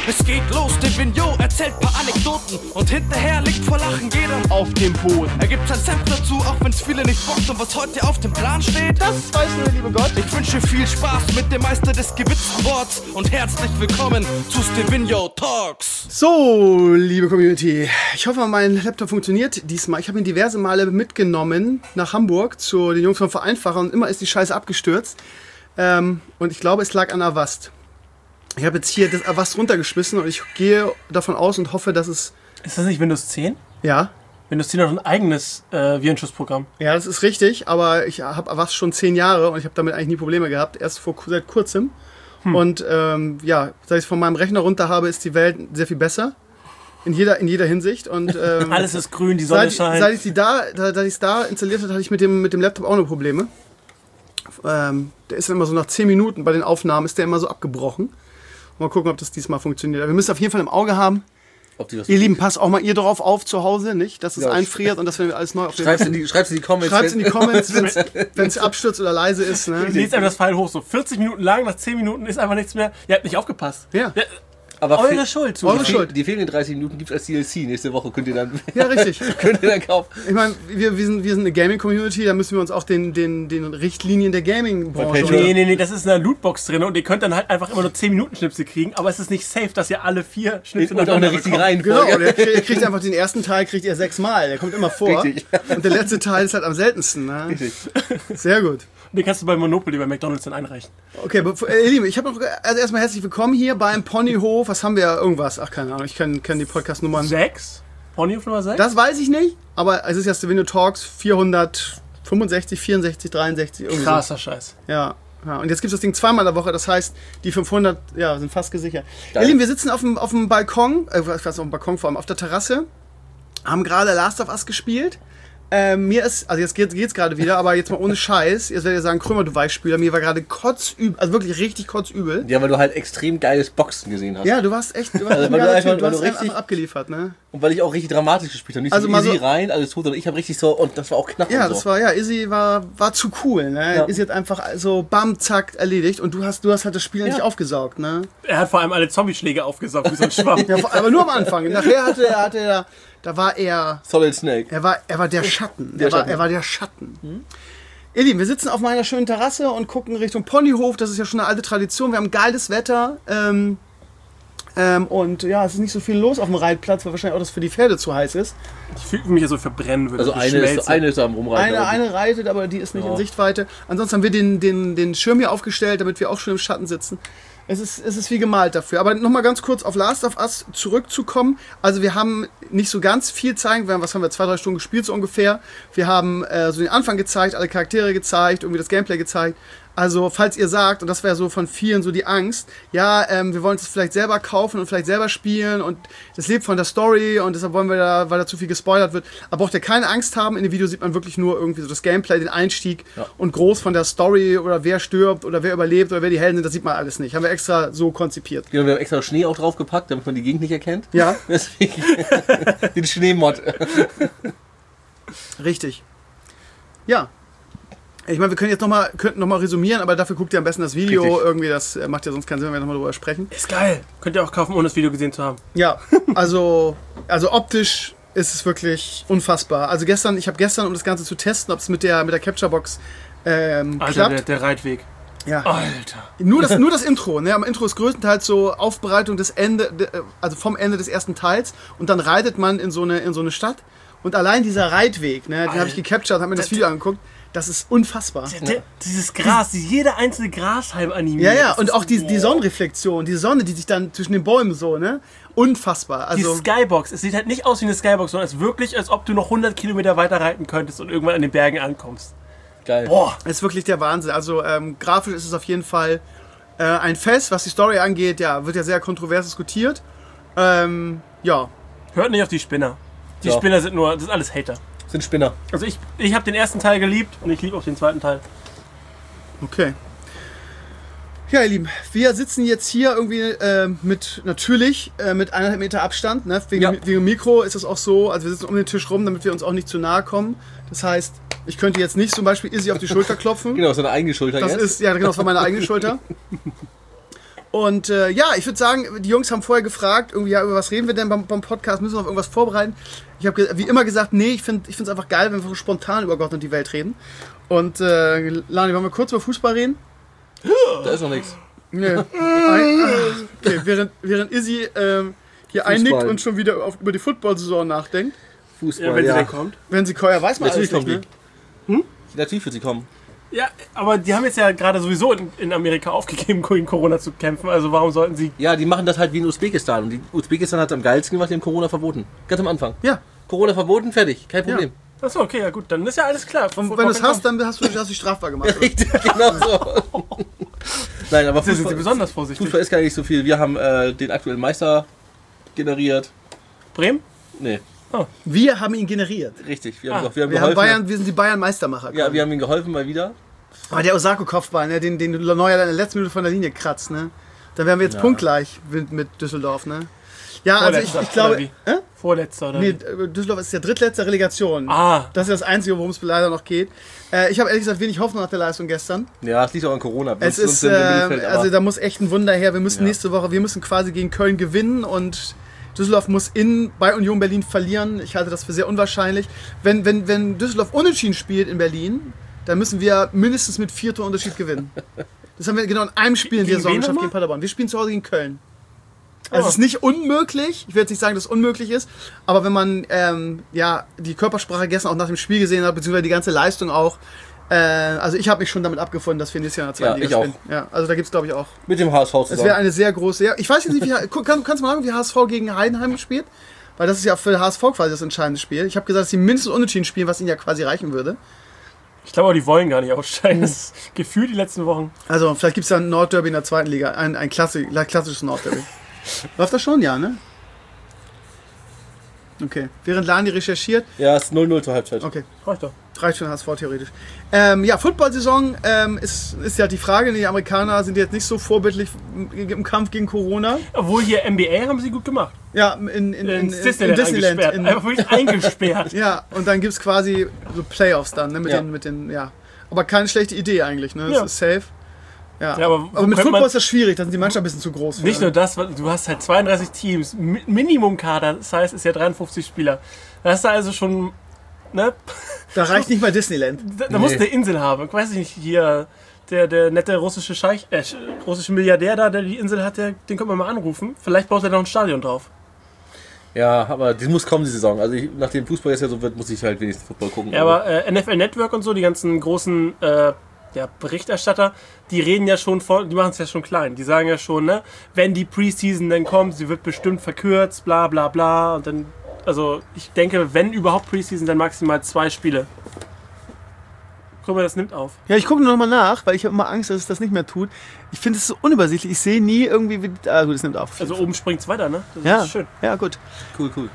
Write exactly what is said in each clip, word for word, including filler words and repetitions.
Es geht los, Divino erzählt paar Anekdoten und hinterher liegt vor Lachen jeder auf dem Boden. Er gibt sein Senf dazu, auch wenn's viele nicht bockt. Und was heute auf dem Plan steht, das weiß nur der liebe Gott. Ich wünsche viel Spaß mit dem Meister des gewitzten Worts und herzlich willkommen zu Stevino Talks. So, liebe Community, ich hoffe, mein Laptop funktioniert diesmal. Ich habe ihn diverse Male mitgenommen nach Hamburg zu den Jungs vom Vereinfacher und immer ist die Scheiße abgestürzt. Ähm, und ich glaube, es lag an Avast. Ich habe jetzt hier das Avast runtergeschmissen und ich gehe davon aus und hoffe, dass es... Ist das nicht Windows zehn? Ja. Windows zehn hat ein eigenes äh, Virenschutzprogramm. Ja, das ist richtig, aber ich habe Avast schon zehn Jahre und ich habe damit eigentlich nie Probleme gehabt. Erst vor, seit kurzem. Hm. Und ähm, ja, seit ich es von meinem Rechner runter habe, ist die Welt sehr viel besser. In jeder, in jeder Hinsicht. Und, ähm, alles ist grün, die Sonne seit, scheint. Seit ich die da, da, da ich's da installiert habe, hatte ich mit dem, mit dem Laptop auch noch Probleme. Ähm, der ist dann immer so nach zehn Minuten bei den Aufnahmen ist der immer so abgebrochen. Mal gucken, ob das diesmal funktioniert. Aber wir müssen auf jeden Fall im Auge haben. Ihr Lieben, passt auch mal ihr drauf auf zu Hause, nicht? Dass es ja, einfriert und dass wir alles neu auf den... Schreib's in die, schreib's in die Comments. Schreib's in die Comments, wenn es abstürzt oder leise ist. Ne? Lest einfach das Pfeil hoch, so vierzig Minuten lang, nach zehn Minuten ist einfach nichts mehr. Ihr habt nicht aufgepasst. Ja. ja aber eure Schuld. Eure die, Schuld. Die fehlenden dreißig Minuten gibt es als D L C. Nächste Woche könnt ihr dann... Ja, richtig. könnt ihr dann kaufen. Ich meine, wir, wir, sind, wir sind eine Gaming-Community, da müssen wir uns auch den, den, den Richtlinien der Gaming-Branche... Nee, nee, nee, das ist eine Lootbox drin und ihr könnt dann halt einfach immer nur zehn Minuten Schnipsel kriegen, aber es ist nicht safe, dass ihr alle vier Schnipsel und auch eine richtige Reihenfolge. Genau, der kriegt, kriegt einfach den ersten Teil, kriegt ihr sechsmal, der kommt immer vor. Richtig. Und der letzte Teil ist halt am seltensten. Ne? Richtig. Sehr gut. Und den kannst du bei Monopoly, bei McDonalds dann einreichen. Okay, äh, ihr Lieben, ich habe noch, also erstmal herzlich willkommen hier beim Ponyhof. Was haben wir? Irgendwas? Ach, keine Ahnung, ich kenne kenn die Podcast-Nummern. Sechs? Ponyhof Nummer sechs? Das weiß ich nicht, aber es ist ja Stevino Talks vierhundertfünfundsechzig, vierundsechzig, dreiundsechzig. Irgendwie Krasser so. Scheiß. Ja. Ja, und jetzt gibt es das Ding zweimal in der Woche, das heißt, die fünfhundert ja, sind fast gesichert. Geil. Ihr Lieben, wir sitzen auf dem, auf dem Balkon, äh, was auf dem Balkon vor allem, auf der Terrasse, haben gerade Last of Us gespielt. Ähm, mir ist, also jetzt geht es gerade wieder, aber jetzt mal ohne Scheiß, jetzt werdet ihr sagen, Krömer, du Weichspüler, mir war gerade kotzübel, also wirklich richtig kotzübel. Ja, weil du halt extrem geiles Boxen gesehen hast. Ja, du warst echt, du warst, also, weil du einfach, du weil hast du richtig, einfach abgeliefert, ne? Und weil ich auch richtig dramatisch gespielt habe, nicht also so easy so rein, alles tot, und ich habe richtig so, und das war auch knapp. Ja, und so. das war, ja, Izzy war, war zu cool, ne? Ja. Izzy hat einfach so bam, zack, erledigt und du hast, du hast halt das Spiel ja. nicht aufgesaugt, ne? Er hat vor allem alle Zombie-Schläge aufgesaugt, wie so ein Schwamm. Ja, aber nur am Anfang. Nachher hatte er, hatte er, da war er... Solid Snake. Er war, er war der Schatten. Der er, war, Schatten. er war der Schatten. Hm? Ihr Lieben, wir sitzen auf meiner schönen Terrasse und gucken Richtung Ponyhof. Das ist ja schon eine alte Tradition. Wir haben geiles Wetter. Ähm, ähm, und ja, es ist nicht so viel los auf dem Reitplatz, weil wahrscheinlich auch das für die Pferde zu heiß ist. Ich fühle mich ja so verbrennen würde. Also so eine ist, eine ist am Rumreiten. Eine, eine reitet, aber die ist nicht Ja. in Sichtweite. Ansonsten haben wir den, den, den Schirm hier aufgestellt, damit wir auch schon im Schatten sitzen. Es ist, es ist wie gemalt dafür. Aber nochmal ganz kurz auf Last of Us zurückzukommen. Also wir haben nicht so ganz viel zeigen. Wir haben, was haben wir, zwei, drei Stunden gespielt so ungefähr. Wir haben äh, so den Anfang gezeigt, alle Charaktere gezeigt, irgendwie das Gameplay gezeigt. Also falls ihr sagt, und das wäre so von vielen so die Angst, ja, ähm, wir wollen es vielleicht selber kaufen und vielleicht selber spielen und das lebt von der Story und deshalb wollen wir da, weil da zu viel gespoilert wird. Aber braucht ihr keine Angst haben, in dem Video sieht man wirklich nur irgendwie so das Gameplay, den Einstieg Ja. und groß von der Story oder wer stirbt oder wer überlebt oder wer die Helden sind, das sieht man alles nicht. Haben wir extra so konzipiert. Genau, wir haben extra Schnee auch draufgepackt, damit man die Gegend nicht erkennt. Ja. Deswegen den Schneemod. Richtig. Ja. Ich meine, wir können jetzt nochmal noch mal resümieren, aber dafür guckt ihr am besten das Video. Richtig. Irgendwie, das äh, macht ja sonst keinen Sinn, wenn wir nochmal drüber sprechen. Ist geil. Könnt ihr auch kaufen, ohne das Video gesehen zu haben. Ja, also, also optisch ist es wirklich unfassbar. Also gestern, ich habe gestern, um das Ganze zu testen, ob es mit der, mit der Capture Box ähm, Alter, klappt. der, der Reitweg. Ja. Alter. Nur das, nur das Intro. Ne? Am Intro ist größtenteils so Aufbereitung des Ende, also vom Ende des ersten Teils und dann reitet man in so eine, in so eine Stadt und allein dieser Reitweg, ne, den habe ich gecaptured, habe mir das Video angeguckt. Das ist unfassbar. Der, der, dieses Gras, die, jeder einzelne Grashalm animiert. Ja, ja, Das und ist- auch die, die Sonnenreflexion, die Sonne, die sich dann zwischen den Bäumen so, ne? Unfassbar. Die Also, Skybox, es sieht halt nicht aus wie eine Skybox, sondern es ist wirklich, als ob du noch hundert Kilometer weiter reiten könntest und irgendwann an den Bergen ankommst. Geil. Boah. ist wirklich der Wahnsinn. Also, ähm, grafisch ist es auf jeden Fall äh, ein Fest. Was die Story angeht, ja, wird ja sehr kontrovers diskutiert. Ähm, ja. Hört nicht auf die Spinner. Die Ja. Spinner sind nur, das sind alles Hater. Sind Spinner. Also ich, ich habe den ersten Teil geliebt und ich liebe auch den zweiten Teil. Okay. Ja, ihr Lieben, wir sitzen jetzt hier irgendwie äh, mit, natürlich, äh, mit eineinhalb Meter Abstand. Ne? Wegen, Ja. dem, wegen dem Mikro ist es auch so, also wir sitzen um den Tisch rum, damit wir uns auch nicht zu nahe kommen. Das heißt, ich könnte jetzt nicht zum Beispiel Izzy auf die Schulter klopfen. Genau, so eine eigene Schulter Das jetzt. ist, ja genau, das war meine eigene Schulter. Und äh, ja, ich würde sagen, die Jungs haben vorher gefragt, irgendwie, ja, über was reden wir denn beim, beim Podcast? Müssen wir auf irgendwas vorbereiten? Ich habe wie immer gesagt, nee, ich finde es einfach geil, wenn wir spontan über Gott und die Welt reden. Und äh, Lani, wollen wir kurz über Fußball reden? Da ist noch nichts. Nee. Okay, während, während Izzy ähm, hier Fußball. einnickt und schon wieder auf, über die Football-Saison nachdenkt. Fußball, ja, wenn ja. sie denn kommt. Wenn sie kommt, ja, weiß man natürlich alles nicht, ne? Hm? Natürlich wird sie kommen. Ja, aber die haben jetzt ja gerade sowieso in, in Amerika aufgegeben, gegen Corona zu kämpfen. Also warum sollten sie... Ja, die machen das halt wie in Usbekistan. Und die Usbekistan hat es am geilsten gemacht, die haben Corona verboten. Ganz am Anfang. Ja. Corona verboten, fertig. Kein Problem. Ja. Achso, okay, ja gut. Dann ist ja alles klar. Und wenn du es hast, dann hast du dich strafbar gemacht. Richtig, genau so. Nein, aber Fußball, sind sie besonders vorsichtig. Fußball ist gar nicht so viel. Wir haben äh, den aktuellen Meister generiert. Bremen? Nee. Oh. Wir haben ihn generiert. Richtig, wir haben, ah, doch, wir haben wir geholfen. Haben Bayern, wir sind die Bayern-Meistermacher. Ja, wir haben ihn geholfen mal wieder. Aber der Osako-Kopfball, ne, den, den Neuer in der letzten Minute von der Linie kratzt, ne? Da wären wir jetzt ja. punktgleich mit, mit Düsseldorf, ne? Ja, also ich, ich glaube... Äh? Vorletzter, oder? Nee, Düsseldorf ist der drittletzte Relegation. Ah. Das ist das Einzige, worum es leider noch geht. Äh, ich habe ehrlich gesagt wenig Hoffnung nach der Leistung gestern. Ja, es liegt auch an Corona. Es ist, äh, also da muss echt ein Wunder her. Wir müssen ja. nächste Woche, wir müssen quasi gegen Köln gewinnen und Düsseldorf muss in, bei Union Berlin verlieren. Ich halte das für sehr unwahrscheinlich. Wenn, wenn, wenn Düsseldorf unentschieden spielt in Berlin, dann müssen wir mindestens mit vier Toren Unterschied gewinnen. Das haben wir genau in einem Spiel in der Saison geschafft gegen Paderborn. Wir spielen zu Hause gegen Köln. Also oh. Es ist nicht unmöglich, ich will jetzt nicht sagen, dass es unmöglich ist, aber wenn man ähm, ja, die Körpersprache gestern auch nach dem Spiel gesehen hat, beziehungsweise die ganze Leistung auch, äh, also ich habe mich schon damit abgefunden, dass wir nächstes Jahr in der zweiten ja, Liga spielen. Ja, also da gibt es glaube ich auch. Mit dem H S V zusammen. Es wäre eine sehr große, ja, ich weiß nicht, wie, kann, kannst du mal sagen, wie H S V gegen Heidenheim spielt? Weil das ist ja für H S V quasi das entscheidende Spiel. Ich habe gesagt, dass sie mindestens unentschieden spielen, was ihnen ja quasi reichen würde. Ich glaube, die wollen gar nicht aussteigen. Das ist gefühlt die letzten Wochen. Also vielleicht gibt es ja ein Nordderby in der zweiten Liga, ein, ein Klassi- klassisches Nordderby. Läuft das schon? Ja, ne? Okay. Während Lani recherchiert. Ja, es ist null null zur Halbzeit. Okay. Reicht doch. Reicht schon H S V theoretisch. Ähm, ja, Football-Saison ähm, ist, ist ja die Frage. Die Amerikaner sind jetzt nicht so vorbildlich im Kampf gegen Corona. Obwohl hier N B A haben sie gut gemacht. Ja, in, in, in, in, Disneyland. in Disneyland. In, Einfach wirklich eingesperrt. Ja, und dann gibt es quasi so Playoffs dann, ne, mit, ja. den, mit den, ja. Aber keine schlechte Idee eigentlich, ne? Das ja. ist safe. Ja, ja, aber, aber mit Football ist das schwierig, da sind die Mannschaft ein bisschen zu groß. Für, nicht nur das, du hast halt zweiunddreißig Teams, Minimum-Kader, das heißt, es ist ja dreiundfünfzig Spieler. Da hast du also schon, ne? Da reicht nicht mal Disneyland. Da, da nee. musst du eine Insel haben. Ich weiß nicht, hier, der, der nette russische Scheich, äh, russische Milliardär da, der die Insel hat, der, den können wir mal anrufen. Vielleicht baut er da ein Stadion drauf. Ja, aber die muss kommen, die Saison. Also ich, nachdem Fußball jetzt ja so wird, muss ich halt wenigstens Football gucken. Ja, aber äh, N F L Network und so, die ganzen großen äh, ja, Berichterstatter, die reden ja schon vor, die machen es ja schon klein. Die sagen ja schon, ne, wenn die Preseason dann kommt, sie wird bestimmt verkürzt, bla bla bla. Und dann, also ich denke, wenn überhaupt Preseason, dann maximal zwei Spiele. Guck mal, das nimmt auf. Ja, ich gucke nur noch mal nach, weil ich habe immer Angst, dass es das nicht mehr tut. Ich finde es so unübersichtlich. Ich sehe nie irgendwie, wie, ah gut, es nimmt auf. Also oben springt es weiter, ne? Das ja. ist schön. Ja, gut. Cool, cool.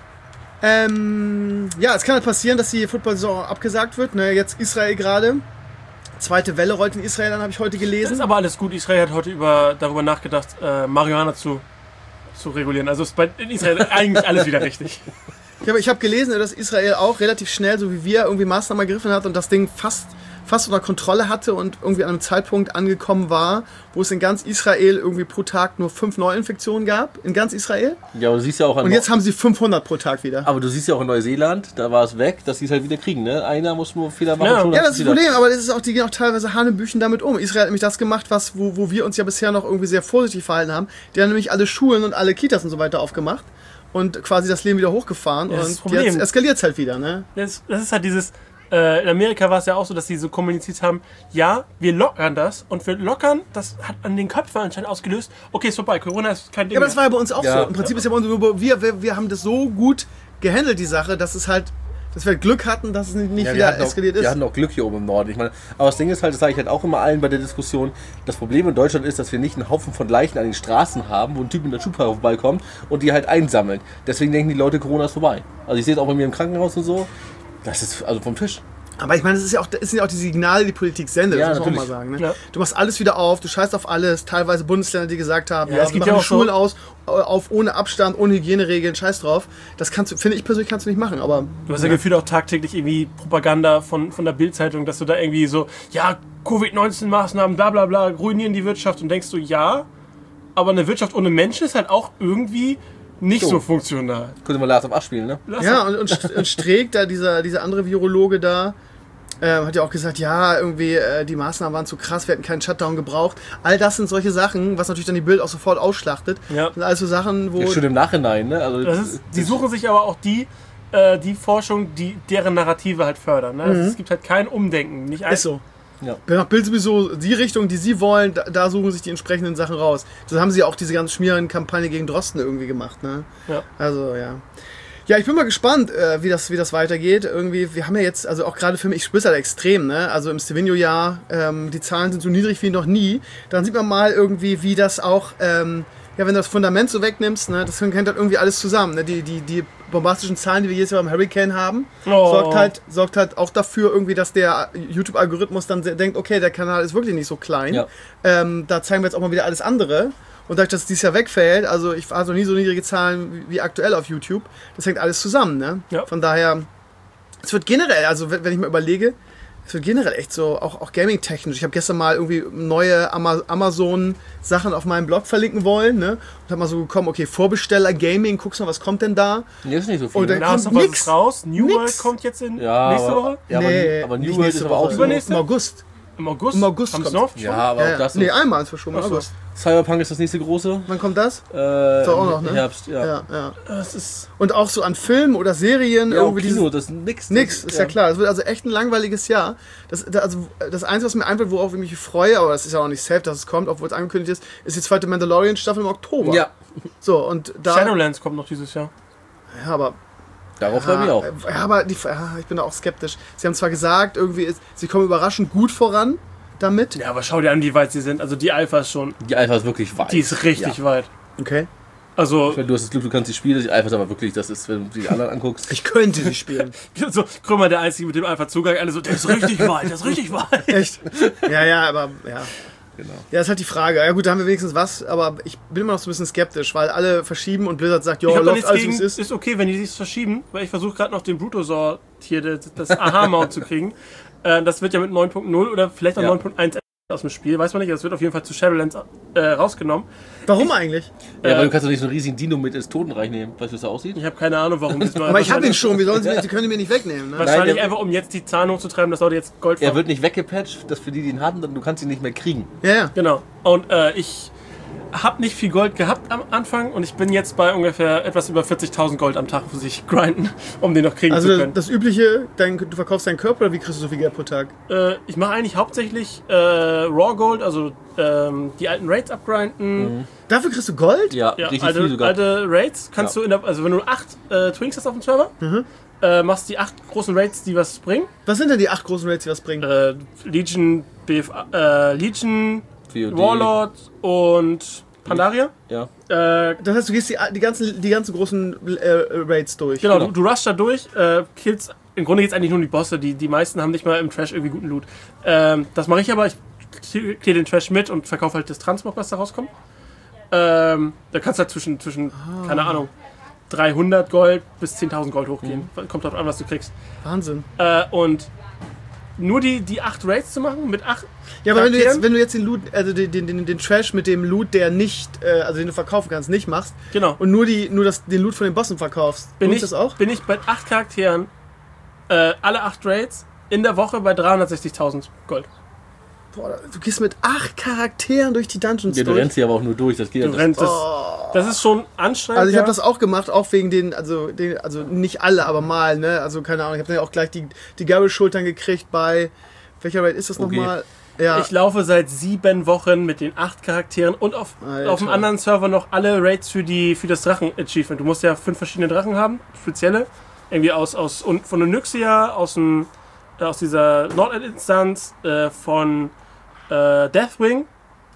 Ähm, ja, es kann halt passieren, dass die Football-Saison abgesagt wird. Ne, jetzt Israel gerade. Zweite Welle rollt in Israel, dann habe ich heute gelesen. Das ist aber alles gut. Israel hat heute über, darüber nachgedacht, äh, Marihuana zu, zu regulieren. Also ist bei, in Israel eigentlich alles wieder richtig. Ich habe ich hab gelesen, dass Israel auch relativ schnell, so wie wir, irgendwie Maßnahmen ergriffen hat und das Ding fast, fast unter Kontrolle hatte und irgendwie an einem Zeitpunkt angekommen war, wo es in ganz Israel irgendwie pro Tag nur fünf Neuinfektionen gab. In ganz Israel. Ja, aber du siehst ja auch an Und jetzt haben sie fünfhundert pro Tag wieder. Aber du siehst ja auch in Neuseeland, da war es weg, dass sie es halt wieder kriegen, ne? Einer muss nur Fehler machen. Ja, schon, ja das ist das Problem, wieder. aber das ist auch, die gehen auch teilweise Hanebüchen damit um. Israel hat nämlich das gemacht, was, wo, wo wir uns ja bisher noch irgendwie sehr vorsichtig verhalten haben. Die haben nämlich alle Schulen und alle Kitas und so weiter aufgemacht und quasi das Leben wieder hochgefahren. Ja, und jetzt eskaliert es halt wieder, ne? Das, das ist halt dieses, äh, in Amerika war es ja auch so, dass sie so kommuniziert haben, ja, wir lockern das und wir lockern, das hat an den Köpfen anscheinend ausgelöst, okay, ist vorbei, Corona ist kein Ding Ja, aber das war ja bei uns auch ja. so. Im Prinzip ja. ist ja bei uns nur, wir, wir, wir haben das so gut gehandelt, die Sache, dass es halt, dass wir halt Glück hatten, dass es nicht ja, wieder eskaliert auch, ist. Wir hatten auch Glück hier oben im Norden. Ich meine, aber das Ding ist halt, das sage ich halt auch immer allen bei der Diskussion, das Problem in Deutschland ist, dass wir nicht einen Haufen von Leichen an den Straßen haben, wo ein Typ mit einer Schubkarre vorbeikommt und die halt einsammeln. Deswegen denken die Leute, Corona ist vorbei. Also ich sehe es auch bei mir im Krankenhaus und so, das ist also vom Tisch. Aber ich meine, das ist ja auch, das sind ja auch die Signale, die die Politik sendet, ja, das muss man auch mal sagen. Ne? Ja. Du machst alles wieder auf, du scheißt auf alles. Teilweise Bundesländer, die gesagt haben, ja, ja, es gibt ja auch Schulen so aus, auf ohne Abstand, ohne Hygieneregeln, scheiß drauf. Das kannst du, finde ich persönlich, kannst du nicht machen. Aber du hast ja, ja gefühlt auch tagtäglich irgendwie Propaganda von, von der Bild-Zeitung, dass du da irgendwie so, ja, Covid neunzehn Maßnahmen, bla bla bla, ruinieren die Wirtschaft und denkst du, ja, aber eine Wirtschaft ohne Menschen ist halt auch irgendwie nicht so, so funktional. Könnte man Last of Us spielen, ne? Last ja, und, und, und Streeck, da, dieser, dieser andere Virologe da, äh, hat ja auch gesagt, ja, irgendwie äh, die Maßnahmen waren zu krass, wir hätten keinen Shutdown gebraucht. All das sind solche Sachen, was natürlich dann die Bild auch sofort ausschlachtet. Ja. Das sind also Sachen, wo... Ja, schon im Nachhinein, ne? Also, das ist, die suchen sich aber auch die, äh, die Forschung, die deren Narrative halt fördern. Ne? Mhm. Also es gibt halt kein Umdenken. Nicht ist so. Ja. Nach Bild sowieso die Richtung, die sie wollen, da, da suchen sich die entsprechenden Sachen raus. Das haben sie auch diese ganz schmierigen Kampagne gegen Drosten irgendwie gemacht. Ne? Ja. Also, ja. Ja, ich bin mal gespannt, äh, wie, das, wie das weitergeht. Irgendwie, wir haben ja jetzt, also auch gerade für mich, ich spüre es halt extrem, ne? Also im Stevino-Jahr, ähm, die Zahlen sind so niedrig wie noch nie. Dann sieht man mal irgendwie, wie das auch, ähm, ja, wenn du das Fundament so wegnimmst, ne, das hängt halt irgendwie alles zusammen. Ne? Die, die, die bombastischen Zahlen, die wir jedes Jahr beim Hurricane haben, oh. sorgt, halt, sorgt halt auch dafür irgendwie, dass der YouTube-Algorithmus dann denkt, okay, der Kanal ist wirklich nicht so klein. Ja. Ähm, da zeigen wir jetzt auch mal wieder alles andere. Und dadurch, dass es dieses Jahr wegfällt, also ich hatte noch nie so niedrige Zahlen wie, wie aktuell auf YouTube, das hängt alles zusammen. Ne? Ja. Von daher, es wird generell, also wenn ich mal überlege, es wird generell echt so, auch, auch gaming-technisch. Ich habe gestern mal irgendwie neue Amazon-Sachen auf meinem Blog verlinken wollen, ne? Und habe mal so gekommen, okay, Vorbesteller, Gaming, guckst mal, was kommt denn da? Nee, ist nicht so viel. Und dann ne? kommt nix raus. New nix. World kommt jetzt in ja, nächste aber, Woche? Ja, nee, aber, aber New World ist aber auch so im August. Im August? Im August kommt es noch? Ja, aber ja, auch das. Nee, einmal ist verschoben, im August. Cyberpunk ist das nächste große. Wann kommt das? Äh, ist auch noch, ne? Herbst, ja. ja, ja. Das ist und auch so an Filmen oder Serien. Ja, irgendwie Kino, dieses, das ist nix. Nix, ist ja. ja klar. Es wird also echt ein langweiliges Jahr. Das, also, das Einzige, was mir einfällt, worauf ich mich freue, aber das ist ja auch nicht safe, dass es kommt, obwohl es angekündigt ist, ist die zweite Mandalorian-Staffel im Oktober. Ja. So, und da, Shadowlands kommt noch dieses Jahr. Ja, aber... Darauf ja, freue ich auch. Ja, aber die, ja, ich bin da auch skeptisch. Sie haben zwar gesagt, irgendwie ist, sie kommen überraschend gut voran damit. Ja, aber schau dir an, wie weit sie sind. Also die Alpha ist schon... Die Alpha ist wirklich weit. Die ist richtig ja. weit. Okay. Also... Ich meine, du hast das Glück, du kannst sie spielen. Die Alpha ist aber wirklich, das ist, wenn du die anderen anguckst... Ich könnte sie spielen. So, guck mal, der Einzige mit dem Alpha-Zugang, alle so, der ist richtig weit, der ist richtig weit. Echt? Ja, ja, aber... ja. Genau. Ja, das ist halt die Frage. Ja gut, da haben wir wenigstens was, aber ich bin immer noch so ein bisschen skeptisch, weil alle verschieben und Blizzard sagt, jo, läuft alles, wie es ist. Ist okay, wenn die sich verschieben, weil ich versuche gerade noch den Brutosaur hier, das, das Aha-Mount zu kriegen. Äh, das wird ja mit neun Punkt null oder vielleicht auch ja. neun Punkt eins aus dem Spiel, weiß man nicht, das wird auf jeden Fall zu Shadowlands äh, rausgenommen. Warum ich, eigentlich? Ja, äh, weil du kannst doch nicht so einen riesigen Dino mit ins Totenreich nehmen. Weißt du, wie das aussieht? Ich habe keine Ahnung, warum. Aber ich habe ihn schon, wie sollen sie, sie können ihn mir nicht wegnehmen. Ne? Wahrscheinlich Nein, einfach, um jetzt die Zahlen hochzutreiben, dass Leute jetzt Gold Er fahren. Wird nicht weggepatcht, dass für die, die ihn hatten, du kannst ihn nicht mehr kriegen. Ja, ja. Genau. Und äh, ich habe nicht viel Gold gehabt am Anfang und ich bin jetzt bei ungefähr etwas über vierzigtausend Gold am Tag für sich grinden, um den noch kriegen also zu können. Also das Übliche, dein, du verkaufst deinen Körper oder wie kriegst du so viel Geld pro Tag? Äh, ich mache eigentlich hauptsächlich äh, Raw Gold, also ähm, die alten Raids abgrinden. Mhm. Dafür kriegst du Gold? Ja, ja richtig alte, viel sogar. Alte Raids kannst ja. du in der, also wenn du acht äh, Twinks hast auf dem Server, mhm. äh, machst die acht großen Raids, die was bringen. Was sind denn die acht großen Raids, die was bringen? Äh, Legion, B F A, äh, Legion, V O D. Warlord und Pandaria? Ja. Äh, das heißt, du gehst die, die, ganzen, die ganzen großen äh, Raids durch. Genau, genau. Du, du rushst da durch, äh, killst. Im Grunde geht es eigentlich nur um die Bosse. Die, die meisten haben nicht mal im Trash irgendwie guten Loot. Ähm, das mache ich aber. Ich clear den Trash mit und verkaufe halt das Transmog, was da rauskommt. Ähm, da kannst du halt zwischen, zwischen ah. keine Ahnung, dreihundert Gold bis zehntausend Gold hochgehen. Mhm. Kommt drauf an, was du kriegst. Wahnsinn. Äh, und nur die, die acht Raids zu machen mit acht. Ja, aber wenn du jetzt, wenn du jetzt den Loot, also den, den, den Trash mit dem Loot, der nicht, äh, also den du verkaufen kannst, nicht machst. Genau. Und nur die, nur das, den Loot von den Bossen verkaufst. Bin ich das auch? Bin ich bei acht Charakteren, äh, alle acht Raids in der Woche bei dreihundertsechzigtausend Gold. Boah, du gehst mit acht Charakteren durch die Dungeons ja, durch. Du rennst hier aber auch nur durch, das geht du ja rennst das, oh. das ist schon anstrengend. Also ich ja. habe das auch gemacht, auch wegen den, also den, also nicht alle, aber mal, ne? Also keine Ahnung, ich habe dann ja auch gleich die, die Gabelschultern gekriegt bei, welcher Raid ist das okay. nochmal? Ja. Ich laufe seit sieben Wochen mit den acht Charakteren und auf, auf dem anderen Server noch alle Raids für, die, für das Drachen-Achievement. Du musst ja fünf verschiedene Drachen haben, spezielle. Irgendwie aus, aus von Onyxia, aus, dem, äh, aus dieser Nord-Instanz, äh, von äh, Deathwing.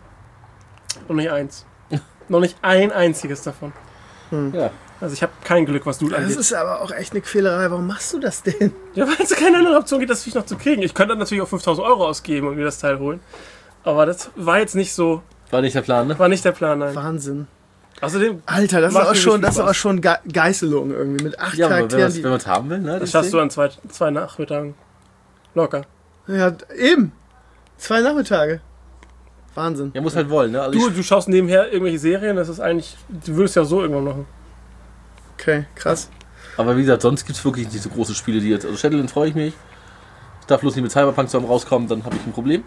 Noch nicht eins. Noch nicht ein einziges davon. Hm. Ja. Also ich habe kein Glück, was du angeht. Das ist aber auch echt eine Quälerei. Warum machst du das denn? Ja, weil es keine andere Option gibt, das Viech noch zu kriegen. Ich könnte dann natürlich auch fünftausend Euro ausgeben und mir das Teil holen. Aber das war jetzt nicht so... War nicht der Plan, ne? War nicht der Plan, nein. Wahnsinn. Außerdem Alter, das ist aber schon, das ist aber schon Ge- Geißelung irgendwie mit acht ja, Charakteren. Ja, wenn man es haben will, ne? Das, das schaffst Ding? du an zwei, zwei Nachmittagen. Locker. Ja, eben. Zwei Nachmittage. Wahnsinn. Ja, muss halt wollen, ne? Also du, du schaust nebenher irgendwelche Serien, das ist eigentlich, du würdest ja so irgendwann machen. Okay, krass. Aber wie gesagt, sonst gibt es wirklich nicht so große Spiele, die jetzt. Also Shadowlands freue ich mich. Ich darf bloß nicht mit Cyberpunk zusammen rauskommen, dann habe ich ein Problem.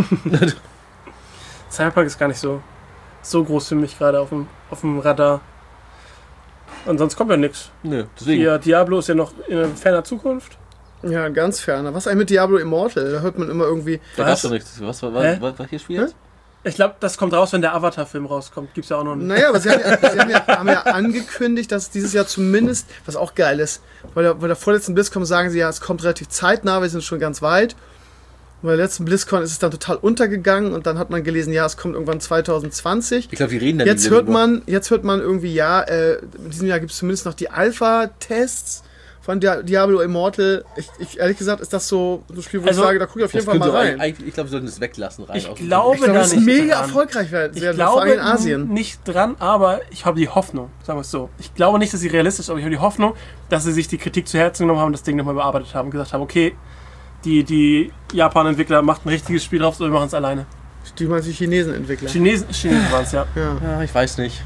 Cyberpunk ist gar nicht so, so groß für mich gerade auf dem, auf dem Radar. Und sonst kommt ja nichts. Nö, deswegen. Ja, Diablo ist ja noch in ferner Zukunft. Ja, ganz ferner. Was eigentlich mit Diablo Immortal? Da hört man immer irgendwie... Da gab's doch nichts. Was war was, was, was hier spielt? Hä? Ich glaube, das kommt raus, wenn der Avatar-Film rauskommt. Gibt's ja auch noch einen. Naja, aber sie, haben ja, sie haben, ja, haben ja angekündigt, dass dieses Jahr zumindest, was auch geil ist, bei der, bei der vorletzten BlizzCon sagen sie ja, es kommt relativ zeitnah, wir sind schon ganz weit. Und bei der letzten BlizzCon ist es dann total untergegangen und dann hat man gelesen, ja, es kommt irgendwann zwanzig zwanzig. Ich glaube, die reden dann jetzt hört man, Jetzt hört man irgendwie, ja, äh, in diesem Jahr gibt es zumindest noch die Alpha-Tests von Diablo Immortal. Ich, ich, ehrlich gesagt, ist das so ein Spiel, wo also, ich sage, da gucke ich auf jeden Fall mal rein. Ich glaube, wir sollten es weglassen rein. Ich glaube, ich glaube da es nicht mega dran. erfolgreich werden. Ich glaube vor allem in Asien. nicht dran, aber ich habe die Hoffnung, sagen wir es so. Ich glaube nicht, dass sie realistisch ist, aber ich habe die Hoffnung, dass sie sich die Kritik zu Herzen genommen haben und das Ding nochmal bearbeitet haben und gesagt haben, okay, die, die Japan-Entwickler macht ein richtiges Spiel drauf, so wir machen es alleine. Die meinst die Chinesen-Entwickler? Chinesen, Chinesen waren es, ja. ja. Ja, ich weiß nicht.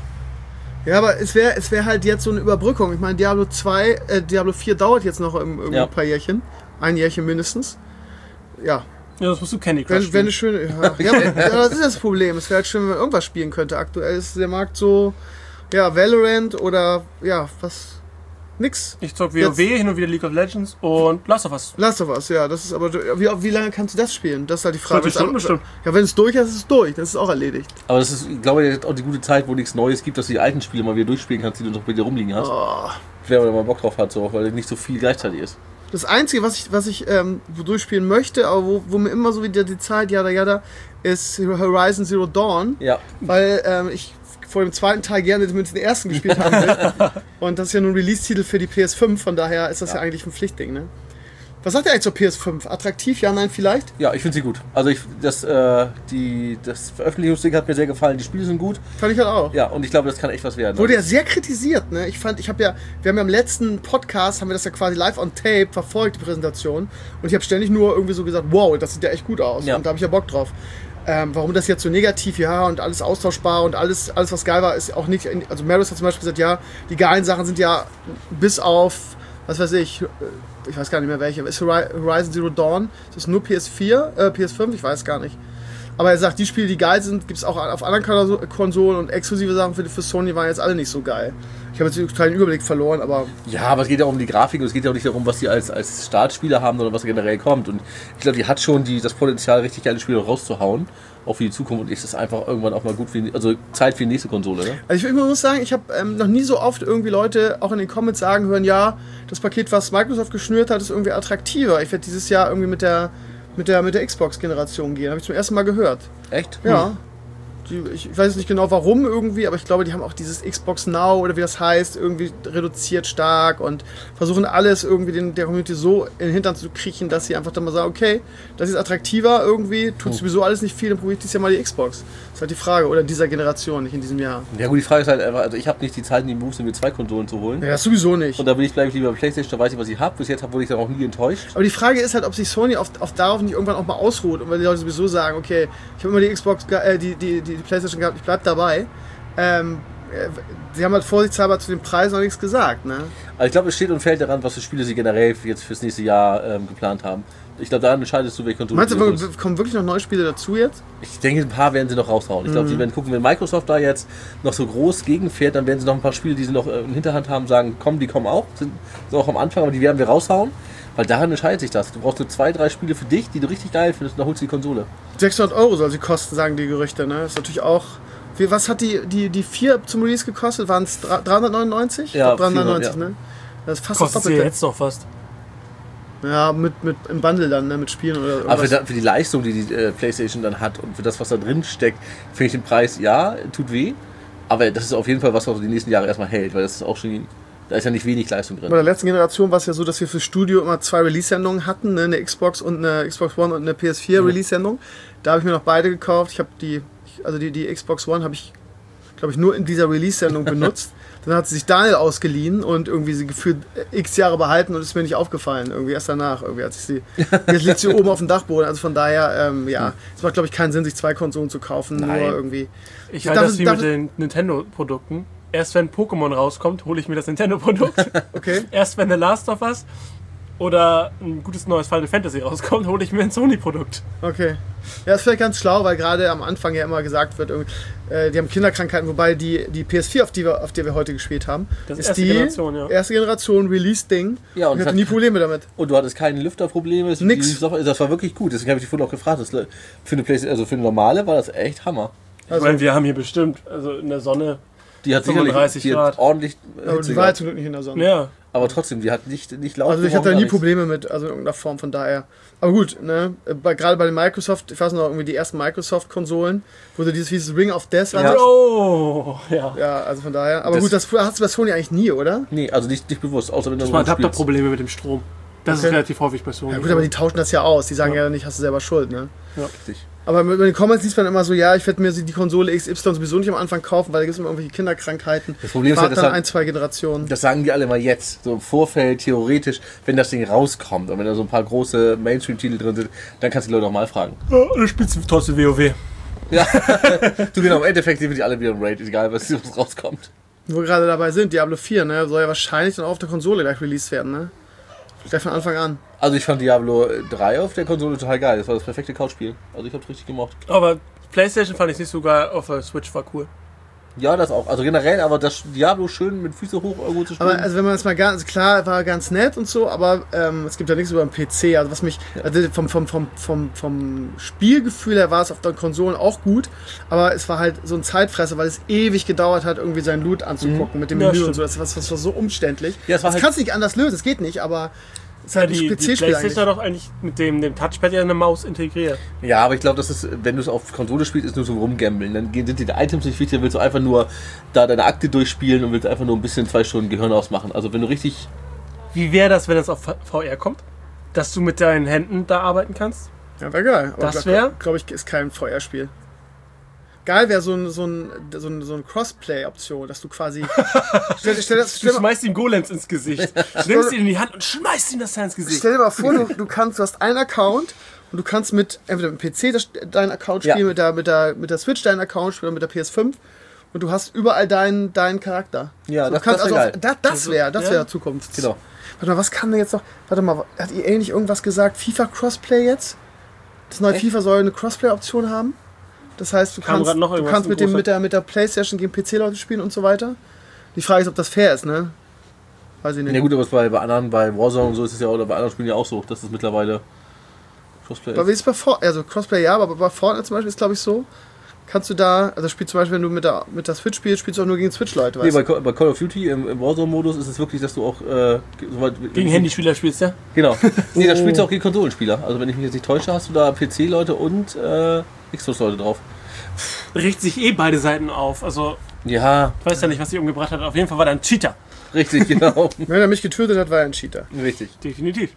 Ja, aber es wäre es wär halt jetzt so eine Überbrückung. Ich meine, Diablo zwei, äh, Diablo vier dauert jetzt noch im, im ja. ein paar Jährchen. Ein Jährchen mindestens. Ja. Ja, das musst du Candy Crush wenn, wenn eine schöne, ja, ja, ja, das ist das Problem. Es wäre halt schön, wenn man irgendwas spielen könnte. Aktuell ist der Markt so, ja, Valorant oder, ja, was, nix. Ich zock WoW, hin und wieder League of Legends und Last of Us. Last of Us, ja, das ist aber, wie, wie lange kannst du das spielen? Das ist halt die Frage. Stunden bestimmt. Ja, wenn es durch ist, ist es durch, dann ist es auch erledigt. Aber das ist, ich glaube, jetzt auch die gute Zeit, wo nichts Neues gibt, dass du die alten Spiele mal wieder durchspielen kannst, die du noch bei dir rumliegen hast. Oh. Wer da mal Bock drauf hat, so, weil nicht so viel gleichzeitig ist. Das Einzige, was ich, was ich ähm, durchspielen möchte, aber wo, wo mir immer so wieder die Zeit, jada jada, ist Horizon Zero Dawn. Ja. Weil ähm, ich vor dem zweiten Teil gerne mit den ersten gespielt haben will. Und das ist ja nun ein Release-Titel für die P S fünf, von daher ist das ja, ja eigentlich ein Pflichtding, ne? Was sagt ihr eigentlich zur P S fünf? Attraktiv? Ja, nein, vielleicht? Ja, ich finde sie gut. Also ich, das, äh, die, das Veröffentlichungsding hat mir sehr gefallen. Die Spiele sind gut. Fand ich halt auch. Ja, und ich glaube, das kann echt was werden. Wurde ja sehr kritisiert, ne? Ich fand, ich habe ja, wir haben ja im letzten Podcast, haben wir das ja quasi live on tape verfolgt, die Präsentation. Und ich habe ständig nur irgendwie so gesagt, wow, das sieht ja echt gut aus. Ja. Und da habe ich ja Bock drauf. Ähm, warum das jetzt so negativ, ja, und alles austauschbar und alles, alles was geil war, ist auch nicht, also Maris hat zum Beispiel gesagt, ja, die geilen Sachen sind ja bis auf, was weiß ich, ich weiß gar nicht mehr welche, ist Horizon Zero Dawn, das ist nur P S vier, äh, P S fünf, ich weiß gar nicht. Aber er sagt, die Spiele, die geil sind, gibt es auch auf anderen Konsolen und exklusive Sachen für, für Sony waren jetzt alle nicht so geil. Ich habe jetzt einen kleinen Überblick verloren, aber... Ja, aber es geht ja auch um die Grafik und es geht ja auch nicht darum, was die als, als Startspieler haben, sondern was generell kommt. Und ich glaube, die hat schon die, das Potenzial, richtig geile Spiele rauszuhauen, auch für die Zukunft. Und ist es einfach irgendwann auch mal gut für die, also Zeit für die nächste Konsole, ne? Also ich, ich muss sagen, ich habe ähm, noch nie so oft irgendwie Leute auch in den Comments sagen hören, ja, das Paket, was Microsoft geschnürt hat, ist irgendwie attraktiver. Ich werde dieses Jahr irgendwie mit der... mit der, mit der Xbox-Generation gehen. Habe ich zum ersten Mal gehört. Echt? Ja. Hm. Die, ich, ich weiß nicht genau warum irgendwie, aber ich glaube, die haben auch dieses Xbox Now oder wie das heißt, irgendwie reduziert stark und versuchen alles irgendwie den, der Community so in den Hintern zu kriechen, dass sie einfach dann mal sagen, okay, das ist attraktiver irgendwie, tut hm. sowieso alles nicht viel, dann probiere ich dieses Jahr mal die Xbox. Das ist halt die Frage. Oder in dieser Generation, nicht in diesem Jahr. Ja gut, die Frage ist halt einfach, also ich habe nicht die Zeit in den Moves, mir zwei Konsolen zu holen. Ja, das sowieso nicht. Und da will ich bleibe ich lieber bei PlayStation, da weiß ich, was ich habe. Bis jetzt wurde ich dann auch nie enttäuscht. Aber die Frage ist halt, ob sich Sony auf, auf darauf nicht irgendwann auch mal ausruht und weil die Leute sowieso sagen, okay, ich habe immer die Xbox, äh, die, die, die, die PlayStation gehabt, ich bleib dabei. Ähm, sie haben halt vorsichtshalber zu den Preisen noch nichts gesagt, ne? Also ich glaube, es steht und fällt daran, was für Spiele sie generell jetzt fürs nächste Jahr ähm, geplant haben. Ich glaube, da entscheidest du, welche Konsole. Meinst du, kommen wirklich noch neue Spiele dazu jetzt? Ich denke, ein paar werden sie noch raushauen. Ich glaube, mhm. sie werden gucken, wenn Microsoft da jetzt noch so groß gegenfährt, dann werden sie noch ein paar Spiele, die sie noch in Hinterhand haben, sagen, komm, die kommen auch, sind, sind auch am Anfang, aber die werden wir raushauen. Weil daran entscheidet sich das. Du brauchst nur zwei, drei Spiele für dich, die du richtig geil findest, und dann holst du die Konsole. sechshundert Euro soll sie kosten, sagen die Gerüchte, ne? Das ist natürlich auch... Wie, was hat die, die, die vier zum Release gekostet? Waren es dreihundertneunundneunzig? Ja, dreihundertneunundneunzig, vierhundert, ja. Ne? Das ist fast kostet das Doppelte. Sie jetzt noch fast. Ja, mit, mit im Bundle dann, ne? Mit Spielen oder irgendwas. Aber für, da, für die Leistung, die die äh, PlayStation dann hat und für das, was da drin steckt, finde ich den Preis, ja, tut weh. Aber das ist auf jeden Fall was, was die nächsten Jahre erstmal hält, weil das ist auch schon... Da ist ja nicht wenig Leistung drin. Bei der letzten Generation war es ja so, dass wir für Studio immer zwei Release-Sendungen hatten, ne? Eine Xbox und eine Xbox One und eine P S vier mhm. Release-Sendung. Da habe ich mir noch beide gekauft. Ich habe die, also die, die Xbox One habe ich glaube ich, nur in dieser Release-Sendung benutzt. Dann hat sie sich Daniel ausgeliehen und irgendwie sie gefühlt x Jahre behalten und ist mir nicht aufgefallen. Irgendwie erst danach. Irgendwie hat sich sie, jetzt liegt sie oben auf dem Dachboden. Also von daher, ähm, ja, es macht, glaube ich, keinen Sinn, sich zwei Konsolen zu kaufen. Nein. Nur irgendwie. Ich halte das wie mit den Nintendo-Produkten. Erst wenn Pokémon rauskommt, hole ich mir das Nintendo-Produkt. Okay. Erst wenn The Last of Us oder ein gutes neues Final Fantasy rauskommt, hole ich mir ein Sony-Produkt. Okay. Ja, ist vielleicht ganz schlau, weil gerade am Anfang ja immer gesagt wird, äh, die haben Kinderkrankheiten, wobei die, die P S vier, auf die, wir, auf der wir heute gespielt haben, das ist erste die Generation, ja. erste Generation Release-Ding. Ja, und ich hatte nie Probleme damit. Und du hattest keine Lüfterprobleme. Das, Nix. Das war wirklich gut. Deswegen habe ich dich vorhin auch gefragt. Das, für eine Playstation, also für eine normale war das echt Hammer. Also, ich meine, wir haben hier bestimmt, also in der Sonne, die hat fünfunddreißig sicherlich, die Grad. Hat ordentlich. Aber die war ja zum Glück nicht in der Sonne. Ja. Aber trotzdem, die hat nicht, nicht laut. Also ich hatte da nie Probleme mit, also in irgendeiner Form, von daher. Aber gut, ne, bei, gerade bei den Microsoft, ich weiß noch, irgendwie die ersten Microsoft-Konsolen, wo du dieses, dieses Ring of Death Ja. hattest. Oh, ja. Ja, also von daher. Aber Das- gut, das hast du bei Sony eigentlich nie, oder? Nee, also nicht, nicht bewusst, außer wenn du Ich meine, so spielst. Adapterprobleme mit dem Strom. Das Okay. ist relativ häufig bei Sony. Ja gut, aber die tauschen das ja aus. Die sagen ja, Ja. nicht, hast du selber Schuld, ne? Ja. Richtig. Aber mit den Comments liest man immer so, ja, ich werde mir die Konsole X Y sowieso nicht am Anfang kaufen, weil da gibt es immer irgendwelche Kinderkrankheiten. Das Problem ist Warte ja, dass dann halt- ein, zwei Generationen. Das sagen die alle mal jetzt, so im Vorfeld, theoretisch, wenn das Ding rauskommt und wenn da so ein paar große Mainstream-Titel drin sind, dann kannst du die Leute auch mal fragen. Ja, du spielst trotzdem WoW. Ja, du genau, im Endeffekt sind die alle wieder im Raid, egal was was rauskommt. Wo wir gerade dabei sind, Diablo vier, ne, soll ja wahrscheinlich dann auch auf der Konsole gleich released werden, ne? Gleich von Anfang an. Also ich fand Diablo drei auf der Konsole total geil, das war das perfekte Couchspiel. Also ich hab's richtig gemocht. Aber PlayStation fand ich nicht sogar auf der Switch war cool. Ja, das auch. Also generell, aber das Diablo schön mit Füße hoch irgendwo zu spielen. Aber also wenn man es mal ganz, klar, war ganz nett und so, aber ähm, es gibt ja nichts über den P C. Also was mich, also vom, vom, vom, vom, vom Spielgefühl her war es auf den Konsolen auch gut, aber es war halt so ein Zeitfresser, weil es ewig gedauert hat, irgendwie seinen Loot anzugucken Mhm. mit dem Ja, Menü und stimmt. so. Das, das, das war so umständlich. Ja, es war das halt- kannst du nicht anders lösen, es geht nicht, aber es ist Ja, halt die, ein die P C-Spiel PlayStation eigentlich. hat doch eigentlich mit dem, dem Touchpad ja eine Maus integriert. Ja, aber ich glaube, das ist, wenn du es auf Konsole spielst, ist nur so rumgambeln. Dann gehen- sind die Items nicht wichtig, dann willst du einfach nur da deine Akte durchspielen und willst einfach nur ein bisschen zwei Stunden Gehirn ausmachen. Also wenn du richtig. Wie wäre das, wenn es auf V R kommt? Dass du mit deinen Händen da arbeiten kannst? Ja, wäre geil. Aber Das glaub- wär? glaube ich, ist kein V R-Spiel. Geil wäre so ein, so ein, so ein, so ein Crossplay-Option, dass du quasi. stell, stell, das, Du stell, mal, schmeißt ihm Golems ins Gesicht. Nimmst ihn in die Hand und schmeißt ihm das ins Gesicht. stell dir mal vor, du, du kannst, du hast einen Account und du kannst mit entweder mit dem P C das, deinen Account spielen, Ja. mit, der, mit, der, mit der Switch deinen Account spielen, mit der P S fünf und du hast überall deinen, deinen Charakter. Ja, so, das- du kannst das wär also geil. auf, da, das wäre das Ja. wär Zukunft. Genau. Warte mal, was kann denn jetzt noch? Warte mal, hat E A nicht irgendwas gesagt? FIFA Crossplay jetzt? Das neue Echt? FIFA soll eine Crossplay-Option haben. Das heißt, du Kam kannst, grad noch du irgendwas kannst im mit, dem, Großen. mit, der, mit der Playstation gegen P C-Leute spielen und so weiter. Die Frage ist, ob das fair ist, ne? Weiß ich nicht. Ja gut, aber es bei, bei anderen, bei Warzone und so ist es ja, oder bei anderen Spielen ja auch so, dass es mittlerweile Crossplay Aber wie ist. ist es bei Fortnite? Also Crossplay ja, aber bei Fortnite zum Beispiel ist glaube ich so. Kannst du da, also spielst zum Beispiel, wenn du mit der, mit der Switch spielst, spielst du auch nur gegen Switch-Leute, Nee, weißt bei, du? Call- bei Call of Duty im, im Warzone-Modus ist es wirklich, dass du auch äh, so weit, Gegen Handyspieler spielst du ja? Genau. Nee, da Oh. spielst du auch gegen Konsolenspieler. Also wenn ich mich jetzt nicht täusche, hast du da P C-Leute und äh, Xbox-Leute drauf. Riecht sich eh beide Seiten auf. Also, Ja, ich weiß ja nicht, was sie umgebracht hat. Auf jeden Fall war da ein Cheater. richtig, genau. Wenn er mich getötet hat, war er ein Cheater. richtig. Definitiv.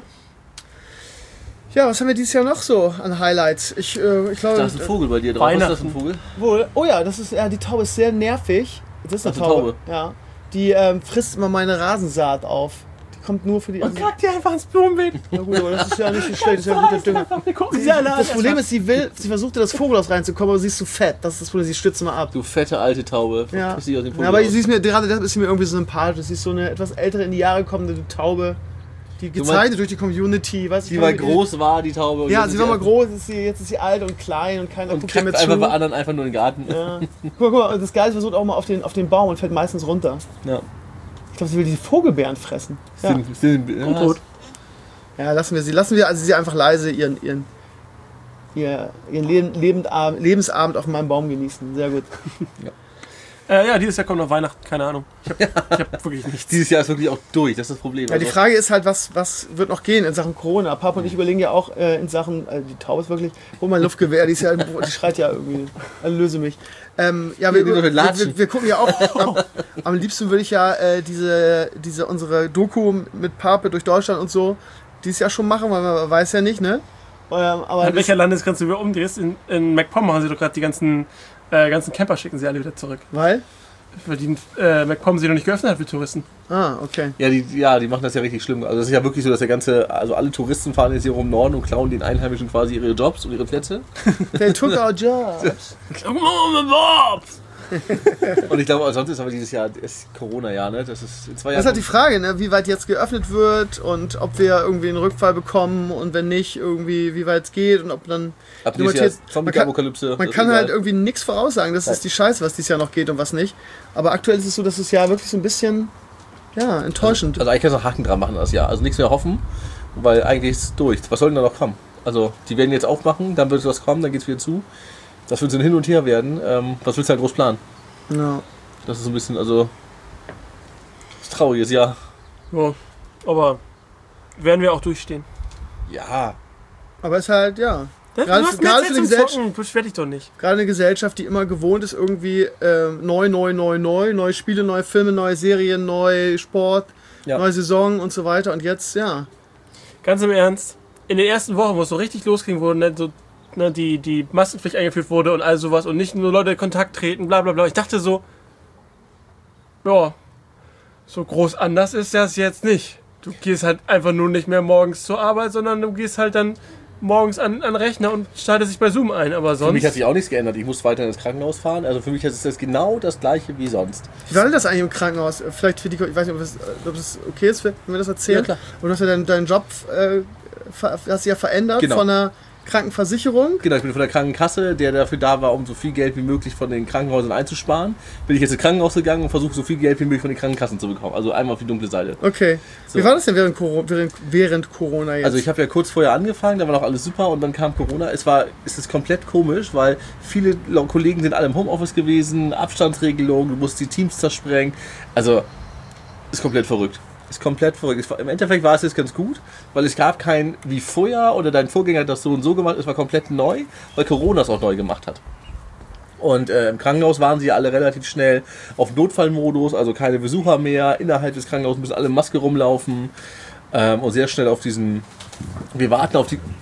Ja, was haben wir dieses Jahr noch so an Highlights? Ich, äh, ich glaube... Da ist ein Vogel bei dir drauf. Was ist das für ein Weihnachten. Vogel? Wohl. Oh ja, das ist, ja, die Taube ist sehr nervig. Das ist eine Ach, eine Taube. Taube. Ja. Die ähm, frisst immer meine Rasensaat auf. Die kommt nur für die... Und kackt dir einfach ins Blumenbeet. Ja gut, aber das ist ja nicht so schlecht, das ist ja guter Dünger. Wir gucken sie alle an. Das Problem ist, sie will, sie versucht in das Vogelhaus reinzukommen, aber sie ist zu fett. Das ist das Problem, sie stützt immer ab. Du fette alte Taube. Ja. Verpiss dich aus dem Vogel Ja, aber raus. sie ist mir, gerade das ist mir irgendwie so sympathisch. Sie ist so eine etwas ältere, in die Jahre kommende Taube, die gezeichnet durch die Community. Weißt, Die ich mal kann- groß war, die Taube. und Ja, jetzt sie ist war mal einfach- groß, ist sie, jetzt ist sie alt und klein und keiner Und guckt ihr kackt mehr einfach zu. bei anderen einfach nur in den Garten. Ja. Guck, mal, guck mal, das Geile versucht auch mal auf den, auf den Baum und fällt meistens runter. Ja. Ich glaube, sie will die Vogelbeeren fressen. Ja, Sind, sind, ja, Und tot. ja lassen wir sie. Lassen wir also sie einfach leise ihren, ihren, ihr, ihren Leben, Lebendabend, Lebensabend auf meinem Baum genießen. Sehr gut. Äh, ja, dieses Jahr kommt noch Weihnachten. Keine Ahnung. Ich habe hab wirklich nichts. Dieses Jahr ist wirklich auch durch, das ist das Problem. Ja, die Also, Frage ist halt, was, was wird noch gehen in Sachen Corona? Papa und ich überlegen ja auch äh, in Sachen, äh, die Taube ist wirklich, hol mal ein Luftgewehr, die, ist ja, die schreit ja irgendwie, also löse mich. Ähm, ja, wir, Die doch wir, mit Latschen. wir, wir gucken ja auch, am, am liebsten würde ich ja äh, diese, diese, unsere Doku mit Pape durch Deutschland und so dieses Jahr schon machen, weil man weiß ja nicht, ne? Ähm, aber An welcher Landesgrenze du wieder umdrehst, in, in MacPom machen sie doch gerade die ganzen, äh, ganzen Camper, schicken sie alle wieder zurück. Weil? Weil die äh, MacPom sie noch nicht geöffnet hat für Touristen. Ah, okay. Ja die, ja, die machen das ja richtig schlimm. Also das ist ja wirklich so, dass der ganze, also alle Touristen fahren jetzt hier rum Norden und klauen den Einheimischen quasi ihre Jobs und ihre Plätze. They took our jobs. Und ich glaube, sonst ist aber dieses Jahr ist Corona-Jahr, ne? Das ist in zwei Jahren. Das ist halt die Frage, ne? Wie weit jetzt geöffnet wird und ob wir irgendwie einen Rückfall bekommen und wenn nicht, irgendwie wie weit es geht und ob dann... Ab nächstes Jahr Zombie-Apokalypse. Man kann, man kann halt irgendwie nichts voraussagen, das ist die Scheiße, was dieses Jahr noch geht und was nicht. Aber aktuell ist es so, dass das Jahr wirklich so ein bisschen, ja, enttäuschend. Also, also eigentlich kannst du noch Haken dran machen das Jahr. Also nichts mehr hoffen, weil eigentlich ist es durch. Was soll denn da noch kommen? Also die werden jetzt aufmachen, dann wird was kommen, dann geht es wieder zu. Das wird so ein Hin und Her werden. Ähm, was willst du halt groß planen? Ja. Das ist so ein bisschen, also... Das ist ein trauriges Jahr. Ja, aber werden wir auch durchstehen. Ja. Aber es ist halt, ja... Das, Gerade, du hast gerade, mir für eine zum Gesellschaft, Zocken, beschwer dich doch nicht. gerade eine Gesellschaft, die immer gewohnt ist, irgendwie äh, neu, neu, neu, neu, neue Spiele, neue Filme, neue Serien, neue Sport, Ja. neue Saison und so weiter. Und jetzt, ja... Ganz im Ernst, in den ersten Wochen, wo es so richtig losging, wo ne, so, ne, die, die Maskenpflicht eingeführt wurde und all sowas und nicht nur Leute in Kontakt treten, bla bla bla. Ich dachte so, ja, so groß anders ist das jetzt nicht. Du gehst halt einfach nur nicht mehr morgens zur Arbeit, sondern du gehst halt dann morgens an an Rechner und schaltest dich bei Zoom ein. Aber sonst... Für mich hat sich auch nichts geändert. Ich muss weiter ins Krankenhaus fahren. Also für mich ist das genau das gleiche wie sonst. Wie war denn das eigentlich im Krankenhaus? Vielleicht für die, ich weiß nicht, ob es ob es okay ist, wenn wir das erzählen. Ja, klar. Und du hast ja deinen, deinen Job äh, ver, hast du ja verändert Genau. von einer Krankenversicherung. Genau, ich bin von der Krankenkasse, der dafür da war, um so viel Geld wie möglich von den Krankenhäusern einzusparen. Bin ich jetzt ins Krankenhaus gegangen und versuche so viel Geld wie möglich von den Krankenkassen zu bekommen. Also einmal auf die dunkle Seite. Okay. So. Wie war das denn während, Coro- während, während Corona jetzt? Also ich habe ja kurz vorher angefangen, da war noch alles super und dann kam Corona. Es war, es ist komplett komisch, weil viele Lo- Kollegen sind alle im Homeoffice gewesen, Abstandsregelung, du musst die Teams zersprengen. Also ist komplett verrückt. Ist komplett verrückt. Es war, im Endeffekt war es jetzt ganz gut, weil es gab kein wie vorher oder dein Vorgänger hat das so und so gemacht. Es war komplett neu, weil Corona es auch neu gemacht hat. Und äh, im Krankenhaus waren sie alle relativ schnell auf Notfallmodus, also keine Besucher mehr. Innerhalb des Krankenhauses müssen alle in Maske rumlaufen ähm, und sehr schnell auf diesen. Wir warten auf die.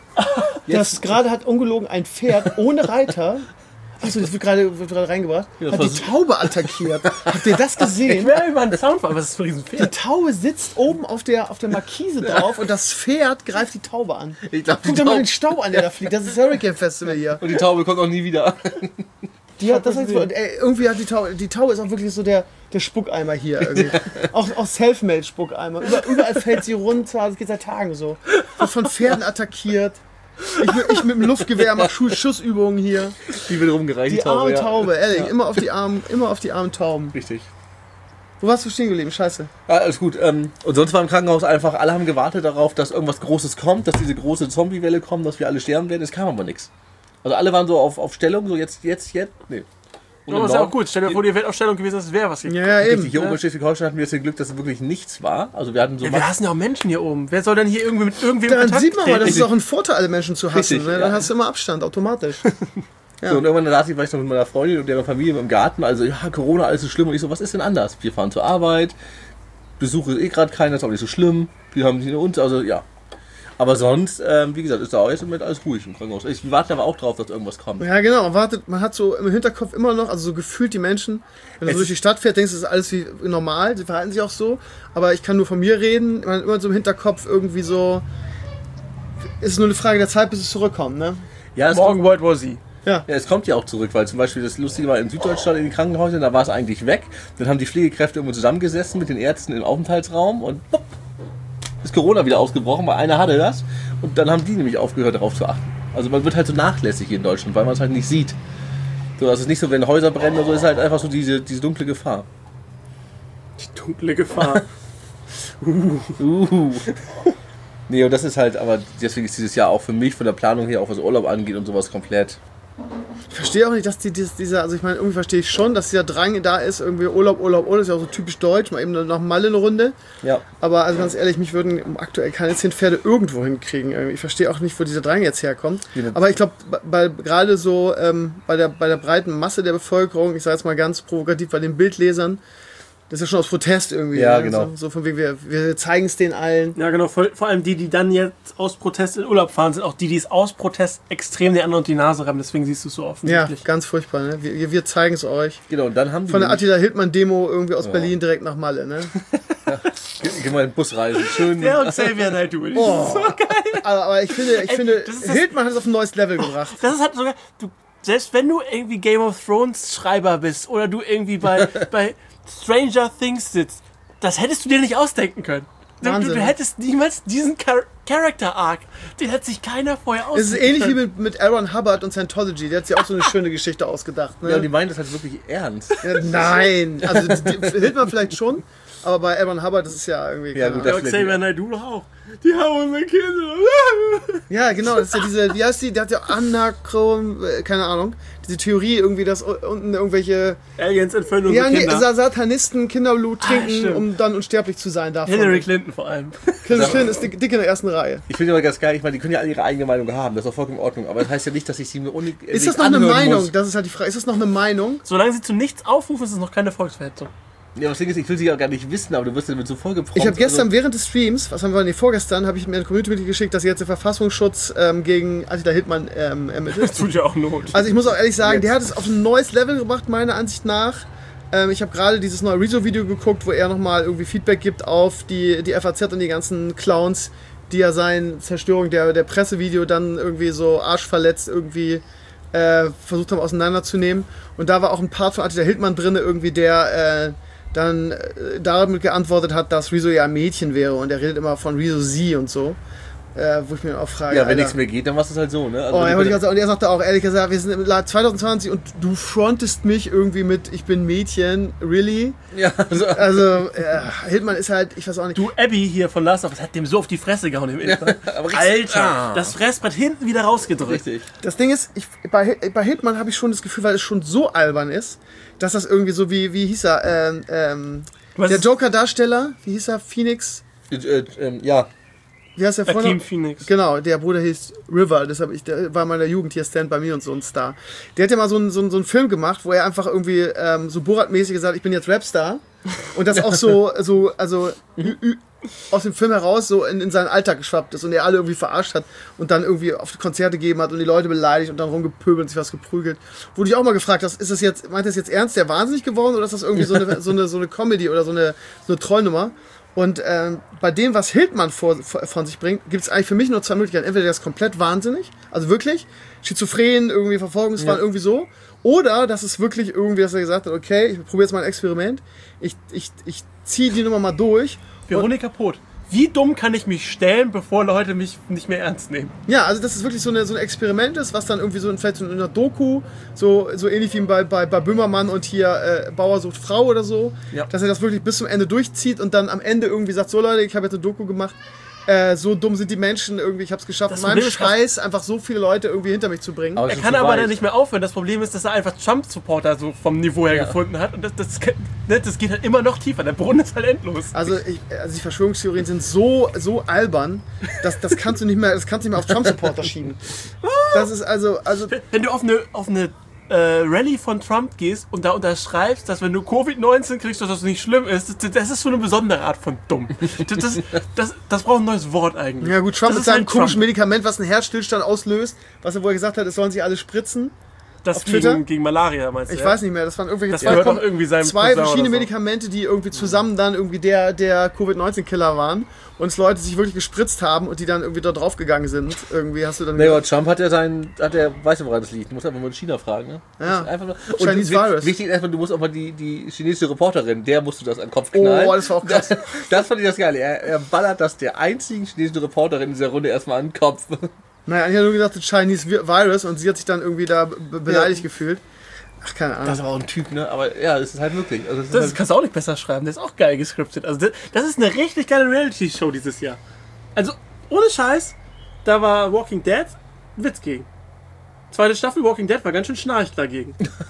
das gerade hat ungelogen ein Pferd ohne Reiter. Achso, das wird gerade, wird gerade reingebracht. Ja, hat das die war- Taube attackiert. Habt ihr das Ich gesehen? wäre über einen Soundfall, was ist das für ein Die Riesenpferd? Taube sitzt oben auf der, auf der Markise drauf und das Pferd greift die Taube an. Ich glaub, die Guck dir mal Taube- den Staub an, der da fliegt. Das ist das Hurricane Festival hier. Und die Taube kommt auch nie wieder. Die hat, das heißt, ey, irgendwie hat die Taube, die Taube ist auch wirklich so der, der Spuckeimer hier. Irgendwie. auch auch Selfmade-Spuckeimer. Über, überall fällt sie runter, das geht seit Tagen so. Wird von Pferden attackiert. Ich, mit- ich mit dem Luftgewehr mache Schuss, Schussübungen hier. Die wird rumgereicht, Die arme ja. Taube, ehrlich, Ja. immer auf die armen, immer auf die armen Tauben. Richtig. Wo warst du stehen geblieben? Scheiße. Ja, alles gut. Ähm, und sonst war im Krankenhaus einfach, alle haben gewartet darauf, dass irgendwas Großes kommt, dass diese große Zombie-Welle kommt, dass wir alle sterben werden. Es kam aber nichts. Also alle waren so auf, auf Stellung, so jetzt, jetzt, jetzt. Nee. Und Ja, im das ist ja auch Norden- gut. Stell dir vor, die Weltausstellung gewesen, das wäre was Ja, gekommen. ja, Richtig, eben. hier oben ne? in Schleswig-Holstein hatten wir jetzt den Glück, dass es wirklich nichts war. Also wir hatten so Ja, wir hassen ja auch Menschen hier oben. Wer soll denn hier irgendwie mit irgendwem in Daran Kontakt sieht man mal, das treten? ist auch ein Vorteil, alle Menschen zu hassen. Richtig, Ne? Dann ja. hast du immer Abstand, automatisch. Ja. So, und irgendwann saß ich, war ich noch mit meiner Freundin und deren Familie im Garten. Also, ja, Corona, alles so schlimm. Und ich so, was ist denn anders? Wir fahren zur Arbeit, Besuche ist eh gerade keiner, ist auch nicht so schlimm. Wir haben die uns, also ja. Aber sonst, ähm, wie gesagt, ist da auch jetzt im Moment alles ruhig im Krankenhaus. Ich warte aber auch drauf, dass irgendwas kommt. Ja, genau. Man wartet, man hat so im Hinterkopf immer noch, also so gefühlt die Menschen, wenn du Es so durch die Stadt fährst, denkst du, das ist alles wie normal, sie verhalten sich auch so. Aber ich kann nur von mir reden, man hat immer so im Hinterkopf irgendwie so, ist nur eine Frage der Zeit, bis es zurückkommt, ne? Ja, es Morgen kommt, World War Z. Ja. ja, es kommt ja auch zurück, weil zum Beispiel das Lustige war in Süddeutschland in den Krankenhäusern, da war es eigentlich weg. Dann haben die Pflegekräfte irgendwo zusammengesessen mit den Ärzten im Aufenthaltsraum und pop, ist Corona wieder ausgebrochen, weil einer hatte das. Und dann haben die nämlich aufgehört, darauf zu achten. Also man wird halt so nachlässig hier in Deutschland, weil man es halt nicht sieht. So, das ist nicht so, wenn Häuser brennen oder so, ist halt einfach so diese, diese dunkle Gefahr. Die dunkle Gefahr. Uh. Nee, und das ist halt, aber deswegen ist dieses Jahr auch für mich von der Planung her, auch was Urlaub angeht und sowas, komplett. Ich verstehe auch nicht, dass die, dieses- dieser, also ich meine, irgendwie verstehe ich schon, dass dieser Drang da ist, irgendwie Urlaub, Urlaub, Urlaub, ist ja auch so typisch deutsch, mal eben nach Malle eine Runde. Ja. Aber also ganz ehrlich, mich würden aktuell keine zehn Pferde irgendwo hinkriegen. Irgendwie. Ich verstehe auch nicht, wo dieser Drang jetzt herkommt. Ja, Aber ich glaube, bei, gerade so ähm, bei, der, bei der breiten Masse der Bevölkerung, ich sage jetzt mal ganz provokativ bei den Bildlesern, Das ist ja schon aus Protest irgendwie. Ja, ne? genau. So, so von wegen, wir, wir zeigen es denen allen. Ja, genau. Vor, vor allem die, die dann jetzt aus Protest in Urlaub fahren, sind auch die, die es aus Protest extrem den anderen unter die Nase rammen. Deswegen siehst du es so Ja, offensichtlich. ganz furchtbar. Ne? Wir, wir zeigen es euch. Genau, und dann haben die... Von der nämlich- Attila Hildmann-Demo irgendwie aus Ja. Berlin direkt nach Malle. Ne? Geh, geh mal in den Bus reisen. Schön. Der und Xavier Naidoo. Das Oh. ist so geil. Aber, aber ich finde, ich Ey, finde das ist das- Hildmann hat es auf ein neues Level gebracht. Das ist halt sogar, du, selbst wenn du irgendwie Game of Thrones Schreiber bist oder du irgendwie bei, bei Stranger Things sitzt, das hättest du dir nicht ausdenken können. Du, du, Wahnsinn. du hättest niemals diesen Char Character Arc, den hat sich keiner vorher Es ist ausdenken ähnlich wie können. mit, mit Aaron Hubbard und Scientology. Der hat sich auch so eine schöne Geschichte ausgedacht. Ne? Ja, und die meinen das halt wirklich ernst. Ja, nein, also die, die, Hildmann vielleicht schon, aber bei Aaron Hubbard, das ist ja irgendwie... Ja, keine gut, Ahnung. Ja, Xavier Naidoo doch auch. Die haben unsere Kinder. Ja, genau, das ist ja diese, wie heißt die, der hat ja Anachron, äh, keine Ahnung, diese Theorie irgendwie, dass unten irgendwelche Aliens entführen ja, unsere nee, Kinder. Sa- Satanisten Kinderblut Ah, trinken, stimmt. um dann unsterblich zu sein davon. Hillary Clinton vor allem. Hillary Clinton ist dick, dick in der ersten Reihe. Ich finde aber ganz geil, ich meine, die können ja alle ihre eigene Meinung haben, das ist auch vollkommen in Ordnung, aber das heißt ja nicht, dass ich sie mir uni- Ist nicht das noch eine anhören Meinung? muss. Das ist halt die Frage. Ist das noch eine Meinung? Solange sie zu nichts aufrufen, ist es noch keine Volksverhetzung. Ja, das Ding ist, ich will sie ja gar nicht wissen, aber du wirst ja mit so vollgeprompt. Ich habe gestern also, während des Streams, was haben wir, nee, vorgestern, habe ich mir eine Community geschickt, dass jetzt der Verfassungsschutz ähm, gegen Attila Hildmann ähm, ermittelt. Das tut ja auch Not. Also ich muss auch ehrlich sagen, Jetzt. der hat es auf ein neues Level gebracht, meiner Ansicht nach. Ähm, ich habe gerade dieses neue Rezo-Video geguckt, wo er nochmal irgendwie Feedback gibt auf die, die F A Z und die ganzen Clowns, die ja sein Zerstörung der, der Pressevideo dann irgendwie so arschverletzt irgendwie äh, versucht haben auseinanderzunehmen. Und da war auch ein Part von Attila Hildmann drin, irgendwie der... Äh, dann äh, damit geantwortet hat, dass Rezo ja ein Mädchen wäre und er redet immer von Rezo sie und so. Äh, wo ich mir auch frage, ja, wenn Alter, nichts mehr geht, dann machst du es halt so, ne? Also, Oh, wenn ja, du- wollte ich gerade sagen. Und er sagte auch, ehrlich gesagt, wir sind im Jahr zwanzig zwanzig und du frontest mich irgendwie mit, ich bin Mädchen, really? ja, also, Also, äh, Hildmann ist halt, ich weiß auch nicht. Du, Abby hier von Last of Us hat dem so auf die Fresse gehauen im Intro. aber richtig- Alter, Ah. das Fressbrett hinten wieder rausgedrückt. richtig. Das Ding ist, ich, bei, bei Hildmann habe ich schon das Gefühl, weil es schon so albern ist, dass das irgendwie so wie, wie hieß er, ähm, ähm, Was der ist- Joker-Darsteller, wie hieß er, Phoenix? Äh, äh, ähm, ja, Wie heißt der Joaquin Vorname? Phoenix. Genau, der Bruder hieß River, deshalb ich, der war in meiner Jugend hier Stand bei mir und so ein Star. Der hat ja mal so einen, so einen, so einen Film gemacht, wo er einfach irgendwie ähm, so Borat-mäßig gesagt, ich bin jetzt Rapstar. Und das auch so, so also ü, ü, aus dem Film heraus so in, in seinen Alltag geschwappt ist und er alle irgendwie verarscht hat und dann irgendwie auf die Konzerte gegeben hat und die Leute beleidigt und dann rumgepöbelt und sich was geprügelt. Wo du dich auch mal gefragt hast, ist das jetzt, meint das jetzt ernst, der wahnsinnig geworden oder ist das irgendwie so eine, so eine, so eine Comedy oder so eine, so eine Trollnummer? Und ähm, bei dem, was Hildmann vor, vor, von sich bringt, gibt es eigentlich für mich nur zwei Möglichkeiten. Entweder der ist komplett wahnsinnig, also wirklich, schizophren, irgendwie Verfolgungswahn, Ja. irgendwie so. Oder das ist wirklich irgendwie, dass er gesagt hat, okay, ich probiere jetzt mal ein Experiment, ich, ich, ich ziehe die Nummer mal durch. Veronika Poth. Wie dumm kann ich mich stellen, bevor Leute mich nicht mehr ernst nehmen? Ja, also das ist wirklich so, eine, so ein Experiment ist, was dann irgendwie so in, vielleicht so in einer Doku, so, so ähnlich wie bei, bei, bei Böhmermann und hier äh, Bauer sucht Frau oder so, Ja. dass er das wirklich bis zum Ende durchzieht und dann am Ende irgendwie sagt, so Leute, ich habe jetzt eine Doku gemacht, äh, so dumm sind die Menschen, irgendwie, ich habe es geschafft, Das meinen Problem ist auch- Scheiß einfach so viele Leute irgendwie hinter mich zu bringen. Aber Er es ist kann zu aber weit. dann nicht mehr aufhören. Das Problem ist, dass er einfach Trump-Supporter so vom Niveau her Ja. gefunden hat. Und das, das, ne, das geht halt immer noch tiefer. Der Brunnen ist halt endlos. Also, ich, also die Verschwörungstheorien sind so, so albern, dass das kannst du nicht mehr, das kannst du nicht mehr auf Trump-Supporter schieben. Das ist also, also Wenn du auf eine, auf eine äh, Rallye von Trump gehst und da unterschreibst, dass wenn du Covid neunzehn kriegst, dass das nicht schlimm ist, das, das ist so eine besondere Art von dumm. Das, das, das, das braucht ein neues Wort eigentlich. ja gut, Trump das mit ist seinem halt komischen Trump. Medikament, was einen Herzstillstand auslöst, was er wohl gesagt hat, es sollen sich alle spritzen. Das auf Twitter? gegen, gegen Malaria, meinst du? Ich ja? weiß nicht mehr, das waren irgendwelche Das zwei, gehört Kom- doch irgendwie seinem zwei Cousin verschiedene oder so. Medikamente, die irgendwie zusammen dann irgendwie der, der Covid neunzehn Killer waren und es Leute sich wirklich gespritzt haben und die dann irgendwie da drauf gegangen sind. Irgendwie hast du dann... Nee, aber Trump hat ja sein, hat der, weiß ja, woran das liegt. Du musst einfach mal in China fragen, ne? Ja. Das ist einfach nur, und Chinese wi- Virus. Wichtig ist erstmal, du musst auch mal die, die chinesische Reporterin, der musst du das an den Kopf knallen. Oh, das war auch krass. Das, das fand ich das Geile. Er, er ballert das der einzigen chinesischen Reporterin in dieser Runde erstmal an den Kopf. Naja, ich habe nur gesagt, Chinese Vi- Virus und sie hat sich dann irgendwie da be beleidigt gefühlt. Ach, keine Ahnung. Das ist aber auch ein Typ, ne? Aber ja, es ist halt möglich. Also es ist Das halt, kannst du auch nicht besser schreiben. Das ist auch geil gescriptet. Also das, das ist eine richtig geile Reality-Show dieses Jahr. Also ohne Scheiß, da war Walking Dead ein Witz gegen. Zweite Staffel Walking Dead war ganz schön schnarch dagegen.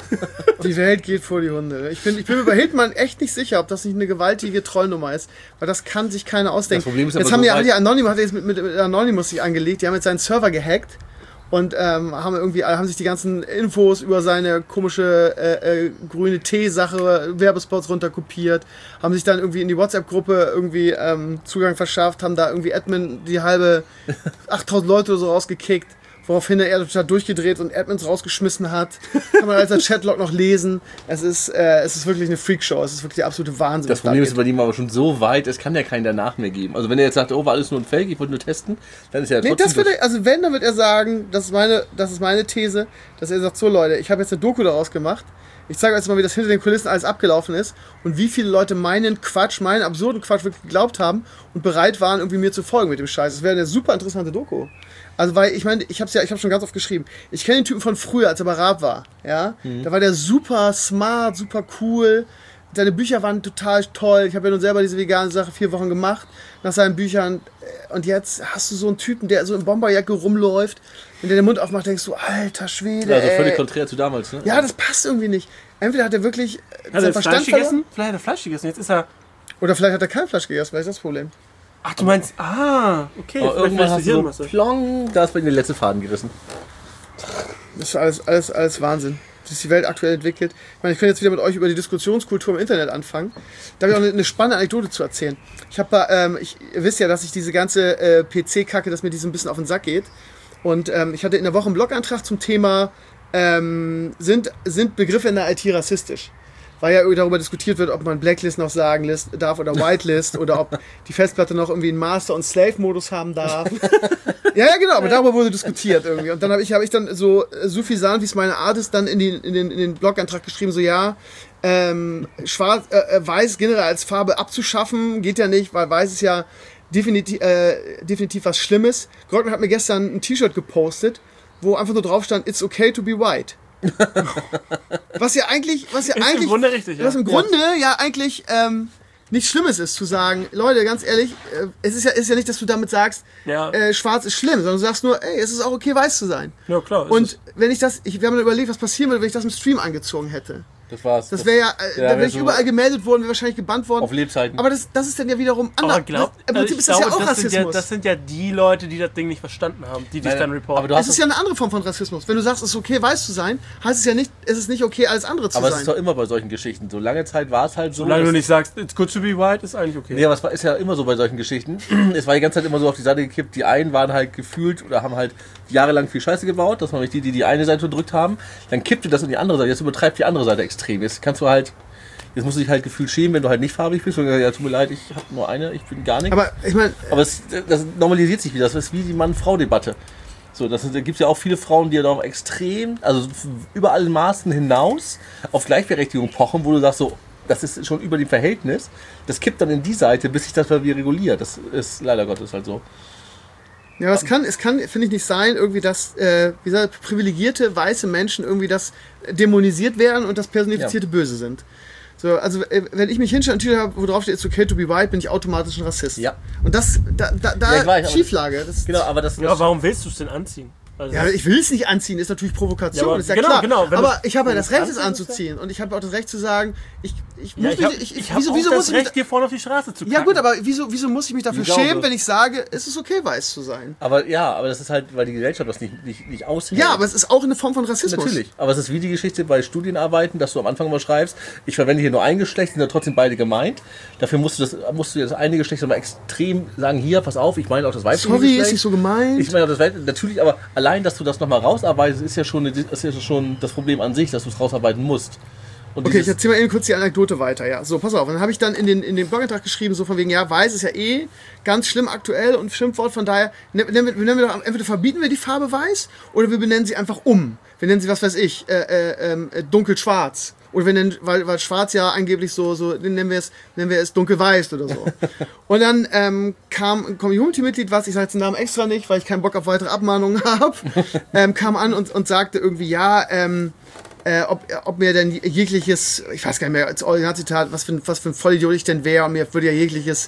Die Welt geht vor die Hunde. Ich bin, ich bin mir bei Hildmann echt nicht sicher, ob das nicht eine gewaltige Trollnummer ist, weil das kann sich keiner ausdenken. Das Problem ist jetzt aber haben so ja weit- alle Anonymous, hat jetzt mit, mit Anonymous sich angelegt, die haben jetzt seinen Server gehackt und ähm, haben irgendwie haben sich die ganzen Infos über seine komische äh, äh, grüne Tee-Sache, Werbespots runterkopiert, haben sich dann irgendwie in die WhatsApp-Gruppe irgendwie ähm, Zugang verschafft, haben da irgendwie Admin die halbe achttausend Leute oder so rausgekickt, woraufhin er total durchgedreht und Admins rausgeschmissen hat. Kann man als Chatlog noch lesen. Es ist, äh, es ist wirklich eine Freakshow. Es ist wirklich der absolute Wahnsinn. Das Problem ist bei ihm aber schon so weit, es kann ja keinen danach mehr geben. Also wenn er jetzt sagt, oh, war alles nur ein Fake, ich wollte nur testen, dann ist er ja nee, trotzdem... das würde, also wenn, dann wird er sagen, das ist, meine, das ist meine These, dass er sagt, so Leute, ich habe jetzt eine Doku daraus gemacht. Ich zeige euch jetzt mal, wie das hinter den Kulissen alles abgelaufen ist und wie viele Leute meinen Quatsch, meinen absurden Quatsch wirklich geglaubt haben und bereit waren, irgendwie mir zu folgen mit dem Scheiß. Das wäre eine super interessante Doku. Also weil, ich meine, ich habe ja, ich habe schon ganz oft geschrieben, ich kenne den Typen von früher, als er bei Raab war, ja. Mhm. Da war der super smart, super cool. Seine Bücher waren total toll. Ich habe ja nun selber diese vegane Sache vier Wochen gemacht nach seinen Büchern. Und jetzt hast du so einen Typen, der so in Bomberjacke rumläuft. Wenn der den Mund aufmacht, denkst du, alter Schwede, ja, also völlig ey. konträr zu damals, ne? Ja, das passt irgendwie nicht. Entweder hat er wirklich hat er Fleisch gegessen? Vielleicht hat er Fleisch gegessen. Jetzt ist er... Oder vielleicht hat er kein Fleisch gegessen, vielleicht ist das Problem. Ach, du meinst, ah, okay. Aber irgendwann hast du so plong, da ist bei dir der letzte Faden gerissen. Das ist alles, alles, alles Wahnsinn. Wie sich die Welt aktuell entwickelt. Ich meine, ich könnte jetzt wieder mit euch über die Diskussionskultur im Internet anfangen. Da habe ich auch eine, eine spannende Anekdote zu erzählen. Ich habe, ähm, ich, ihr wisst ja, dass ich diese ganze äh, P C-Kacke, dass mir die so ein bisschen auf den Sack geht. Und ähm, ich hatte in der Woche einen Blogantrag zum Thema, ähm, sind, sind Begriffe in der I T rassistisch? Weil ja darüber diskutiert wird, ob man Blacklist noch sagen list, darf oder Whitelist oder ob die Festplatte noch irgendwie einen Master- und Slave-Modus haben darf. ja, ja, genau, aber darüber wurde diskutiert irgendwie. Und dann habe ich, hab ich dann so suffisant, wie es meine Art ist, dann in, die, in, den, in den Blogantrag geschrieben, so ja, ähm, schwarz, äh, weiß generell als Farbe abzuschaffen, geht ja nicht, weil weiß ist ja definitiv, äh, definitiv was Schlimmes. Goldman hat mir gestern ein T-Shirt gepostet, wo einfach nur drauf stand, it's okay to be white. was ja eigentlich, was ja ist eigentlich, im Grunde richtig, ja. was im Grunde ja, ja eigentlich ähm, nichts Schlimmes ist, zu sagen, Leute, ganz ehrlich, äh, es ist ja, ist ja nicht, dass du damit sagst, ja. äh, schwarz ist schlimm, sondern du sagst nur, ey, es ist auch okay, weiß zu sein. Ja, klar. Und wenn ich das, ich, wir haben dann überlegt, was passieren würde, wenn ich das im Stream angezogen hätte. Das war's. Das wäre ja, äh, ja, da wäre ich so überall gemeldet worden, wäre wahrscheinlich gebannt worden. Auf Lebzeiten. Aber das, das ist dann ja wiederum anders. Glaub, Im Prinzip ist das glaube, ja auch das Rassismus. Sind ja, das sind ja die Leute, die das Ding nicht verstanden haben, die dich Nein, dann reporten. aber du hast es ist ja eine andere Form von Rassismus. Wenn du sagst, es ist okay, weiß zu sein, heißt es ja nicht, es ist nicht okay, alles andere zu aber sein. Aber es ist doch immer bei solchen Geschichten. So lange Zeit war es halt so. Solange du nicht sagst, it's good to be white, ist eigentlich okay. Nee, aber es war, ist ja immer so bei solchen Geschichten. Es war die ganze Zeit immer so auf die Seite gekippt. Die einen waren halt gefühlt oder haben halt jahrelang viel Scheiße gebaut. Das waren nicht die, die die eine Seite gedrückt haben. Dann kippte das in die andere Seite. Jetzt übertreibt die andere Seite extrem. Jetzt kannst du halt... Jetzt musst du dich halt gefühlt schämen, wenn du halt nicht farbig bist. Und ja, tut mir leid, ich habe nur eine, ich bin gar nichts. Aber ich meine... Aber es, das normalisiert sich wieder. Das ist wie die Mann-Frau-Debatte. So, das, da gibt es ja auch viele Frauen, die ja noch extrem, also über alle Maßen hinaus auf Gleichberechtigung pochen, wo du sagst so, das ist schon über dem Verhältnis. Das kippt dann in die Seite, bis sich das mal wieder reguliert. Das ist leider Gottes halt so. Ja, aber es kann, es kann, finde ich, nicht sein, irgendwie, dass äh, wie gesagt, privilegierte weiße Menschen irgendwie das dämonisiert werden und das personifizierte ja. Böse sind. So, also äh, wenn ich mich hinstelle und Tüte habe, wo drauf steht, it's okay to be white, bin ich automatisch ein Rassist. Ja. Und das, da, da, da ja, weiß, Schieflage. Das, genau, aber das. Ja, warum willst du es denn anziehen? Also ja, ich will es nicht anziehen, ist natürlich Provokation, ja, ist ja genau, klar. Genau, aber ich habe ja das Recht, es anzuziehen. Und ich habe auch das Recht zu sagen, ich, ich, ja, muss ich habe mich, ich, ich, hab wieso, auch wieso das muss ich Recht, mich, dir vorne auf die Straße zu packen. Ja gut, aber wieso, wieso muss ich mich dafür ich glaube, schämen, wenn ich sage, es ist okay, weiß zu sein? Aber ja, aber das ist halt, weil die Gesellschaft das nicht, nicht, nicht aushält. Ja, aber es ist auch eine Form von Rassismus. Natürlich, aber es ist wie die Geschichte bei Studienarbeiten, dass du am Anfang mal schreibst, ich verwende hier nur ein Geschlecht, sind ja trotzdem beide gemeint. Dafür musst du das, musst du das eine Geschlecht aber extrem sagen, hier, pass auf, ich meine auch das weibliche Sorry, Geschlecht. ist nicht so gemeint. Ich meine auch das weibliche, natürlich, aber allein, dass du das nochmal rausarbeitest, ist ja schon, ist ja schon das Problem an sich, dass du es rausarbeiten musst. Und okay, ich erzähle mal eben kurz die Anekdote weiter. Ja, so, pass auf. Und dann habe ich dann in den, in den Blogantrag geschrieben, so von wegen, ja, weiß ist ja eh ganz schlimm aktuell und Schimpfwort, von daher, nennen wir, nennen wir doch, entweder verbieten wir die Farbe weiß oder wir benennen sie einfach um. Wir nennen sie, was weiß ich, äh, äh, äh, dunkelschwarz. Oder wir nennen, weil, weil schwarz ja angeblich so, so nennen wir es, nennen wir es dunkelweiß oder so. Und dann ähm, kam ein Community-Mitglied, was, ich sage jetzt den Namen extra nicht, weil ich keinen Bock auf weitere Abmahnungen habe, ähm, kam an und, und sagte irgendwie, ja, ähm, Äh, ob, ob mir denn jegliches, ich weiß gar nicht mehr, als Originalzitat, was für, was für ein Vollidiot ich denn wäre und mir würde ja jegliches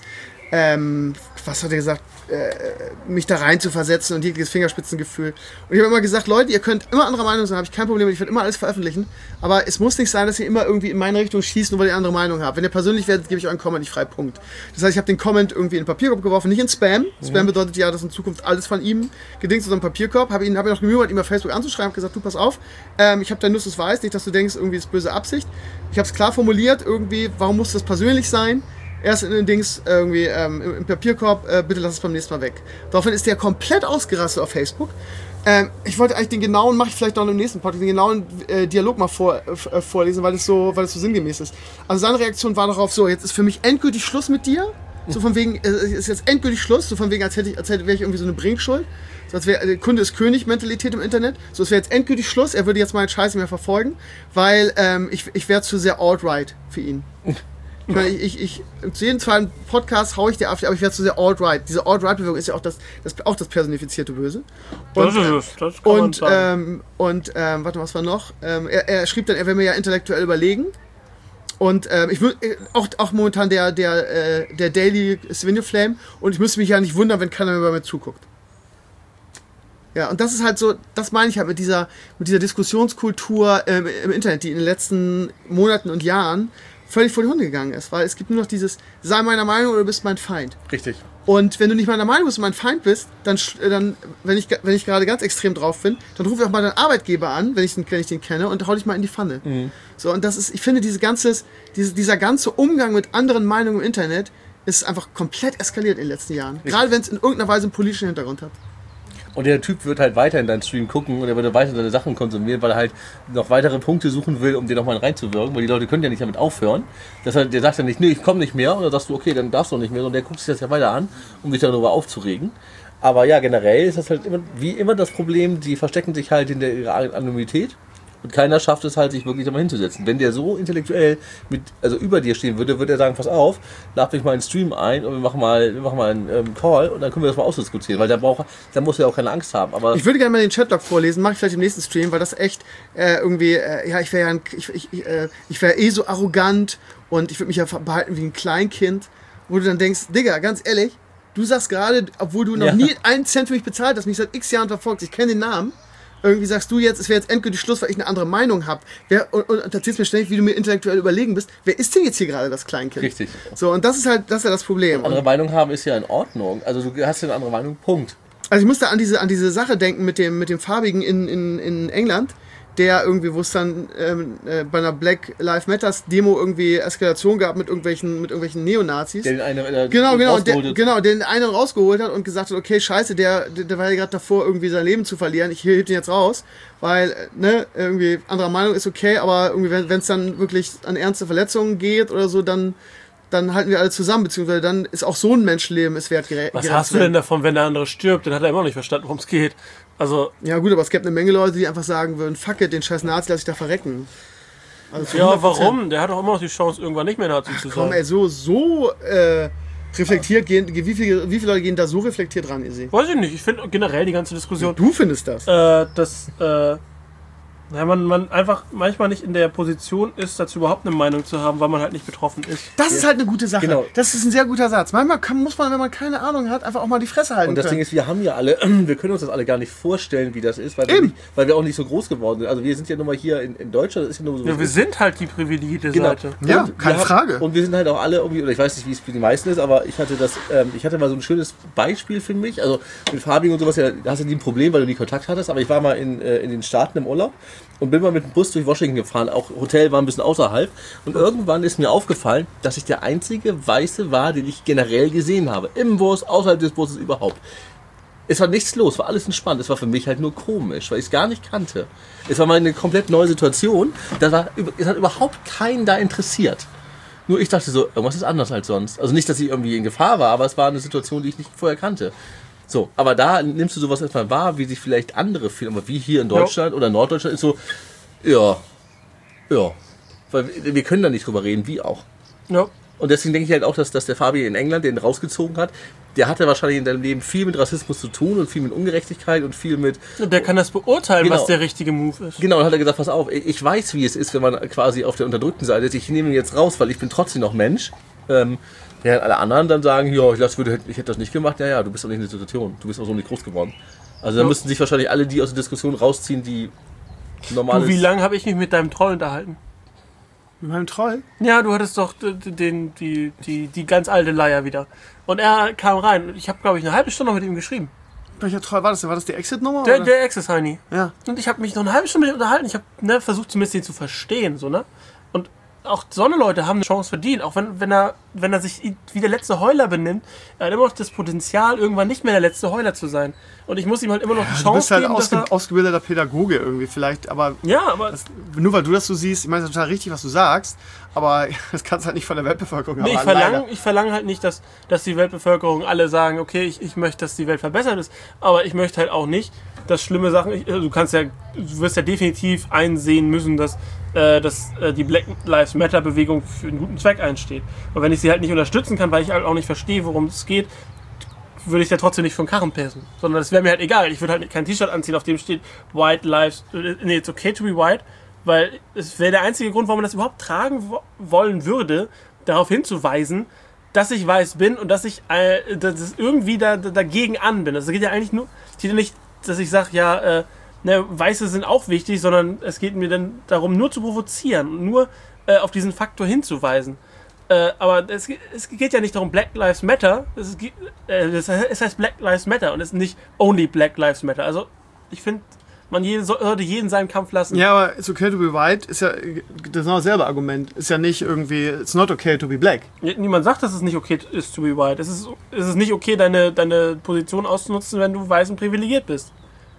ähm, was hat er gesagt, äh, mich da rein zu versetzen und jegliches Fingerspitzengefühl. Und ich habe immer gesagt, Leute, ihr könnt immer anderer Meinung sein, habe ich kein Problem, ich werde immer alles veröffentlichen, aber es muss nicht sein, dass ihr immer irgendwie in meine Richtung schießt, nur weil ihr eine andere Meinung habt. Wenn ihr persönlich werdet, gebe ich euren Comment nicht frei, Punkt. Das heißt, ich habe den Comment irgendwie in den Papierkorb geworfen, nicht in Spam. Mhm. Spam bedeutet ja, dass in Zukunft alles von ihm gedingst in so einem Papierkorb. Habe ihn, hab ihn noch gemüht, ihm auf Facebook anzuschreiben, habe gesagt, du, pass auf, ähm, ich habe dein Nuss weiß, nicht, dass du denkst, irgendwie ist böse Absicht. Ich habe es klar formuliert, irgendwie, warum muss das persönlich sein? Erst in den Dings irgendwie ähm, im, im Papierkorb, äh, bitte lass es beim nächsten Mal weg. Daraufhin ist der komplett ausgerastet auf Facebook. Ähm, ich wollte eigentlich den genauen, mache ich vielleicht noch im nächsten Podcast, den genauen äh, Dialog mal vor, äh, vorlesen, weil es so, weil es so sinngemäß ist. Also seine Reaktion war darauf so, jetzt ist für mich endgültig Schluss mit dir. So von wegen, es äh, ist jetzt endgültig Schluss, so von wegen, als hätte ich, als hätte, wäre ich irgendwie so eine Bringschuld. So als wäre äh, Kunde ist König Mentalität im Internet. So, es wäre jetzt endgültig Schluss, er würde jetzt meinen Scheiß nicht mehr verfolgen, weil ähm, ich, ich wäre zu sehr alt-right für ihn. Ich meine, ich, ich, ich, zu jedem zweiten Podcast haue ich dir auf, aber ich werde zu sehr alt-right. Diese alt-right-Bewegung ist ja auch das, das, auch das personifizierte Böse. Und, das ist es, das kann und, man sagen. Ähm, und, ähm, warte, was war noch? Ähm, er, er schrieb dann, er wäre mir ja intellektuell überlegen. Und ähm, ich würde auch, auch momentan der, der, äh, der Daily Swindle-Flame und ich müsste mich ja nicht wundern, wenn keiner mehr bei mir zuguckt. Ja, und das ist halt so, das meine ich halt mit dieser, mit dieser Diskussionskultur ähm, im Internet, die in den letzten Monaten und Jahren völlig vor die Hunde gegangen ist, weil es gibt nur noch dieses, sei meiner Meinung oder du bist mein Feind. Richtig. Und wenn du nicht meiner Meinung bist und mein Feind bist, dann, dann wenn ich, wenn ich gerade ganz extrem drauf bin, dann rufe ich auch mal deinen Arbeitgeber an, wenn ich den, wenn ich den kenne, und hau dich mal in die Pfanne. Mhm. So, und das ist, ich finde, diese ganze, diese, dieser ganze Umgang mit anderen Meinungen im Internet ist einfach komplett eskaliert in den letzten Jahren. Richtig. Gerade wenn es in irgendeiner Weise einen politischen Hintergrund hat. Und der Typ wird halt weiter in deinen Stream gucken und er wird weiter seine Sachen konsumieren, weil er halt noch weitere Punkte suchen will, um dir nochmal reinzuwirken, weil die Leute können ja nicht damit aufhören. Das heißt, der sagt ja nicht, nee, ich komme nicht mehr, und dann sagst du, okay, dann darfst du nicht mehr, und der guckt sich das ja weiter an, um sich darüber aufzuregen. Aber ja, generell ist das halt immer, wie immer das Problem, die verstecken sich halt in der ihrer Anonymität. Und keiner schafft es halt, sich wirklich da mal hinzusetzen. Wenn der so intellektuell mit, also über dir stehen würde, würde er sagen, pass auf, lad mich mal in den Stream ein und wir machen mal, wir machen mal einen ähm, Call und dann können wir das mal ausdiskutieren. Weil da braucht, da muss er auch keine Angst haben. Aber ich würde gerne mal den Chatlog vorlesen, mache ich vielleicht im nächsten Stream, weil das echt äh, irgendwie, äh, ja, ich wäre ja ich, ich, äh, ich wäre eh so arrogant und ich würde mich ja behalten wie ein Kleinkind, wo du dann denkst, Digga, ganz ehrlich, du sagst gerade, obwohl du noch ja. nie einen Cent für mich bezahlt hast, mich seit x Jahren verfolgt, ich kenne den Namen, irgendwie sagst du jetzt, es wäre jetzt endgültig Schluss, weil ich eine andere Meinung habe. Und, und, und erzählst mir ständig, wie du mir intellektuell überlegen bist. Wer ist denn jetzt hier gerade das Kleinkind? Richtig. So, und das ist halt, das ist ja das Problem. Eine andere Meinung haben ist ja in Ordnung. Also du hast ja eine andere Meinung, Punkt. Also ich musste an diese, an diese Sache denken mit dem, mit dem Farbigen in, in, in England, der irgendwie, wo es dann ähm, äh, bei einer Black Lives Matters Demo irgendwie Eskalation gab mit irgendwelchen, mit irgendwelchen Neonazis. Den einen, äh, genau, genau, der, genau, den einen rausgeholt hat und gesagt hat, okay, scheiße, der, der, der war ja gerade davor, irgendwie sein Leben zu verlieren, ich heb den jetzt raus, weil, ne, irgendwie anderer Meinung ist okay, aber irgendwie, wenn es dann wirklich an ernste Verletzungen geht oder so, dann dann halten wir alle zusammen, beziehungsweise dann ist auch so ein Menschenleben es wert gerecht. Was hast du denn davon, wenn der andere stirbt? Dann hat er immer noch nicht verstanden, worum es geht. Also ja gut, aber es gibt eine Menge Leute, die einfach sagen würden, fuck it, den scheiß Nazi lass ich da verrecken. Also ja, warum? Der hat doch immer noch die Chance, irgendwann nicht mehr Nazi Ach, zu sein. Komm, ey, so, so äh, reflektiert gehen, wie viele, wie viele Leute gehen da so reflektiert ran, ihr seht? Weiß ich nicht, ich finde generell die ganze Diskussion... Du findest das? Äh, das, äh... Ja, man, man einfach manchmal nicht in der Position ist, dazu überhaupt eine Meinung zu haben, weil man halt nicht betroffen ist. Das ist halt eine gute Sache. Genau. Das ist ein sehr guter Satz. Manchmal kann, muss man, wenn man keine Ahnung hat, einfach auch mal die Fresse halten. Und das können. Ding ist, wir haben ja alle, wir können uns das alle gar nicht vorstellen, wie das ist, weil, wir, nicht, weil wir auch nicht so groß geworden sind. Also wir sind ja nun mal hier in, in Deutschland. Das ist ja, nur so ja, wir sind halt die privilegierte genau. Seite. Ja, und keine Frage. Haben, und wir sind halt auch alle irgendwie, oder ich weiß nicht, wie es für die meisten ist, aber ich hatte das, ähm, ich hatte mal so ein schönes Beispiel für mich. Also mit Fabian und sowas, ja, da hast du nie ein Problem, weil du nie Kontakt hattest, aber ich war mal in, äh, in den Staaten im Urlaub und bin mal mit dem Bus durch Washington gefahren, auch Hotel war ein bisschen außerhalb und irgendwann ist mir aufgefallen, dass ich der einzige Weiße war, den ich generell gesehen habe. Im Bus, außerhalb des Busses überhaupt. Es war nichts los, war alles entspannt. Es war für mich halt nur komisch, weil ich es gar nicht kannte. Es war mal eine komplett neue Situation. Da war, es hat überhaupt keinen da interessiert. Nur ich dachte so, irgendwas ist anders als sonst. Also nicht, dass ich irgendwie in Gefahr war, aber es war eine Situation, die ich nicht vorher kannte. So, aber da nimmst du sowas erstmal wahr, wie sich vielleicht andere Filme, wie hier in Deutschland ja. oder Norddeutschland ist so, ja, ja, weil wir können da nicht drüber reden, wie auch. Ja. Und deswegen denke ich halt auch, dass, dass der Fabi in England, den rausgezogen hat, der hatte wahrscheinlich in seinem Leben viel mit Rassismus zu tun und viel mit Ungerechtigkeit und viel mit... Und der kann das beurteilen, genau. was der richtige Move ist. Genau, und hat er gesagt, pass auf, ich weiß, wie es ist, wenn man quasi auf der unterdrückten Seite ist. Ich nehme ihn jetzt raus, weil ich bin trotzdem noch Mensch. Ähm, während alle anderen dann sagen, ja, ich, lass, würde, ich hätte das nicht gemacht, ja, ja, du bist doch nicht in der Situation, du bist auch so nicht groß geworden. Also da ja. müssten sich wahrscheinlich alle die aus der Diskussion rausziehen, die normal du, wie lange habe ich mich mit deinem Troll unterhalten? Mit meinem Troll? Ja, du hattest doch den, die, die, die ganz alte Leier wieder. Und er kam rein. Ich habe, glaube ich, eine halbe Stunde noch mit ihm geschrieben. Welcher Troll war das denn? War das die Exit-Nummer? Der, der Exit-Heini. Ja. Und ich habe mich noch eine halbe Stunde mit ihm unterhalten. Ich habe ne, versucht, zumindest ihn zu verstehen. So, ne? Und auch so eine Leute haben eine Chance verdient. Auch wenn, wenn, er, wenn er sich wie der letzte Heuler benimmt, er hat immer noch das Potenzial, irgendwann nicht mehr der letzte Heuler zu sein. Und ich muss ihm halt immer noch die ja, Chance du bist halt geben, ausge dass er ausgebildeter Pädagoge irgendwie vielleicht, aber, ja, aber das, nur weil du das so siehst, ich meine, das ist total richtig, was du sagst, aber das kannst du halt nicht von der Weltbevölkerung nee, ich verlange ich verlang halt nicht, dass, dass die Weltbevölkerung alle sagen, okay, ich, ich möchte, dass die Welt verbessert ist, aber ich möchte halt auch nicht, dass schlimme Sachen, ich, du kannst ja, du wirst ja definitiv einsehen müssen, dass, äh, dass äh, die Black Lives Matter Bewegung für einen guten Zweck einsteht. Und wenn ich sie halt nicht unterstützen kann, weil ich halt auch nicht verstehe, worum es geht, würde ich ja trotzdem nicht von Karren passen. Sondern es wäre mir halt egal. Ich würde halt kein T-Shirt anziehen, auf dem steht White Lives, nee, it's okay to be white, weil es wäre der einzige Grund, warum man das überhaupt tragen wo- wollen würde, darauf hinzuweisen, dass ich weiß bin und dass ich äh, dass ich irgendwie da, da, dagegen an bin. Also es geht ja eigentlich nur, es geht ja nicht, dass ich sage, ja, äh, ne, Weiße sind auch wichtig, sondern es geht mir dann darum, nur zu provozieren und nur äh, auf diesen Faktor hinzuweisen. Äh, aber es, es geht ja nicht darum, Black Lives Matter, es, ist, äh, es heißt Black Lives Matter und es ist nicht only Black Lives Matter. Also ich finde, man jede, sollte jeden seinen Kampf lassen. Ja, aber it's okay to be white ist ja das ist noch dasselbe Argument. Ist ja nicht irgendwie, it's not okay to be black. Niemand sagt, dass es nicht okay ist to be white. Es ist, es ist nicht okay, deine, deine Position auszunutzen, wenn du weiß und privilegiert bist.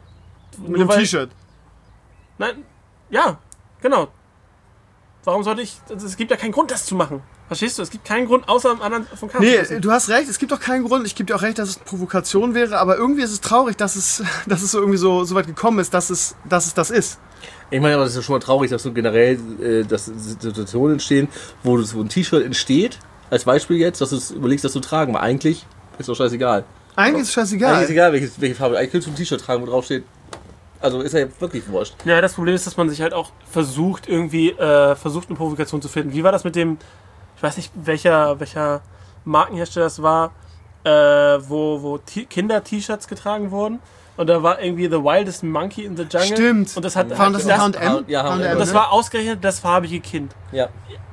Mit einem T-Shirt. Nein, ja, genau. Warum sollte ich, es gibt ja keinen Grund, das zu machen. Verstehst du? Es gibt keinen Grund, außer am anderen von Kampf. Nee, du hast recht, es gibt auch keinen Grund. Ich gebe dir auch recht, dass es eine Provokation wäre, aber irgendwie ist es traurig, dass es, dass es so irgendwie so, so weit gekommen ist, dass es, dass es das ist. Ich meine, aber das ist ja schon mal traurig, dass so generell äh, dass Situationen entstehen, wo, wo ein T-Shirt entsteht, als Beispiel jetzt, dass du überlegst, das zu tragen, weil eigentlich ist doch scheißegal. Eigentlich ist es scheißegal. Eigentlich ist egal, welche, welche Farbe. Eigentlich willst du ein T-Shirt tragen, wo drauf steht. Also ist ja wirklich wurscht. Ja, das Problem ist, dass man sich halt auch versucht, irgendwie, äh, versucht eine Provokation zu finden. Wie war das mit dem, ich weiß nicht, welcher, welcher Markenhersteller das war, äh, wo, wo Kinder-T-Shirts getragen wurden. Und da war irgendwie The Wildest Monkey in the Jungle. Stimmt. Und das hat Waren das das, H und M? Ja, H und M. und das war ausgerechnet das farbige Kind. Ja.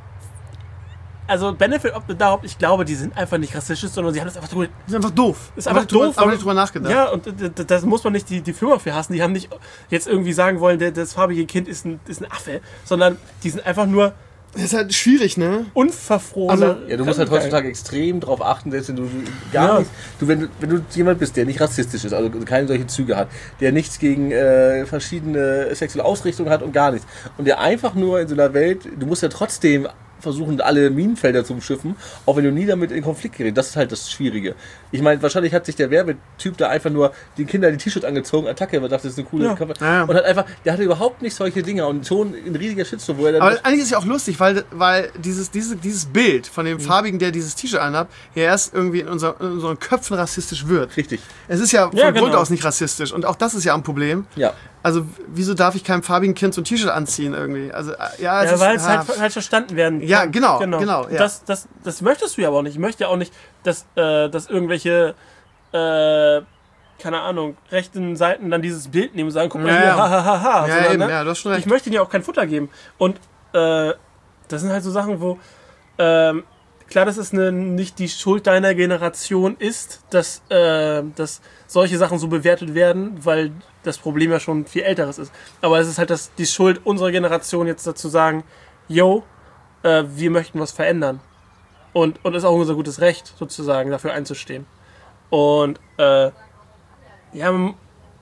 Also Benefit of the Doubt, ich glaube, die sind einfach nicht rassistisch, sondern sie haben das einfach drüber. Das ist einfach doof. Ist einfach drüber, doof. Aber nicht drüber nachgedacht. Ja, und da muss man nicht die, die Firma für hassen. Die haben nicht jetzt irgendwie sagen wollen, der, das farbige Kind ist ein, ist ein Affe, sondern die sind einfach nur Das ist halt schwierig, ne? unverfroren. Also, Ja, du musst halt heutzutage extrem drauf achten, dass wenn du gar Ja. nicht, du, wenn, du, wenn du jemand bist, der nicht rassistisch ist, also keine solche Züge hat, der nichts gegen äh, verschiedene sexuelle Ausrichtungen hat und gar nichts, und der einfach nur in so einer Welt, du musst ja trotzdem versuchen, alle Minenfelder zu umschiffen, auch wenn du nie damit in Konflikt gerätst. Das ist halt das Schwierige. Ich meine, wahrscheinlich hat sich der Werbetyp da einfach nur den Kindern die T-Shirt angezogen, Attacke, weil dachte, das ist eine coole Ja. Kampagne. Ja. Und hat einfach, der hatte überhaupt nicht solche Dinge und schon ein riesiger Shitstorm, wo er dann... aber eigentlich ist es ja auch lustig, weil, weil dieses, dieses, dieses Bild von dem Farbigen, der dieses T-Shirt anhat, ja erst irgendwie in, unser, in unseren Köpfen rassistisch wird. Richtig. Es ist ja von Ja, Grund genau. aus nicht rassistisch und auch das ist ja ein Problem. Ja. Also wieso darf ich keinem farbigen Kind so ein T-Shirt anziehen irgendwie? Also äh, ja, es Ja, ist, weil es ah, halt falsch verstanden werden kann. Ja, genau, genau, ja. Das, das, das möchtest du ja aber auch nicht. Ich möchte ja auch nicht, dass, äh, dass irgendwelche, äh, keine Ahnung, rechten Seiten dann dieses Bild nehmen und sagen, guck mal Ja, hier, ja. hahaha. Ja, eben, ja, du hast schon recht. Ich möchte ihnen ja auch kein Futter geben. Und äh, das sind halt so Sachen, wo, ähm, klar, dass es eine, nicht die Schuld deiner Generation ist, dass, äh, dass solche Sachen so bewertet werden, weil das Problem ja schon viel älteres ist. Aber es ist halt das, die Schuld unserer Generation jetzt dazu sagen, yo, äh, wir möchten was verändern. Und, und ist auch unser gutes Recht, sozusagen, dafür einzustehen. Und äh, ja, m-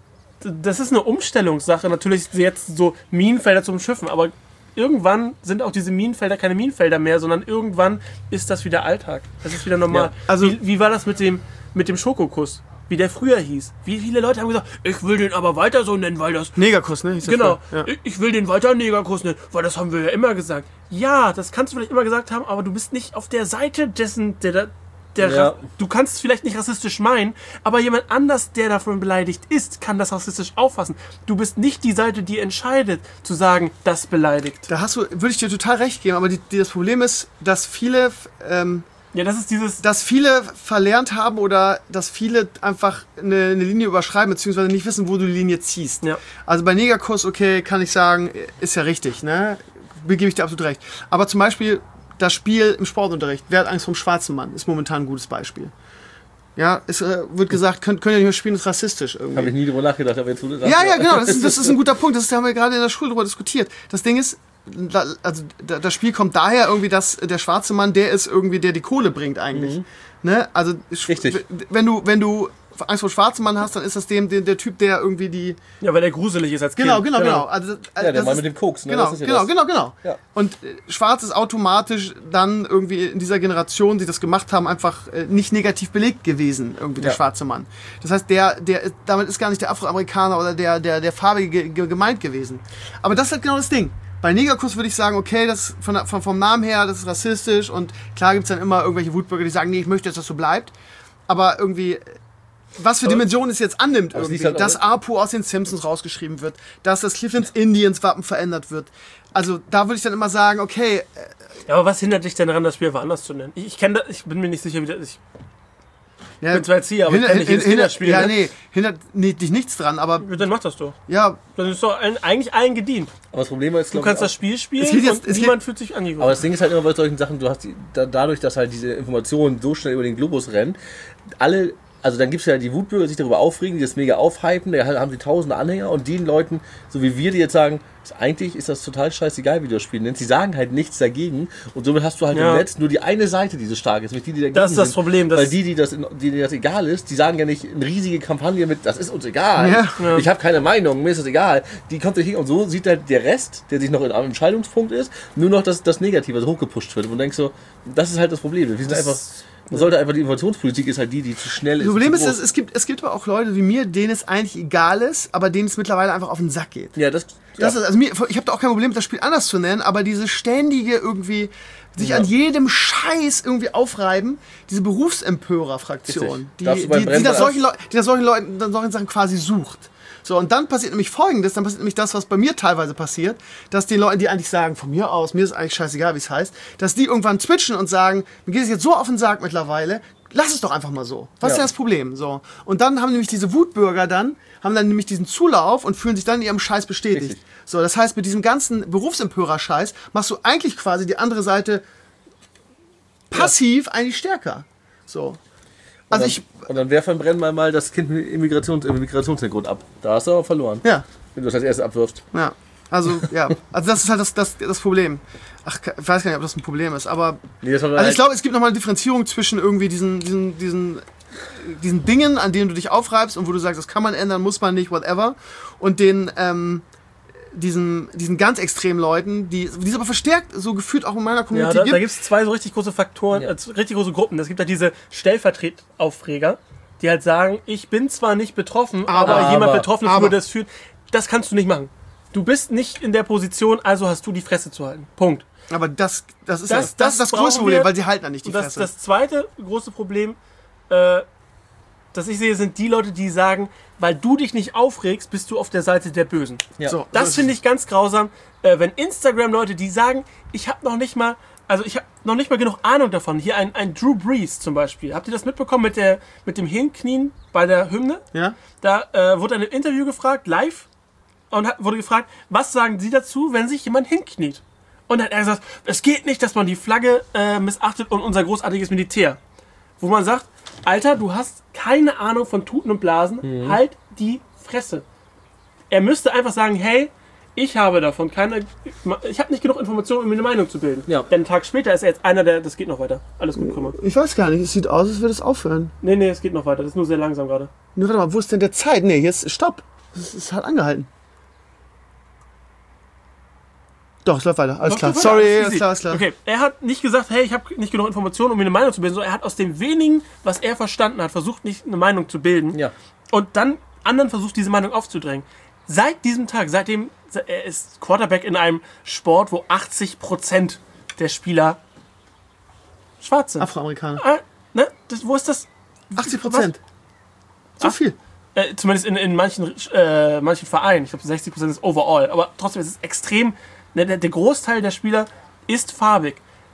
das ist eine Umstellungssache. Natürlich jetzt so Minenfelder zum Schiffen, aber irgendwann sind auch diese Minenfelder keine Minenfelder mehr, sondern irgendwann ist das wieder Alltag. Das ist wieder normal. Ja, also- wie, wie war das mit dem, mit dem Schokokuss? Wie der früher hieß. Wie viele Leute haben gesagt, ich will den aber weiter so nennen, weil das... Negerkuss, ne? Hieß das Genau, früher. Ja. ich, ich will den weiter Negerkuss nennen, weil das haben wir ja immer gesagt. Ja, das kannst du vielleicht immer gesagt haben, aber du bist nicht auf der Seite dessen, der da... Der Ja. Ra- Du kannst es vielleicht nicht rassistisch meinen, aber jemand anders, der davon beleidigt ist, kann das rassistisch auffassen. Du bist nicht die Seite, die entscheidet, zu sagen, das beleidigt. Da hast du, würde ich dir total recht geben, aber die, die, das Problem ist, dass viele ähm, Ja, das ist dieses... Dass viele verlernt haben oder dass viele einfach eine, eine Linie überschreiben, beziehungsweise nicht wissen, wo du die Linie ziehst. Ja. Also bei Negerkuss, okay, kann ich sagen, ist ja richtig, ne? Gebe ich dir absolut recht. Aber zum Beispiel das Spiel im Sportunterricht, wer hat Angst vom schwarzen Mann, ist momentan ein gutes Beispiel. Ja, es äh, wird gesagt, könnt, könnt ihr nicht mehr spielen, ist rassistisch irgendwie. Habe ich nie drüber nachgedacht, aber jetzt wurde das. Ja, ja, genau, das ist, das ist ein guter Punkt. Das haben wir gerade in der Schule darüber diskutiert. Das Ding ist, da, also da, das Spiel kommt daher irgendwie, dass der schwarze Mann der ist irgendwie, der die Kohle bringt eigentlich. Mhm. Ne? Also richtig. Wenn du, wenn du Angst vor schwarzen Mann hast, dann ist das dem, der, der Typ, der irgendwie die... Ja, weil der gruselig ist als Kind. Genau, genau, genau. Also, ja, der Mann mit dem Koks. Ne? Genau, das ist ja genau, das. genau, genau. Ja. Und äh, schwarz ist automatisch dann irgendwie in dieser Generation, die das gemacht haben, einfach äh, nicht negativ belegt gewesen, irgendwie der ja. schwarze Mann. Das heißt, der, der, damit ist gar nicht der Afroamerikaner oder der, der, der Farbige ge- gemeint gewesen. Aber das ist halt genau das Ding. Bei Negerkuss würde ich sagen, okay, das von, von, vom Namen her, das ist rassistisch und klar gibt es dann immer irgendwelche Wutbürger, die sagen, nee, ich möchte, dass das so bleibt. Aber irgendwie... Was für Dimensionen es jetzt annimmt, irgendwie, halt dass Apu aus den Simpsons rausgeschrieben wird, dass das Cleveland Indians Wappen verändert wird. Also da würde ich dann immer sagen, okay. Äh, ja, aber was hindert dich denn daran, das Spiel einfach anders zu nennen? Ich, ich kenne, ich bin mir nicht sicher, wie das. Ich ja, bin zwar Erzieher, aber hinder, ich kenne nicht hin, das Spiel. Ja, ne? nee, hindert nee, dich nichts dran, aber. Dann mach das doch. Ja. Dann ist doch ein, eigentlich allen gedient. Aber das Problem ist, du kannst ich, das Spiel spielen jetzt, und niemand fühlt sich angegriffen. Aber das Ding ist halt immer bei solchen Sachen, du hast die, da, dadurch, dass halt diese Informationen so schnell über den Globus rennen, alle. Also dann gibt es ja die Wutbürger, die sich darüber aufregen, die das mega aufhypen, da haben sie tausende Anhänger und den Leuten, so wie wir, die jetzt sagen, ist, eigentlich ist das total scheißegal, wie du das Spiel nennst, die sagen halt nichts dagegen und somit hast du halt ja. im Netz nur die eine Seite, die so stark ist, nämlich die, die dagegen Das ist das sind. Problem. Das Weil die, die das, die, die das egal ist, die sagen ja nicht eine riesige Kampagne mit, das ist uns egal, ja. Ja. ich habe keine Meinung, mir ist das egal. Die kommt nicht hin und so sieht halt der Rest, der sich noch in einem Entscheidungspunkt ist, nur noch das, das Negative, das hochgepusht wird und denkst so, das ist halt das Problem. Wir sind das einfach... Man sollte einfach, die Informationspolitik ist halt die, die zu schnell ist. Das Problem ist, es gibt, es gibt aber auch Leute wie mir, denen es eigentlich egal ist, aber denen es mittlerweile einfach auf den Sack geht. Ja, das, das ja. ist, also mir, ich habe da auch kein Problem, das Spiel anders zu nennen, aber diese ständige irgendwie, sich ja. an jedem Scheiß irgendwie aufreiben, diese Berufsempörer-Fraktion, die, die, die, die, nach solchen Leuten, die nach solchen Leuten, nach solchen Sachen quasi sucht. So, und dann passiert nämlich Folgendes, dann passiert nämlich das, was bei mir teilweise passiert, dass die Leute, die eigentlich sagen, von mir aus, mir ist eigentlich scheißegal, wie es heißt, dass die irgendwann twitchen und sagen, mir geht es jetzt so auf den Sack mittlerweile, lass es doch einfach mal so. Was ja. ist denn das Problem? So. Und dann haben nämlich diese Wutbürger dann, haben dann nämlich diesen Zulauf und fühlen sich dann in ihrem Scheiß bestätigt. Richtig. So, das heißt, mit diesem ganzen Berufsempörer-Scheiß machst du eigentlich quasi die andere Seite passiv ja. eigentlich stärker. So. Also und, dann, ich, und dann werf beim Brennen mal, mal das Kind mit Immigrations, Migrationshintergrund ab. Da hast du aber verloren. Ja. Wenn du das als erstes abwirfst. Ja. Also, ja. Also das ist halt das, das, das Problem. Ach, ich weiß gar nicht, ob das ein Problem ist, aber... Nee, das also halt ich glaube, es gibt nochmal eine Differenzierung zwischen irgendwie diesen, diesen, diesen, diesen Dingen, an denen du dich aufreibst und wo du sagst, das kann man ändern, muss man nicht, whatever. Und den, ähm, diesen, diesen ganz extremen Leuten, die, die es aber verstärkt so gefühlt auch in meiner Community ja, da, gibt. Da gibt es zwei so richtig große Faktoren, ja. äh, richtig große Gruppen. Es gibt halt diese Stellvertreteraufreger, die halt sagen, ich bin zwar nicht betroffen, aber, aber jemand betroffen ist, würde das fühlen. Das kannst du nicht machen. Du bist nicht in der Position, also hast du die Fresse zu halten. Punkt. Aber das, das ist das, das, das, das, das größte Problem, weil sie halten dann nicht die das, Fresse. Das zweite große Problem, äh, das ich sehe, sind die Leute, die sagen, weil du dich nicht aufregst, bist du auf der Seite der Bösen. Ja. So, das so finde ich ganz grausam. Äh, wenn Instagram-Leute, die sagen, ich habe noch nicht mal, also ich habe noch nicht mal genug Ahnung davon. Hier ein, ein Drew Brees zum Beispiel. Habt ihr das mitbekommen mit, der, mit dem Hinknien bei der Hymne? Ja. Da äh, wurde ein Interview gefragt, live, und hat, wurde gefragt, was sagen Sie dazu, wenn sich jemand hinkniet? Und dann hat er gesagt, es geht nicht, dass man die Flagge äh, missachtet und unser großartiges Militär. Wo man sagt, Alter, du hast keine Ahnung von Tuten und Blasen, mhm. halt die Fresse. Er müsste einfach sagen, hey, ich habe davon keine, ich habe nicht genug Informationen, um mir eine Meinung zu bilden. Ja. Denn einen Tag später ist er jetzt einer, der, das geht noch weiter. Alles gut, Krümmer. Ich weiß gar nicht, es sieht aus, als würde es aufhören. Nee, nee, es geht noch weiter, das ist nur sehr langsam gerade. Nee, warte mal, wo ist denn der Zeit? Nee, jetzt Stopp. Es ist halt angehalten. Doch, es läuft weiter. Alles klar. Sorry, alles klar, alles klar. Okay, er hat nicht gesagt, hey, ich habe nicht genug Informationen, um mir eine Meinung zu bilden, sondern er hat aus dem wenigen, was er verstanden hat, versucht, nicht eine Meinung zu bilden. Ja. Und dann anderen versucht, diese Meinung aufzudrängen. Seit diesem Tag, seitdem, er ist Quarterback in einem Sport, wo achtzig Prozent der Spieler schwarz sind. Afroamerikaner. Ah, ne? Das, wo ist das? achtzig Prozent. So Ach, viel. Äh, zumindest in, in manchen, äh, manchen Vereinen. Ich glaube, sechzig Prozent ist overall. Aber trotzdem ist es extrem. Der, der Großteil der Spieler ist farbig.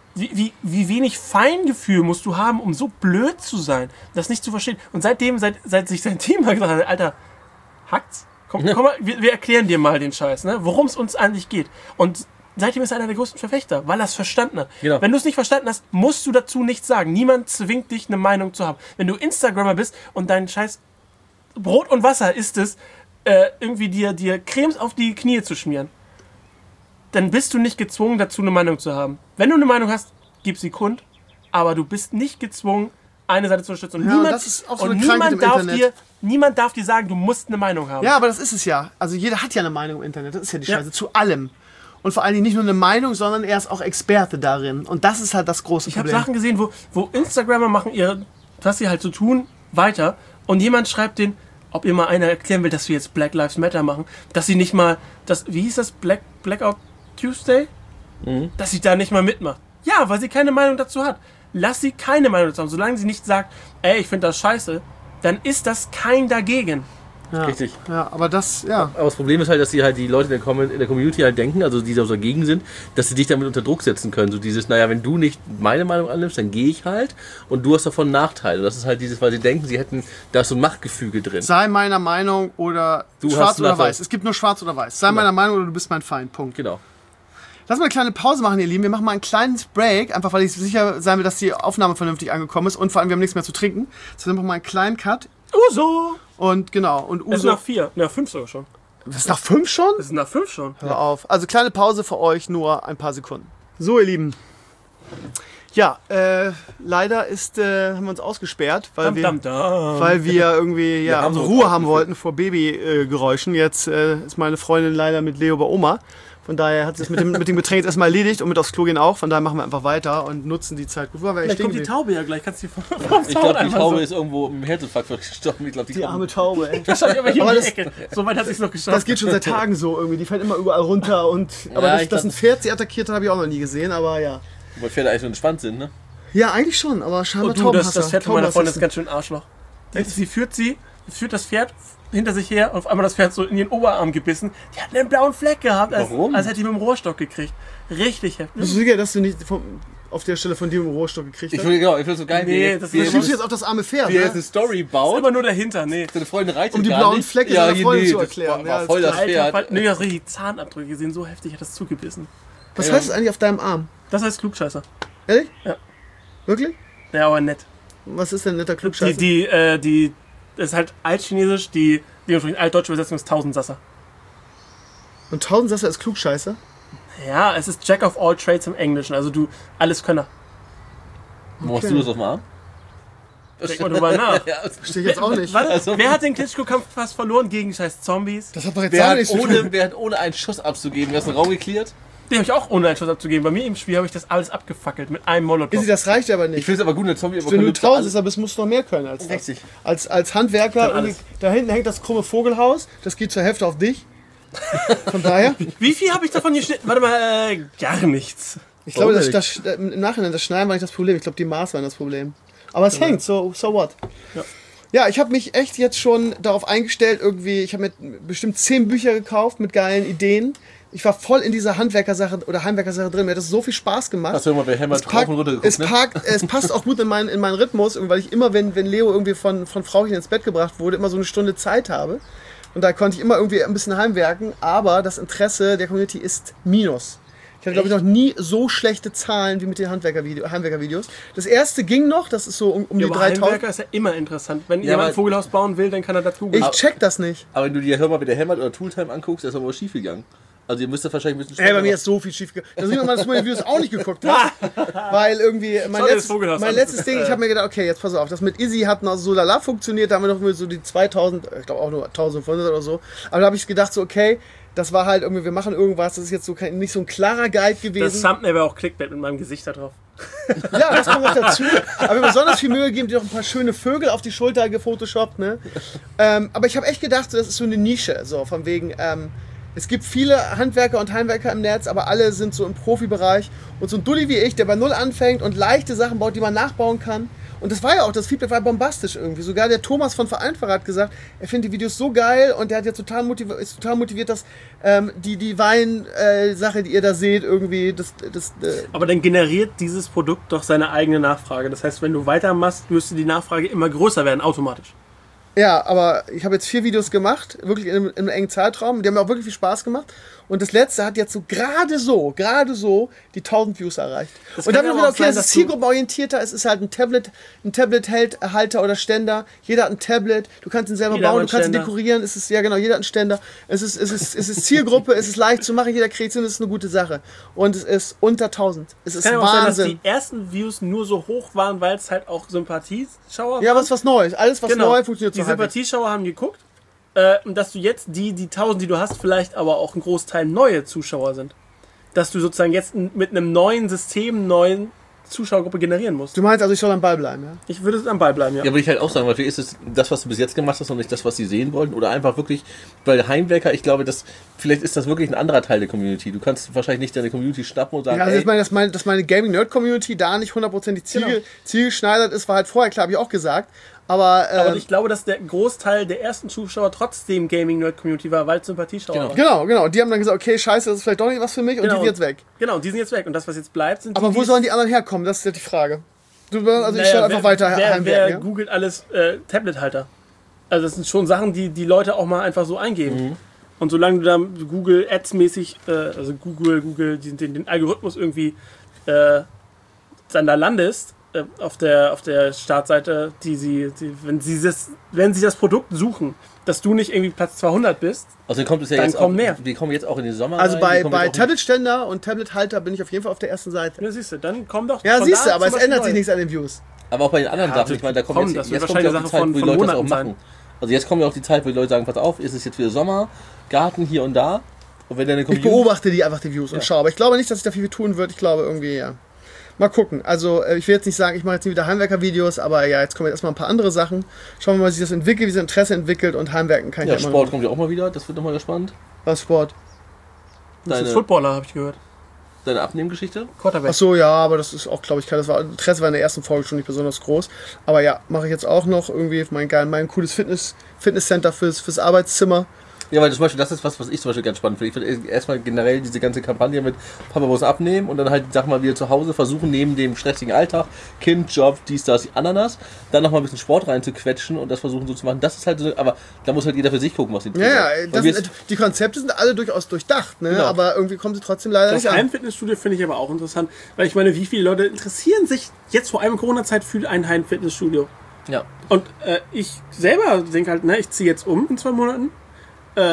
Wie, wie, wie wenig Feingefühl musst du haben, um so blöd zu sein, das nicht zu verstehen. Und seitdem, seit, seit sich sein Team mal gesagt hat, Alter, hackt's? Komm, komm mal, wir, wir erklären dir mal den Scheiß, ne? Worum es uns eigentlich geht. Und seitdem ist er einer der größten Verfechter, weil er es verstanden hat. Genau. Wenn du es nicht verstanden hast, musst du dazu nichts sagen. Niemand zwingt dich, eine Meinung zu haben. Wenn du Instagrammer bist und dein Scheiß Brot und Wasser ist es, äh, irgendwie dir, dir Cremes auf die Knie zu schmieren, dann bist du nicht gezwungen, dazu eine Meinung zu haben. Wenn du eine Meinung hast, gib sie kund, aber du bist nicht gezwungen, eine Seite zu unterstützen. Und ja, niemand, das ist auch so und eine niemand, darf Internet. dir, niemand darf dir sagen, du musst eine Meinung haben. Ja, aber das ist es ja. Also jeder hat ja eine Meinung im Internet. Das ist ja die Scheiße. Ja. Zu allem. Und vor allen Dingen nicht nur eine Meinung, sondern er ist auch Experte darin. Und das ist halt das große Ich habe Problem. Sachen gesehen, wo, wo Instagrammer machen ihr, was sie halt so tun, weiter. Und jemand schreibt den, ob ihr mal einer erklären will, dass wir jetzt Black Lives Matter machen, dass sie nicht mal, das, wie hieß das, Black, Blackout Tuesday? Mhm. Dass sie da nicht mal mitmacht. Ja, weil sie keine Meinung dazu hat. Lass sie keine Meinung dazu haben. Solange sie nicht sagt, ey, ich finde das scheiße, dann ist das kein Dagegen. Ja. Richtig. Ja, aber das, ja. Aber das Problem ist halt, dass die halt die Leute in der, Com- in der Community halt denken, also die da so dagegen sind, dass sie dich damit unter Druck setzen können. So dieses, naja, wenn du nicht meine Meinung annimmst, dann gehe ich halt und du hast davon einen Nachteil. Und das ist halt dieses, weil sie denken, sie hätten da so ein Machtgefüge drin. Sei meiner Meinung oder Du schwarz hast oder Nachteil. weiß. Es gibt nur schwarz oder weiß. Sei Genau. meiner Meinung oder du bist mein Feind. Punkt. Genau. Lass mal eine kleine Pause machen, ihr Lieben. Wir machen mal ein kleines Break, einfach weil ich sicher sein will, dass die Aufnahme vernünftig angekommen ist und vor allem wir haben nichts mehr zu trinken. Deswegen machen wir mal einen kleinen Cut. Uso! Und genau. Und Es ist Uso. nach vier, nach fünf sogar schon. Das ist nach fünf schon? Es ist nach fünf schon. Hör auf. Also kleine Pause für euch, nur ein paar Sekunden. So, ihr Lieben. Ja, äh, leider ist, äh, haben wir uns ausgesperrt, weil Dam, wir, dam, dam. weil wir irgendwie ja, haben so Ruhe haben wollten vor Babygeräuschen. Jetzt äh, ist meine Freundin leider mit Leo bei Oma. Von daher hat es mit dem, mit dem Getränk jetzt erstmal erledigt und mit aufs Klo gehen auch. Von daher machen wir einfach weiter und nutzen die Zeit gut. Wo waren wir eigentlich Vielleicht kommt die stehen Taube ja gleich. Kannst du die vom, vom Ich glaube, die einfach Taube so. ist irgendwo im Herzinfarkt gestorben. Ich glaub, die Die kommt- arme Taube, ey. Wahrscheinlich aber hier Aber um die das- Ecke. So weit hat sie es noch geschafft. Das geht schon seit Tagen so irgendwie. Die fällt immer überall runter. Und, aber Ja, dass, ich dass glaub- ein Pferd sie attackiert hat, habe ich auch noch nie gesehen. Aber ja. Weil Pferde eigentlich so entspannt sind, ne? Ja, eigentlich schon. Aber scheinbar Und du, das, Taubenhasser. das Pferd von meiner Freundin ist Taubenhasser. ganz schön Arschloch. Die, sie führt sie, führt das Pferd hinter sich her und auf einmal das Pferd so in ihren Oberarm gebissen. Die hat einen blauen Fleck gehabt, als, Warum? als hätte die mit dem Rohrstock gekriegt. Richtig heftig. Bist du sicher, dass du nicht vom, auf der Stelle von dir im Rohrstock gekriegt Ich hast? will, genau, ich will so geil, Nee, wie, das wie, ist- Du schiebst jetzt auf das arme Pferd, wie er ne? jetzt eine Story Das ist baut. immer nur dahinter, nee. Seine Freundin reitet Um die gar blauen nicht. Flecke ja, seiner hier, Freundin nee, zu das erklären. War, Ja, war das voll das Alter, Pferd. Fall- nee, das richtig Zahnabdrücke gesehen, so heftig hat das zugebissen. Was Ja. heißt das eigentlich auf deinem Arm? Das heißt Klugscheißer. Ehrlich? Ja. Wirklich? Ja, aber nett. Was ist denn netter Die, Klugscheißer? die, äh, die, das ist halt altchinesisch, die, die altdeutsche Übersetzung ist Tausendsasser. Und Tausendsasser ist Klugscheißer? Ja, es ist Jack of all trades im Englischen, also du, alles Könner. Wo hast du das auf dem Arm? Denk mal drüber nach. Ja, Verstehe ich jetzt auch nicht. Warte, Also- wer hat den Klitschko-Kampf fast verloren gegen scheiß Zombies? Das hat doch jetzt wer, gar hat nichts zu tun. ohne, wer hat ohne einen Schuss abzugeben? Wer ist den Raum geklärt? Den habe ich auch ohne einen Schuss abzugeben. Bei mir im Spiel habe ich das alles abgefackelt mit einem Molotow. Izzy, das reicht aber Ich nicht. finde es aber gut, eine Wenn du ein Zombie-Apokalypse. Tausendsasser bist, musst du noch mehr können als das. Richtig. Als, als Handwerker, Kann alles. irgendwie- da hinten hängt das krumme Vogelhaus, das geht zur Hälfte auf dich. Von daher, Wie viel habe ich davon geschnitten? Warte mal, äh, gar nichts. ich glaube, Warum das, das, im Nachhinein, das Schneiden war nicht das Problem. Ich glaube, die Maß waren das Problem. Aber es hängt, so, so what? Ja. Ja, ich habe mich echt jetzt schon darauf eingestellt, irgendwie, ich habe mir bestimmt zehn Bücher gekauft mit geilen Ideen. Ich war voll in dieser Handwerkersache oder Heimwerkersache drin. Mir hat das so viel Spaß gemacht. Hast du immer bei Hammer Es, drauf packt, und runter geguckt, es, ne? packt, es passt auch gut in meinen, in meinen Rhythmus, weil ich immer, wenn, wenn Leo irgendwie von, von Frauchen ins Bett gebracht wurde, immer so eine Stunde Zeit habe. Und da konnte ich immer irgendwie ein bisschen heimwerken, aber das Interesse der Community ist minus. Ich hatte, glaube ich, noch nie so schlechte Zahlen wie mit den Handwerkervideo, Heimwerkervideos. Das erste ging noch, das ist so um, um Ja, die aber dreitausend. Heimwerker ist ja immer interessant. Wenn Ja, jemand aber- ein Vogelhaus bauen will, dann kann er das googeln. Ich check das nicht. Aber wenn du dir Hör mal wieder Hammer oder Tooltime anguckst, da ist aber was schief gegangen. Also ihr müsst da wahrscheinlich ein bisschen Ey, bei mir schneller- ist so viel schief gegangen. Da sieht man mal, dass du meine Videos auch nicht geguckt hast. Weil irgendwie, mein, Schau dir das letztes, Vogelhaus mein an. letztes Ding, ich habe mir gedacht, okay, jetzt pass auf, das mit Izzy hat noch so lala funktioniert, da haben wir noch so die zweitausend, ich glaube auch nur eintausendfünfhundert oder so. Aber da habe ich gedacht, so okay, das war halt irgendwie, wir machen irgendwas, das ist jetzt so kein, nicht so ein klarer Guide Das gewesen. Thumbnail wäre auch Clickbait mit meinem Gesicht da drauf. Ja, das kommt noch dazu. Aber wir haben besonders viel Mühe gegeben, dir noch ein paar schöne Vögel auf die Schulter gefotoshoppt, ne? Ähm, aber ich habe echt gedacht, so, das ist so eine Nische, so von wegen, ähm, es gibt viele Handwerker und Heimwerker im Netz, aber alle sind so im Profibereich. Und so ein Dulli wie ich, der bei Null anfängt und leichte Sachen baut, die man nachbauen kann. Und das war ja auch, das Feedback war bombastisch irgendwie. Sogar der Thomas von Vereinfacher hat gesagt, er findet die Videos so geil und der hat ja total motiv- ist total motiviert, dass ähm, die, die Wein-Sache, äh, die ihr da seht, irgendwie das... das äh Aber dann generiert dieses Produkt doch seine eigene Nachfrage. Das heißt, wenn du weitermachst, müsste die Nachfrage immer größer werden, automatisch. Ja, aber ich habe jetzt vier Videos gemacht, wirklich in einem, in einem engen Zeitraum. Die haben mir auch wirklich viel Spaß gemacht. Und das letzte hat jetzt so gerade so, gerade so die tausend Views erreicht. Das und dann kann haben wir aber gedacht, okay, auch sein, das ist dass du- zielgruppenorientierter. Es ist halt ein Tablet, ein Tablet-Halter oder Ständer. Jeder hat ein Tablet. Du kannst ihn selber Jeder bauen, hat du kannst ihn einen Ständer. dekorieren. Es ist, ja genau, jeder hat einen Ständer. Es ist, es ist, es ist Zielgruppe, es ist leicht zu machen, jeder kriegt es hin, es ist eine gute Sache. Und es ist unter tausend. Es ist Kann ja auch sein, dass Wahnsinn. die ersten Views nur so hoch waren, weil es halt auch Sympathieschauer Ja, aber es ist was Neues. Alles, was Genau. neu funktioniert Die so halbwegs. Sympathieschauer haben geguckt. Äh, und dass du jetzt die, die tausend, die du hast, vielleicht aber auch ein Großteil neue Zuschauer sind. Dass du sozusagen jetzt n- mit einem neuen System, neuen Zuschauergruppe generieren musst. Du meinst also, ich soll am Ball bleiben, ja? Ich würde am Ball bleiben, ja. Ja, würde ich halt auch sagen, weil vielleicht ist es das, was du bis jetzt gemacht hast und nicht das, was sie sehen wollten. Oder einfach wirklich, weil Heimwerker, ich glaube, dass vielleicht ist das wirklich ein anderer Teil der Community. Du kannst wahrscheinlich nicht deine Community schnappen und sagen, Ja, also ey, ich meine, dass meine, dass meine Gaming-Nerd-Community da nicht hundertprozentig ziel, Genau. zielgeschneidert ist, war halt vorher klar, habe ich auch gesagt. Aber, äh, Aber ich glaube, dass der Großteil der ersten Zuschauer trotzdem Gaming-Nerd-Community war, weil es Sympathieschauer Genau. war. genau, genau. Die haben dann gesagt, okay, scheiße, das ist vielleicht doch nicht was für mich und die sind jetzt weg. Genau, die sind jetzt weg. Und das, was jetzt bleibt, sind Aber die, wo die sollen die anderen herkommen? Das ist ja die Frage. Du, also ich Naja, stelle einfach wer, weiter Wer, heimwerken, wer ja? googelt alles äh, Tablet-Halter? Also das sind schon Sachen, die die Leute auch mal einfach so eingeben. Mhm. Und solange du da Google Ads-mäßig, äh, also Google, Google den, den, den Algorithmus irgendwie äh, dann da landest, äh, auf der auf der Startseite, die sie, die, wenn sie das, wenn sie das Produkt suchen, dass du nicht irgendwie Platz zweihundert bist, also kommt es ja dann jetzt kommen auch, mehr. wir kommen jetzt auch in den Sommer Also rein, bei, wir kommen bei jetzt auch in- Tablet-Ständer und Tablet-Halter bin ich auf jeden Fall auf der ersten Seite. ja, siehst du, dann komm doch. Ja, von siehst da du, aber zum es ändert Beispiel sich nichts an den Views. Aber auch bei den anderen Ja, Sachen, ich meine, da kommt komm, jetzt, das wird jetzt kommt wahrscheinlich ja auch eine die Sache Zeit, von- wo die von Leute das auch Monaten machen. Also jetzt kommt ja auch die Zeit, wo die Leute sagen, pass auf, ist es jetzt wieder Sommer, Garten hier und da. Und wenn deine Ich Community... beobachte die einfach die Views und schaue. Aber ich glaube nicht, dass sich da viel tun wird. Ich glaube irgendwie, ja. Mal gucken. Also äh, ich will jetzt nicht sagen, ich mache jetzt nie wieder Heimwerker-Videos, aber ja, jetzt kommen jetzt erstmal ein paar andere Sachen. Schauen wir mal, wie sich das entwickelt, wie sich das Interesse entwickelt und Heimwerken kann ich Ja, ja immer Sport noch. kommt ja auch mal wieder, das wird nochmal gespannt. Was Sport? Das ist Deine, Footballer, habe ich gehört. deine Abnehmgeschichte? Quarterback. Ach so, ja, aber das ist auch, glaube ich, kein- das war, Interesse war in der ersten Folge schon nicht besonders groß. Aber ja, mache ich jetzt auch noch irgendwie mein, geil, mein cooles Fitness, Fitnesscenter fürs, fürs Arbeitszimmer. Ja, weil zum Beispiel, das ist was, was ich zum Beispiel ganz spannend finde. Ich finde erstmal generell diese ganze Kampagne mit Papa muss abnehmen und dann halt, sag mal, wir zu Hause versuchen, neben dem stressigen Alltag, Kind, Job, dies, das, Ananas, dann nochmal ein bisschen Sport reinzuquetschen und das versuchen so zu machen. Das ist halt so, aber da muss halt jeder für sich gucken, was ihn Ja, ja, Weil das wir sind, die Konzepte sind alle durchaus durchdacht, ne? Genau. Aber irgendwie kommen sie trotzdem leider Das nicht an. Heimfitnessstudio finde ich aber auch interessant, weil ich meine, wie viele Leute interessieren sich jetzt vor allem in Corona-Zeit für ein Heimfitnessstudio? ja. Und äh, ich selber denke halt, ne, ich ziehe jetzt um in zwei Monaten. Äh,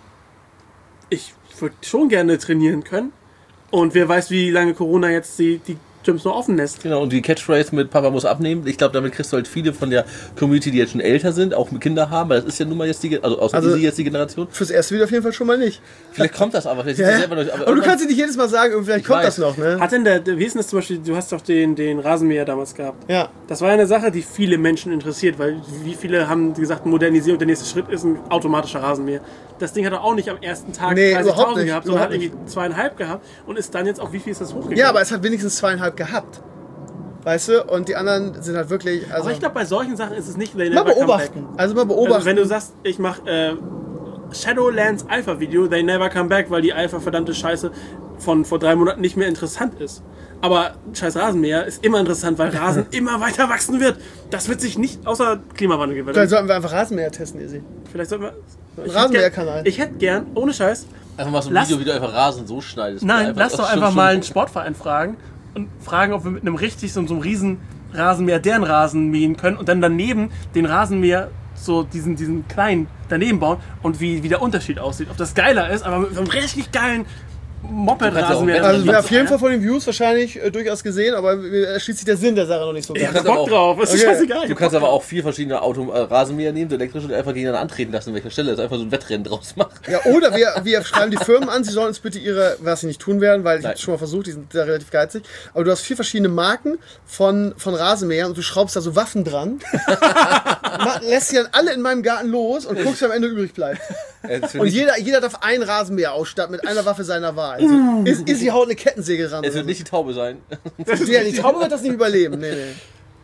ich würde schon gerne trainieren können. Und wer weiß, wie lange Corona jetzt die, die Gyms noch offen lässt. Genau, und die Catchphrase mit Papa muss abnehmen, ich glaube, damit kriegst du halt viele von der Community, die jetzt schon älter sind, auch mit Kinder haben, weil das ist ja nun mal jetzt die, also außer Also- Easy jetzt die Generation. Fürs erste Video auf jeden Fall schon mal nicht. Vielleicht kommt das aber, vielleicht Ja, sind ja. sie selber durch. Aber, du irgendwann- kannst dir nicht jedes Mal sagen, irgendwie, vielleicht Ich kommt weiß. das noch, ne? Hat denn der, der, wie ist denn das zum Beispiel, du hast doch den, den Rasenmäher damals gehabt. Ja. Das war ja eine Sache, die viele Menschen interessiert, weil wie viele haben gesagt, Modernisierung, der nächste Schritt ist ein automatischer Rasenmäher. Das Ding hat er auch nicht am ersten Tag Nee, überhaupt dreißigtausend nicht, gehabt, sondern hat überhaupt irgendwie zweieinhalb gehabt und ist dann jetzt auf wie viel ist das hochgegangen? Ja, aber es hat wenigstens zweieinhalb gehabt. Weißt du? Und die anderen sind halt wirklich. Also aber ich glaube, bei solchen Sachen ist es nicht they mal never come beobachten. back. Also mal beobachten. Also wenn du sagst, ich mache äh, Shadowlands Alpha Video, they never come back, weil die Alpha verdammte Scheiße von vor drei Monaten nicht mehr interessant ist. Aber scheiß Rasenmäher ist immer interessant, weil Rasen immer weiter wachsen wird. Das wird sich nicht außer Klimawandel geben. Vielleicht sollten wir einfach Rasenmäher testen, Izzy. Vielleicht sollten wir. Ich Rasenmäherkanal. hätte gern, ich hätte gern, ohne Scheiß, Einfach mal so ein Lass- Video, wie du einfach Rasen so schneidest. nein, Einfach- lass doch schon- einfach schon- mal einen Sportverein fragen und fragen, ob wir mit einem richtig so, so einem riesen Rasenmäher deren Rasen mähen können und dann daneben den Rasenmäher so diesen, diesen kleinen daneben bauen und wie, wie der Unterschied aussieht. Ob das geiler ist, aber mit so einem richtig geilen Moped-Rasenmäher. Also, Also wäre auf jeden Fall von den Views wahrscheinlich äh, durchaus gesehen, aber mir erschließt sich der Sinn der Sache noch nicht so Ich ganz. hab kannst aber Bock auch- drauf, ist Okay. scheißegal. Du kannst aber auch vier verschiedene Auto, äh, Rasenmäher nehmen, so elektrisch und einfach gegeneinander antreten lassen, an welcher Stelle. Das einfach so ein Wettrennen draus machen. Ja, oder wir, wir schreiben die Firmen an, sie sollen uns bitte ihre, was sie nicht tun werden, weil ich Nein. habe schon mal versucht, die sind da relativ geizig, aber du hast vier verschiedene Marken von, von Rasenmähern und du schraubst da so Waffen dran, ma- lässt sie dann alle in meinem Garten los und guckst, wer am Ende übrig bleibt. Äh, das wird Und nicht- jeder, jeder darf einen Rasenmäher ausstatten mit einer Waffe seiner Wahl. Ist, ist sie haut eine Kettensäge ran. Es oder wird so. nicht die Taube sein. Die, die Taube wird das nicht überleben. Nee, nee.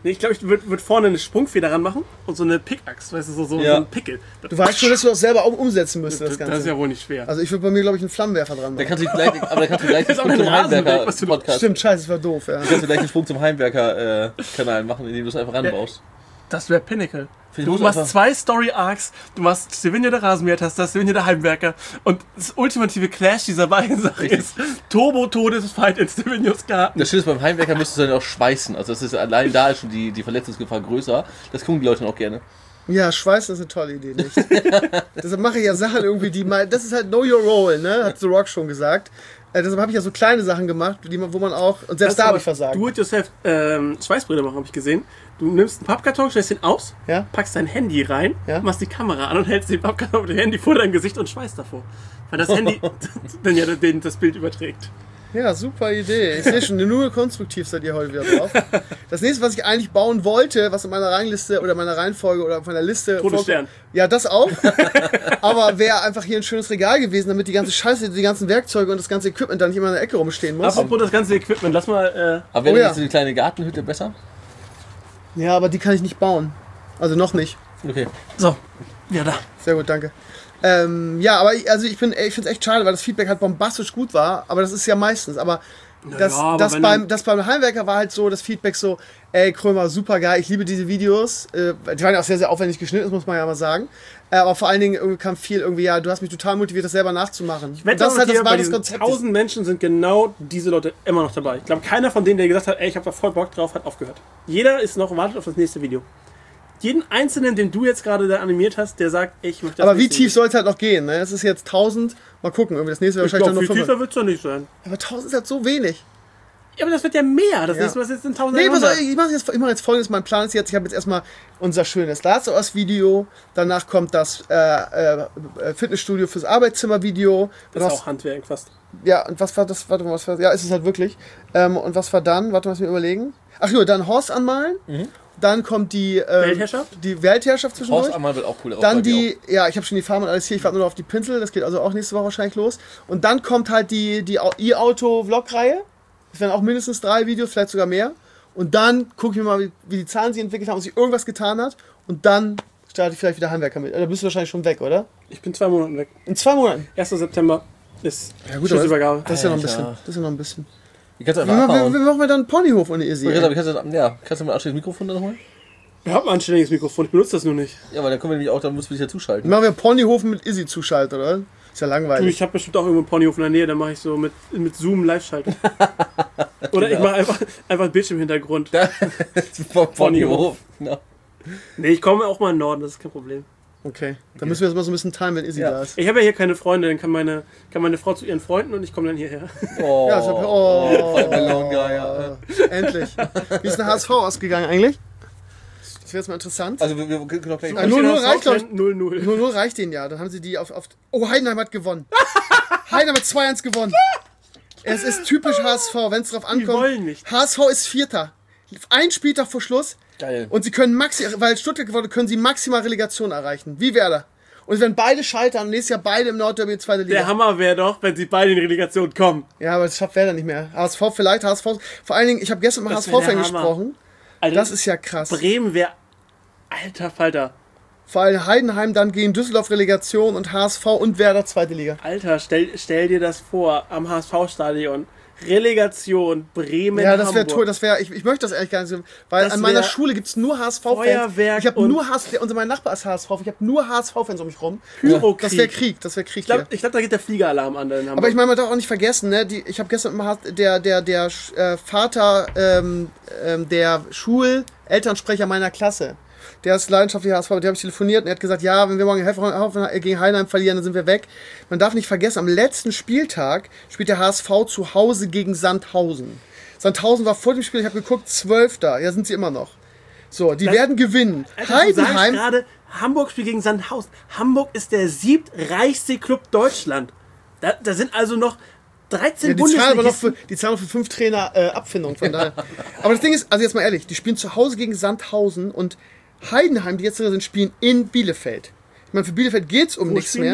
Nee, ich glaube, ich würde würd vorne eine Sprungfeder ranmachen und so eine Pickaxe, weißt du, so, so, Ja. so ein Pickel. Du weißt schon, dass du das selber auch umsetzen müsstest, das Das, Ganze. das ist ja wohl nicht schwer. Also ich würde bei mir, glaube ich, einen Flammenwerfer dran Da machen. kannst du gleich, aber da kannst du gleich den ist auch Sprung kein zum Rasenmäher, was du- Heimwerker-Podcast. Stimmt, scheiße, das war doof, ja. Da kannst du gleich den Sprung zum Heimwerker-Kanal machen, indem du es einfach ranbaust. Das wäre Pinnacle. Finde Du ich machst einfach- zwei Story-Arcs, du machst Stevenio der Rasenmäher-Taster, Stevenio der Heimwerker und das ultimative Clash dieser beiden Sachen ist Turbo-Todesfight in Stevenios Garten. Das Schöne ist, beim Heimwerker müsstest du dann auch schweißen. Also das ist allein da ist schon die, die Verletzungsgefahr größer. Das gucken die Leute dann auch gerne. Ja, Schweißen ist eine tolle Idee, nicht? Deshalb mache ich ja Sachen irgendwie, die mal. Das ist halt Know Your Role, ne? Hat The Rock schon gesagt. Äh, deshalb habe ich ja so kleine Sachen gemacht, die man, wo man auch. Und selbst da habe ich versagt. Do-it-yourself ähm, Schweißbrille machen, habe ich gesehen. Du nimmst einen Pappkarton, stellst ihn aus, Ja? packst dein Handy rein, Ja. machst die Kamera an und hältst den Pappkarton mit dem Handy vor dein Gesicht und schweißt davor. Weil das Handy dann ja den, das Bild überträgt. Ja, super Idee. Ich sehe schon, nur konstruktiv seid ihr heute wieder drauf. Das nächste, was ich eigentlich bauen wollte, was in meiner Reihenliste oder meiner Reihenfolge oder auf meiner Liste. Todesstern. Ja, das auch. Aber wäre einfach hier ein schönes Regal gewesen, damit die ganze Scheiße, die ganzen Werkzeuge und das ganze Equipment dann nicht immer in der Ecke rumstehen muss. Apropos das ganze Equipment, lass mal. Aber wäre Oh ja. jetzt so eine kleine Gartenhütte besser? Ja, aber die kann ich nicht bauen. Also noch nicht. Okay. Äh, so, ja da. Sehr gut, danke. Ähm, ja, aber ich, also ich, bin- ich finde es echt schade, weil das Feedback halt bombastisch gut war, aber das ist ja meistens. Aber das, aber das, wenn beim, du- das beim Heimwerker war halt so, das Feedback so, ey Krömer, super geil, ich liebe diese Videos. Äh, die waren ja auch sehr, sehr aufwendig geschnitten, das muss man ja mal sagen. Äh, aber vor allen Dingen irgendwie kam viel irgendwie, ja, du hast mich total motiviert, das selber nachzumachen. Ich Und wette, das ist halt das bei wahre diesen Konzept. tausend Menschen sind genau diese Leute immer noch dabei. Ich glaube, keiner von denen, der gesagt hat, ey, ich habe da voll Bock drauf, hat aufgehört. Jeder ist noch wartet auf das nächste Video. Jeden Einzelnen, den du jetzt gerade da animiert hast, der sagt, ich möchte das Aber wie nächste tief Video. soll es halt noch gehen? Ne? Es ist jetzt tausend, mal gucken, irgendwie das nächste wäre Ich wahrscheinlich glaube, dann viel nur tiefer fünf. wird es doch nicht sein. Aber tausend ist halt so wenig. Ja, aber das wird ja mehr. Das Ja. nächste Mal ist jetzt in tausend. Nee, pass auf, ich mache jetzt, ich mach jetzt folgendes. Mein Plan ist jetzt, ich habe jetzt erstmal unser schönes Last of Us Video. Danach kommt das äh, äh, Fitnessstudio fürs Arbeitszimmer-Video. Das ist auch Handwerk fast. Ja, und was war das? Warte mal, was war das? Ja, ist es halt wirklich. Ähm, und was war dann? Warte mal, lass mich überlegen. Ach jo, dann Horst anmalen. Dann kommt die ähm, Weltherrschaft? Die Weltherrschaft zwischendurch. Horst einmal wird auch cool. Dann die, ja, ich habe schon die Farben und alles hier, ich warte nur noch auf die Pinsel, das geht also auch nächste Woche wahrscheinlich los. Und dann kommt halt die, die E-Auto-Vlog-Reihe. Das werden auch mindestens drei Videos, vielleicht sogar mehr. Und dann gucke ich mir mal, wie, wie die Zahlen sich entwickelt haben, ob sich irgendwas getan hat. Und dann starte ich vielleicht wieder Handwerker mit. Da bist du wahrscheinlich schon weg, oder? Ich bin zwei Monate weg. In zwei Monaten. erster September ist Ja, gut, Schlussübergabe. Das ist ja noch ein Alter. bisschen. Das ist ja noch ein bisschen. Die kannst du Wie, einfach wie, wie abbauen. machen wir dann einen Ponyhof ohne Izzy? Ja, ey? aber kannst du, ja, kannst du mal ein anständiges Mikrofon da nochmal? Wir haben ein anständiges Mikrofon, ich benutze das nur nicht. Ja, aber dann können wir nämlich auch, dann musst du dich ja zuschalten. Machen wir einen Ponyhof mit Izzy zuschalten, oder? Ist ja Du, langweilig. ich habe bestimmt auch irgendwo einen Ponyhof in der Nähe, dann mache ich so mit, mit Zoom live schalten. Oder ich mache einfach, einfach einen Bildschirmhintergrund. Ponyhof. Genau. Nee, ich komme auch mal in den Norden, das ist kein Problem. Okay. Dann müssen wir jetzt mal so ein bisschen timen, wenn Izzy Ja. da ist. Ich habe ja hier keine Freunde, dann kann meine, kann meine Frau zu ihren Freunden und ich komme dann hierher. Oh, Ja, ich hab, oh, voll Ballongeier. Endlich. Wie ist der H S V ausgegangen eigentlich? Das wäre jetzt mal interessant. Also wir, wir können auch gleich... Ah, null null reicht, glaub ich. null null. null null reicht denen ja. Dann haben sie die auf. auf oh, Heidenheim hat gewonnen. Heidenheim hat zwei eins gewonnen. Es ist typisch H S V, wenn es drauf ankommt. wollen nicht. H S V ist Vierter. Ein Spieltag vor Schluss. Geil. Und sie können maxi, weil Stuttgart gewonnen hat, können sie maximal Relegation erreichen. Wie Werder. Und wenn beide scheitern, nächstes Jahr beide im Nordderby in zweite Liga. Der Hammer wäre doch, wenn sie beide in die Relegation kommen. Ja, aber das schafft Werder nicht mehr. H S V vielleicht, H S V. Vor allen Dingen, ich habe gestern mit Das H S wär der V-Fan Hammer. gesprochen. Alter, Das ist ja krass. Bremen wäre. Alter Falter. Vor allem Heidenheim dann gegen Düsseldorf Relegation und H S V und Werder zweite Liga. Alter, stell, stell dir das vor, am H S V-Stadion. Relegation, Bremen, Ja, das wäre Hamburg. toll, das wäre, ich, ich möchte das ehrlich gar nicht so, weil Das an meiner wär Schule gibt es nur H S V-Fans. Feuerwerk Ich habe und- nur H S V, unser mein Nachbar ist H S V, ich habe nur H S V-Fans um mich rum. Pyrokrieg. Das wäre Krieg, das wäre Krieg Ich glaube, hier. glaub, da geht der Fliegeralarm an in Hamburg. Aber ich meine, man darf auch nicht vergessen, ne, die, ich habe gestern mal der, der, der äh, Vater ähm, ähm, der Schul-Elternsprecher meiner Klasse, der ist leidenschaftlicher H S V, mit dem habe ich telefoniert und er hat gesagt, ja, wenn wir morgen Hoffen- gegen Heidenheim verlieren, dann sind wir weg. Man darf nicht vergessen, am letzten Spieltag spielt der H S V zu Hause gegen Sandhausen. Sandhausen war vor dem Spiel, ich habe geguckt, Zwölfter, ja, sind sie immer noch. So, die Das- werden gewinnen. Alter, du sagst Heidenheim, gerade, Hamburg spielt gegen Sandhausen. Hamburg ist der siebtreichste Club Deutschland. Da, da sind also noch dreizehn ja, die zahlen aber noch Bundesligisten. für, die zahlen noch für fünf Trainer äh, Abfindung, von daher. Aber das Ding ist, also jetzt mal ehrlich, die spielen zu Hause gegen Sandhausen und Heidenheim, die jetzt drin sind, spielen in Bielefeld. Ich meine, für Bielefeld geht es um Wo nichts spielen mehr. die?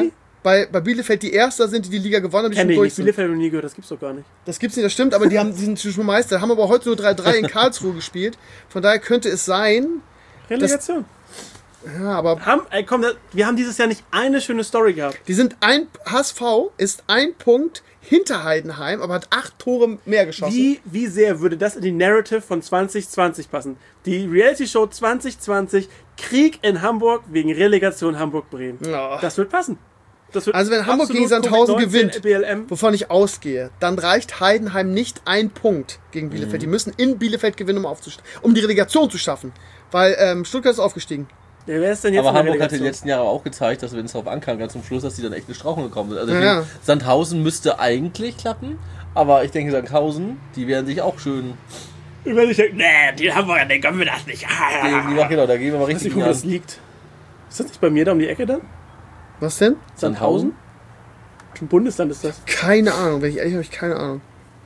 bei, bei Bielefeld die Erster sind, die die Liga gewonnen haben, die Kenn schon ich durch nicht. sind. Bielefeld noch nie gehört, das gibt's doch gar nicht. Das gibt's nicht, das stimmt, aber die, haben, die sind schon Meister, haben aber heute nur drei drei in Karlsruhe gespielt. Von daher könnte es sein... Relegation. Das, ja, aber... Haben, ey, komm, wir haben dieses Jahr nicht eine schöne Story gehabt. Die sind ein... H S V ist ein Punkt hinter Heidenheim, aber hat acht Tore mehr geschossen. Wie, wie sehr würde das in die Narrative von zwanzig zwanzig passen? Die Reality-Show zwanzig zwanzig, Krieg in Hamburg wegen Relegation Hamburg-Bremen. Ja. Das wird passen. Das wird Also wenn Hamburg gegen absolut Sandhausen Covid neunzehn gewinnt, B L M. wovon ich ausgehe, dann reicht Heidenheim nicht ein Punkt gegen Bielefeld. Mhm. Die müssen in Bielefeld gewinnen, um, aufzust- um die Relegation zu schaffen. Weil ähm, Stuttgart ist aufgestiegen. Ja, wer ist denn jetzt Aber in der Hamburg hat in Relegation? den letzten Jahren auch gezeigt, dass wenn es darauf ankam, ganz zum Schluss, dass die dann echt in Strauchen gekommen sind. Also Ja, ich denke, ja. Sandhausen müsste eigentlich klappen, aber ich denke, Sandhausen, die werden sich auch schön... Wenn ich denke, nee, die Hamburger, den können wir das nicht. Die, die machen, genau, da gehen wir mal Ich weiß richtig nicht, wo an. das liegt. Ist das nicht bei mir da um die Ecke dann? Was denn? Sandhausen? Ein Bundesland ist das. Keine Ahnung, wenn ich ehrlich habe, ich keine Ahnung.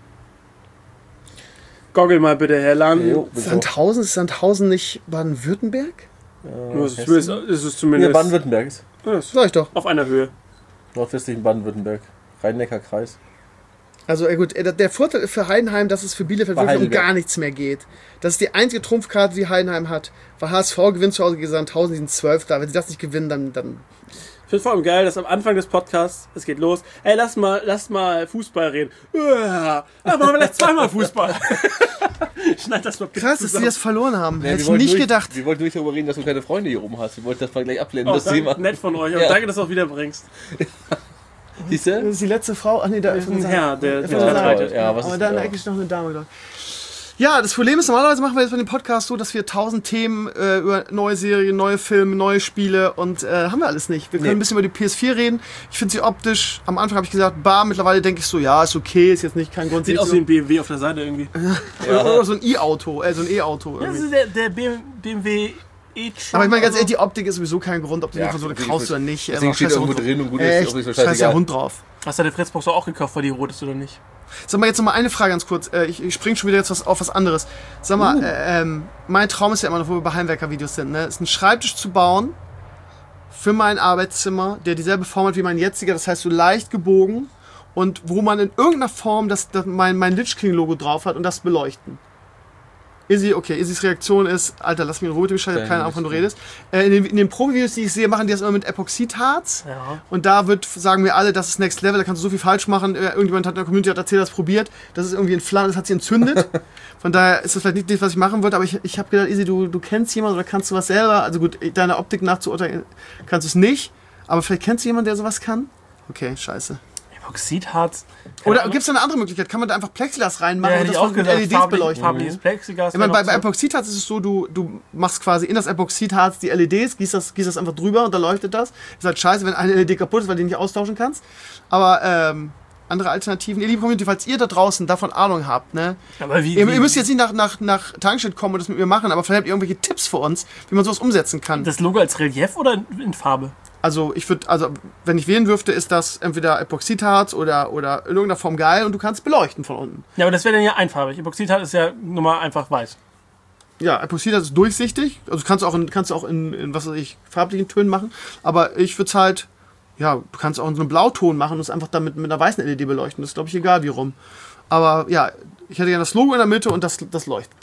Goggle mal bitte, Herr Land. Jo, bin Sandhausen, ist Sandhausen nicht Baden-Württemberg? so. Nur es Hessen. ist, ist es Ja, zumindest Baden-Württemberg ist Ja, ist Sag ich doch. auf einer Höhe. nordwestlichen Baden-Württemberg. Rhein-Neckar-Kreis. Also äh, gut, äh, der Vorteil für Heidenheim, dass es für Bielefeld Bei wirklich um Heidelberg. gar nichts mehr geht. Das ist die einzige Trumpfkarte, die Heidenheim hat. Weil H S V gewinnt zu Hause gegen Sandhausen, die sind zwölf da. Wenn sie das nicht gewinnen, dann... dann Ich finde vor allem geil, dass am Anfang des Podcasts, es geht los, ey, lass mal, lass mal Fußball reden. Ja, dann machen wir gleich zweimal Fußball. Schneid das mal bitte krass, dass die zusammen. das verloren haben. Ja, Hätte wir ich wollten nicht nur- gedacht. Wir wollten nicht darüber reden, dass du keine Freunde hier oben hast. Wir wollten das mal gleich abblenden, Oh, das danke, Thema. nett von euch. Und Ja. danke, dass du auch wiederbringst. Siehst du? Das ist die letzte Frau. Ach nee, da Das ist ein Herr, der Ja, der toll. reitet. Ja, was Aber ist da in der ja. Ecke ist noch eine Dame, glaube ich. Ja, das Problem ist, normalerweise machen wir jetzt bei dem Podcast so, dass wir tausend Themen äh, über neue Serien, neue Filme, neue Spiele und äh, haben wir alles nicht. Wir können Nee. ein bisschen über die P S vier reden. Ich finde sie optisch, am Anfang habe ich gesagt, bar, mittlerweile denke ich so, ja, ist okay, ist jetzt nicht kein Grund. Sieht aus wie ein B M W auf der Seite irgendwie. oder, oder so ein E-Auto, äh, so ein E-Auto. Das irgendwie. ist der, der B M W E-Tron. Aber ich meine ganz also- ehrlich, die Optik ist sowieso kein Grund, ob du Ja, die Konsole deswegen kaufst steht- oder nicht. deswegen Also, steht scheiß irgendwo Hund drin und gut ist, Echt, auch nicht so scheiß der scheißegal. Hund drauf. Hast du die Fritzbox auch gekauft, weil die rot ist oder nicht? Sag mal jetzt noch mal eine Frage ganz kurz. Äh, Ich, ich spring schon wieder jetzt was, auf was anderes. Sag mal, Uh. äh, ähm, mein Traum ist ja immer noch, wo wir bei Heimwerker-Videos sind, ne? Ist ein Schreibtisch zu bauen für mein Arbeitszimmer, der dieselbe Form hat wie mein jetziger, das heißt so leicht gebogen und wo man in irgendeiner Form das, das mein, mein Lich King-Logo drauf hat und das beleuchten. Izzy, okay, Izzys Reaktion ist, Alter, lass mich in Ruhe, ich habe keine Ahnung, wovon du redest. Äh, in den, in den Probevideos, die ich sehe, machen die das immer mit Epoxidharz. Ja. Und da wird, sagen wir alle, das ist Next Level, da kannst du so viel falsch machen. Äh, Irgendjemand hat in der Community hat erzählt, das probiert. Das ist irgendwie in Flammen, das hat sie entzündet. Von daher ist das vielleicht nicht das, was ich machen wollte, aber ich, ich habe gedacht, Izzy, du, du kennst jemanden oder kannst du was selber? Also gut, deiner Optik nachzuurteilen kannst du es nicht, aber vielleicht kennst du jemanden, der sowas kann? Okay, scheiße. Epoxidharz. Oder gibt es da eine andere Möglichkeit? Kann man da einfach Plexiglas reinmachen Ja, und hätte das ich auch mit gesagt, L E Ds farblich, beleuchten? farbliches Plexiglas. Ich meine, bei, wäre bei noch so. Epoxidharz ist es so, du, du machst quasi in das Epoxidharz die L E Ds, gießt das, gießt das einfach drüber und da leuchtet das. Ist halt scheiße, wenn eine L E D kaputt ist, weil du die nicht austauschen kannst. Aber ähm, andere Alternativen, ihr liebe Community, falls ihr da draußen davon Ahnung habt, ne? Aber wie, Ihr, wie, ihr müsst jetzt nicht nach, nach, nach Tankstedt kommen und das mit mir machen, aber vielleicht habt ihr irgendwelche Tipps für uns, wie man sowas umsetzen kann. das Logo als Relief oder in, in Farbe? Also ich würde, also wenn ich wählen dürfte, ist das entweder Epoxidharz oder, oder in irgendeiner Form geil und du kannst beleuchten von unten. Ja, aber das wäre dann ja einfarbig. Epoxidharz ist ja nun mal einfach weiß. Ja, Epoxidharz ist durchsichtig, also kannst du auch in, kannst du auch in, in was weiß ich, farblichen Tönen machen, aber ich würde es halt, ja, du kannst auch in so einem Blauton machen und es einfach damit mit einer weißen L E D beleuchten, das ist glaube ich egal wie rum. Aber ja, ich hätte gerne das Logo in der Mitte und das, das leuchtet.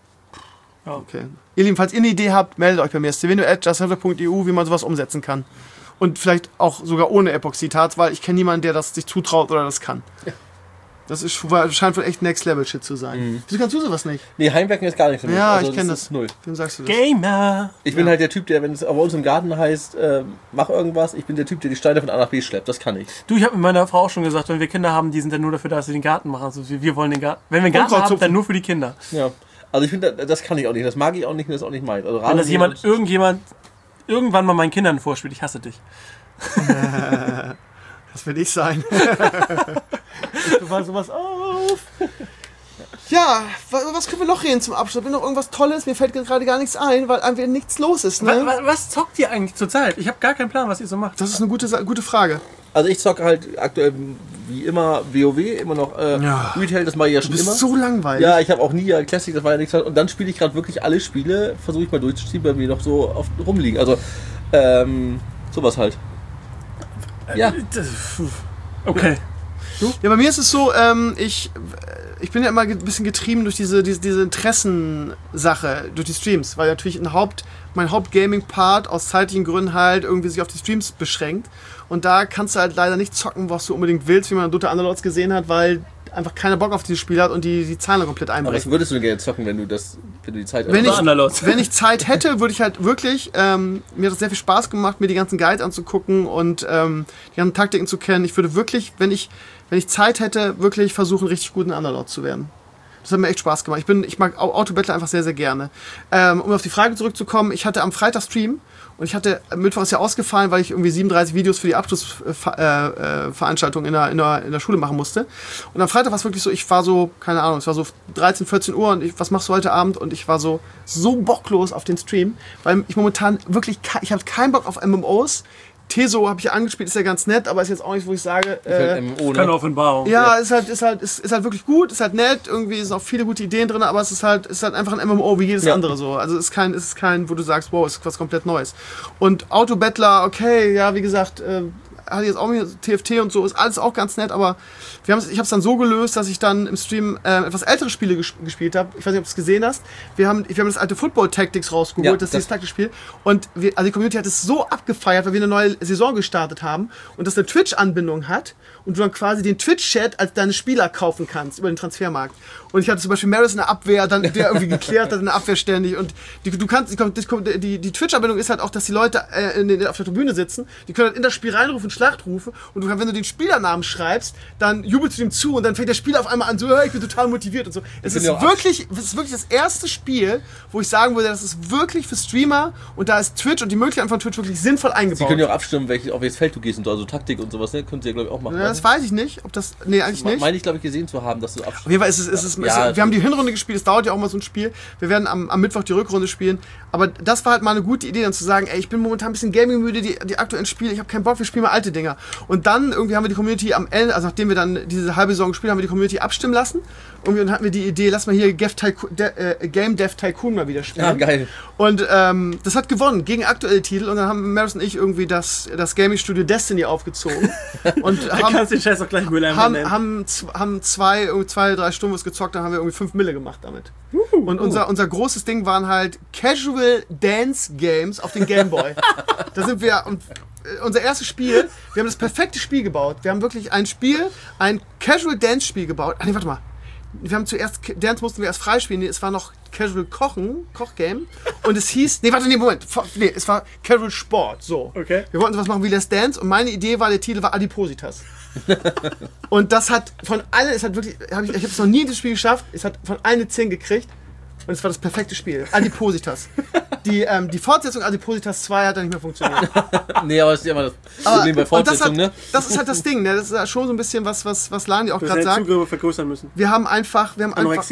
Ja. Okay. Ihr Lieben, falls ihr eine Idee habt, meldet euch bei mir, stevino at justhandler punkt e u, wie man sowas umsetzen kann. Und vielleicht auch sogar ohne Epoxidharz, weil ich kenne niemanden, der das sich zutraut oder das kann. Das ist, scheint wohl echt Next-Level-Shit zu sein. Mhm. Wieso kannst du sowas nicht? Nee, Heimwerken ist gar nicht für mich. Ja, Also, ich kenne das. ist Null. Wem sagst du das? Gamer! Ich bin Ja. halt der Typ, der, wenn es bei uns im Garten heißt, äh, mach irgendwas, ich bin der Typ, der die Steine von A nach B schleppt. Das kann ich. Du, ich habe mit meiner Frau auch schon gesagt, wenn wir Kinder haben, die sind dann nur dafür da, dass sie den Garten machen. Also wir, wir wollen den Garten. Wenn wir einen Garten Unkraut haben, zupfen. dann nur für die Kinder. Ja. Also ich finde, das kann ich auch nicht. Das mag ich auch nicht und das ist auch nicht meins. Also Wenn das Rasenmähen jemand, und- irgendjemand, irgendwann mal meinen Kindern vorspielt, ich hasse dich. Das will ich sein. Du war sowas auf. Ja, wa- was können wir noch reden zum Abschluss? Bin noch irgendwas Tolles? Mir fällt gerade gar nichts ein, weil einfach nichts los ist. Was, Ne? was, was zockt ihr eigentlich zurzeit? Ich habe gar keinen Plan, was ihr so macht. Das ist eine gute, Sa- gute Frage. Also ich zocke halt aktuell wie immer WoW, immer noch äh, Ja. Retail, das mache ich ja Du schon bist immer. so langweilig. Ja, ich habe auch nie ja, Classic, das war ja nichts. Und dann spiele ich gerade wirklich alle Spiele, versuche ich mal durchzuziehen, bei mir noch so oft rumliegen. Also, ähm, sowas halt. Ja. Okay. Du? Ja, bei mir ist es so, ähm, ich, ich bin ja immer ein bisschen getrieben durch diese, diese, diese Interessensache, durch die Streams, weil natürlich ein Haupt, mein Haupt-Gaming-Part aus zeitlichen Gründen halt irgendwie sich auf die Streams beschränkt. Und da kannst du halt leider nicht zocken, was du unbedingt willst, wie man in Dota Underlords gesehen hat, weil einfach keiner Bock auf dieses Spiel hat und die, die Zahlen komplett einbrechen. Aber was würdest du denn gerne zocken, wenn du das, wenn du die Zeit wenn ich, Underlords. wenn ich Zeit hätte, würde ich halt wirklich, ähm, mir hat es sehr viel Spaß gemacht, mir die ganzen Guides anzugucken und ähm, die ganzen Taktiken zu kennen. Ich würde wirklich, wenn ich, wenn ich Zeit hätte, wirklich versuchen, richtig gut in Underlord zu werden. Das hat mir echt Spaß gemacht. Ich, bin, ich mag Auto-Battle einfach sehr, sehr gerne. Ähm, um auf die Frage zurückzukommen, ich hatte am Freitag Stream und ich hatte, Mittwoch ist ja ausgefallen, weil ich irgendwie siebenunddreißig Videos für die Abschlussveranstaltung in der, in, der, in der Schule machen musste. Und am Freitag war es wirklich so, ich war so, keine Ahnung, es war so dreizehn, vierzehn Uhr und ich, was machst du heute Abend? Und ich war so, so bocklos auf den Stream, weil ich momentan wirklich, ich habe keinen Bock auf M M Os. Teso habe ich ja angespielt, ist ja ganz nett, aber ist jetzt auch nicht, wo ich sage... Äh, halt M M O, ne? Keine Offenbarung. Ja, ja, ist halt, ist, halt, ist, ist halt wirklich gut, ist halt nett, irgendwie sind auch viele gute Ideen drin, aber es ist halt, ist halt einfach ein M M O wie jedes ja. andere so. Also es ist kein, es ist kein, wo du sagst, wow, es ist was komplett Neues. Und Auto-Battler, okay, ja, wie gesagt, äh, hatte jetzt auch mit T F T und so, ist alles auch ganz nett, aber wir haben's, ich habe es dann so gelöst, dass ich dann im Stream äh, etwas ältere Spiele ges- gespielt habe. Ich weiß nicht, ob du es gesehen hast. Wir haben, wir haben das alte Football Tactics rausgeholt, ja, das ist dieses Taktikspiel. Und wir, also die Community hat es so abgefeiert, weil wir eine neue Saison gestartet haben und das eine Twitch-Anbindung hat und du dann quasi den Twitch-Chat als deine Spieler kaufen kannst über den Transfermarkt. Und ich hatte zum Beispiel Maris in der Abwehr, dann der irgendwie geklärt hat in der Abwehr ständig. Und die, du kannst, die, die, die Twitch-Anbindung ist halt auch, dass die Leute äh, in den, auf der Tribüne sitzen, die können halt in das Spiel reinrufen, Schlachtrufe. Und du, wenn du den Spielernamen schreibst, dann jubelst du ihm zu und dann fängt der Spieler auf einmal an, so, hey, ich bin total motiviert und so. Es ist, wirklich, es ist wirklich das erste Spiel, wo ich sagen würde, das ist wirklich für Streamer und da ist Twitch und die Möglichkeiten von Twitch wirklich sinnvoll eingebaut. Sie können ja auch abstimmen, welches, auf welches Feld du gehst und so, also Taktik und sowas, ne? Könnt ihr, glaube ich, auch machen. Ja, das weiß ich nicht, ob das, nee, eigentlich nicht. Meine ich, glaube ich, gesehen zu haben, dass du abstimmst. Auf jeden Fall ist es, ist es, ja, ist, wir haben die Hinrunde gespielt, es dauert ja auch mal so ein Spiel. Wir werden am, am Mittwoch die Rückrunde spielen. Aber das war halt mal eine gute Idee, dann zu sagen, ey, ich bin momentan ein bisschen gaming-müde, die, die aktuellen Spiele, ich habe keinen Bock, wir spielen mal alte Dinger. Und dann irgendwie haben wir die Community am Ende, also nachdem wir dann diese halbe Saison gespielt haben, haben wir die Community abstimmen lassen. Irgendwie dann hatten wir die Idee, lass mal hier Dev Tycoon, De, äh, Game Dev Tycoon mal wieder spielen. Ja, geil. Und ähm, das hat gewonnen gegen aktuelle Titel und dann haben Maris und ich irgendwie das, das Gaming-Studio Destiny aufgezogen. Und haben, kannst den Scheiß auch gleich Müll haben, haben, haben zwei, zwei, drei Stunden was gezockt, dann haben wir irgendwie fünf Mille gemacht damit. Uh, und uh. Unser, unser großes Ding waren halt Casual Dance Games auf den Gameboy. Da sind wir, und unser erstes Spiel, wir haben das perfekte Spiel gebaut. Wir haben wirklich ein Spiel, ein Casual Dance Spiel gebaut. Ah, nee, warte mal. Wir haben zuerst, Dance mussten wir erst freispielen, nee, es war noch Casual Kochen, Kochgame. Und es hieß, nee, warte, nee, Moment, nee, es war Casual Sport, so. Okay. Wir wollten sowas machen wie Let's Dance und meine Idee war, der Titel war Adipositas. Und das hat von allen, es hat wirklich, hab ich, ich habe es noch nie in das Spiel geschafft, es hat von allen eine zehn gekriegt. Und es war das perfekte Spiel. Adipositas. Die, ähm, die Fortsetzung Adipositas zwei hat dann nicht mehr funktioniert. Nee, aber das ist ja immer das Problem bei Fortsetzungen, das, ne? Das ist halt das Ding, ne? Das ist schon so ein bisschen was, was, was Lani auch gerade sagt. Zugriff vergrößern müssen. Wir haben einfach, wir haben einfach,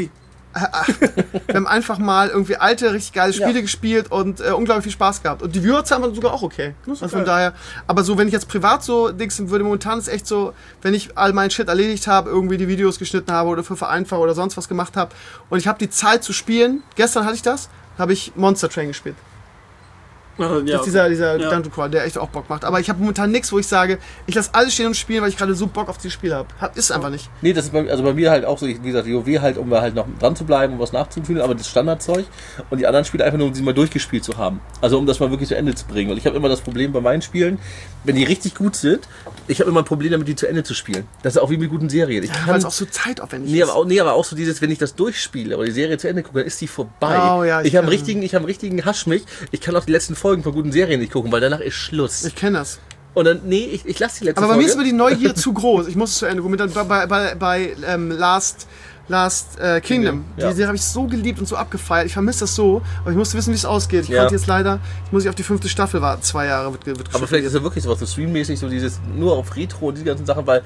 wir haben einfach mal irgendwie alte, richtig geile Spiele ja. gespielt und äh, unglaublich viel Spaß gehabt. Und die Viewer haben sogar auch okay. Also von daher, aber so, wenn ich jetzt privat so Dings würde, momentan ist echt so, wenn ich all meinen Shit erledigt habe, irgendwie die Videos geschnitten habe oder für Vereinfacher oder sonst was gemacht habe und ich habe die Zeit zu spielen, gestern hatte ich das, habe ich Monster Train gespielt. Also, ja, das ist dieser, dieser ja. Dungeon Crawl, der echt auch Bock macht. Aber ich habe momentan nichts, wo ich sage, ich lasse alles stehen und spielen, weil ich gerade so Bock auf dieses Spiel habe. Ist einfach nicht. Nee, das ist bei, also bei mir halt auch so, wie gesagt, WoW halt, um halt noch dran zu bleiben, um was nachzufühlen, aber das Standardzeug. Und die anderen Spiele einfach nur, um sie mal durchgespielt zu haben. Also um das mal wirklich zu Ende zu bringen. Und ich habe immer das Problem bei meinen Spielen, wenn die richtig gut sind, ich habe immer ein Problem damit, die zu Ende zu spielen. Das ist auch wie mit guten Serien. Ich ja, kann, weil es auch so zeitaufwendig nee, ist. Aber auch, nee, aber auch so dieses, wenn ich das durchspiele oder die Serie zu Ende gucke, dann ist die vorbei. Oh, ja, ich ich habe einen richtigen, ich habe einen richtigen Haschmich. Ich kann auch die letzten Folgen von guten Serien nicht gucken, weil danach ist Schluss. Ich kenne das. Und dann, nee, ich, ich lasse die letzte Aber bei Folge. mir ist immer die Neugier zu groß. Ich muss es zu Ende gucken. Bei, bei, bei, bei ähm, Last, Last äh, Kingdom. Ja. Die Serie habe ich so geliebt und so abgefeiert. Ich vermisse das so. Aber ich musste wissen, wie es ausgeht. Ich ja. konnte jetzt leider, ich muss ich auf die fünfte Staffel warten. Zwei Jahre wird, wird Aber vielleicht ist ja wirklich sowas so streammäßig, so dieses nur auf Retro und diese ganzen Sachen, weil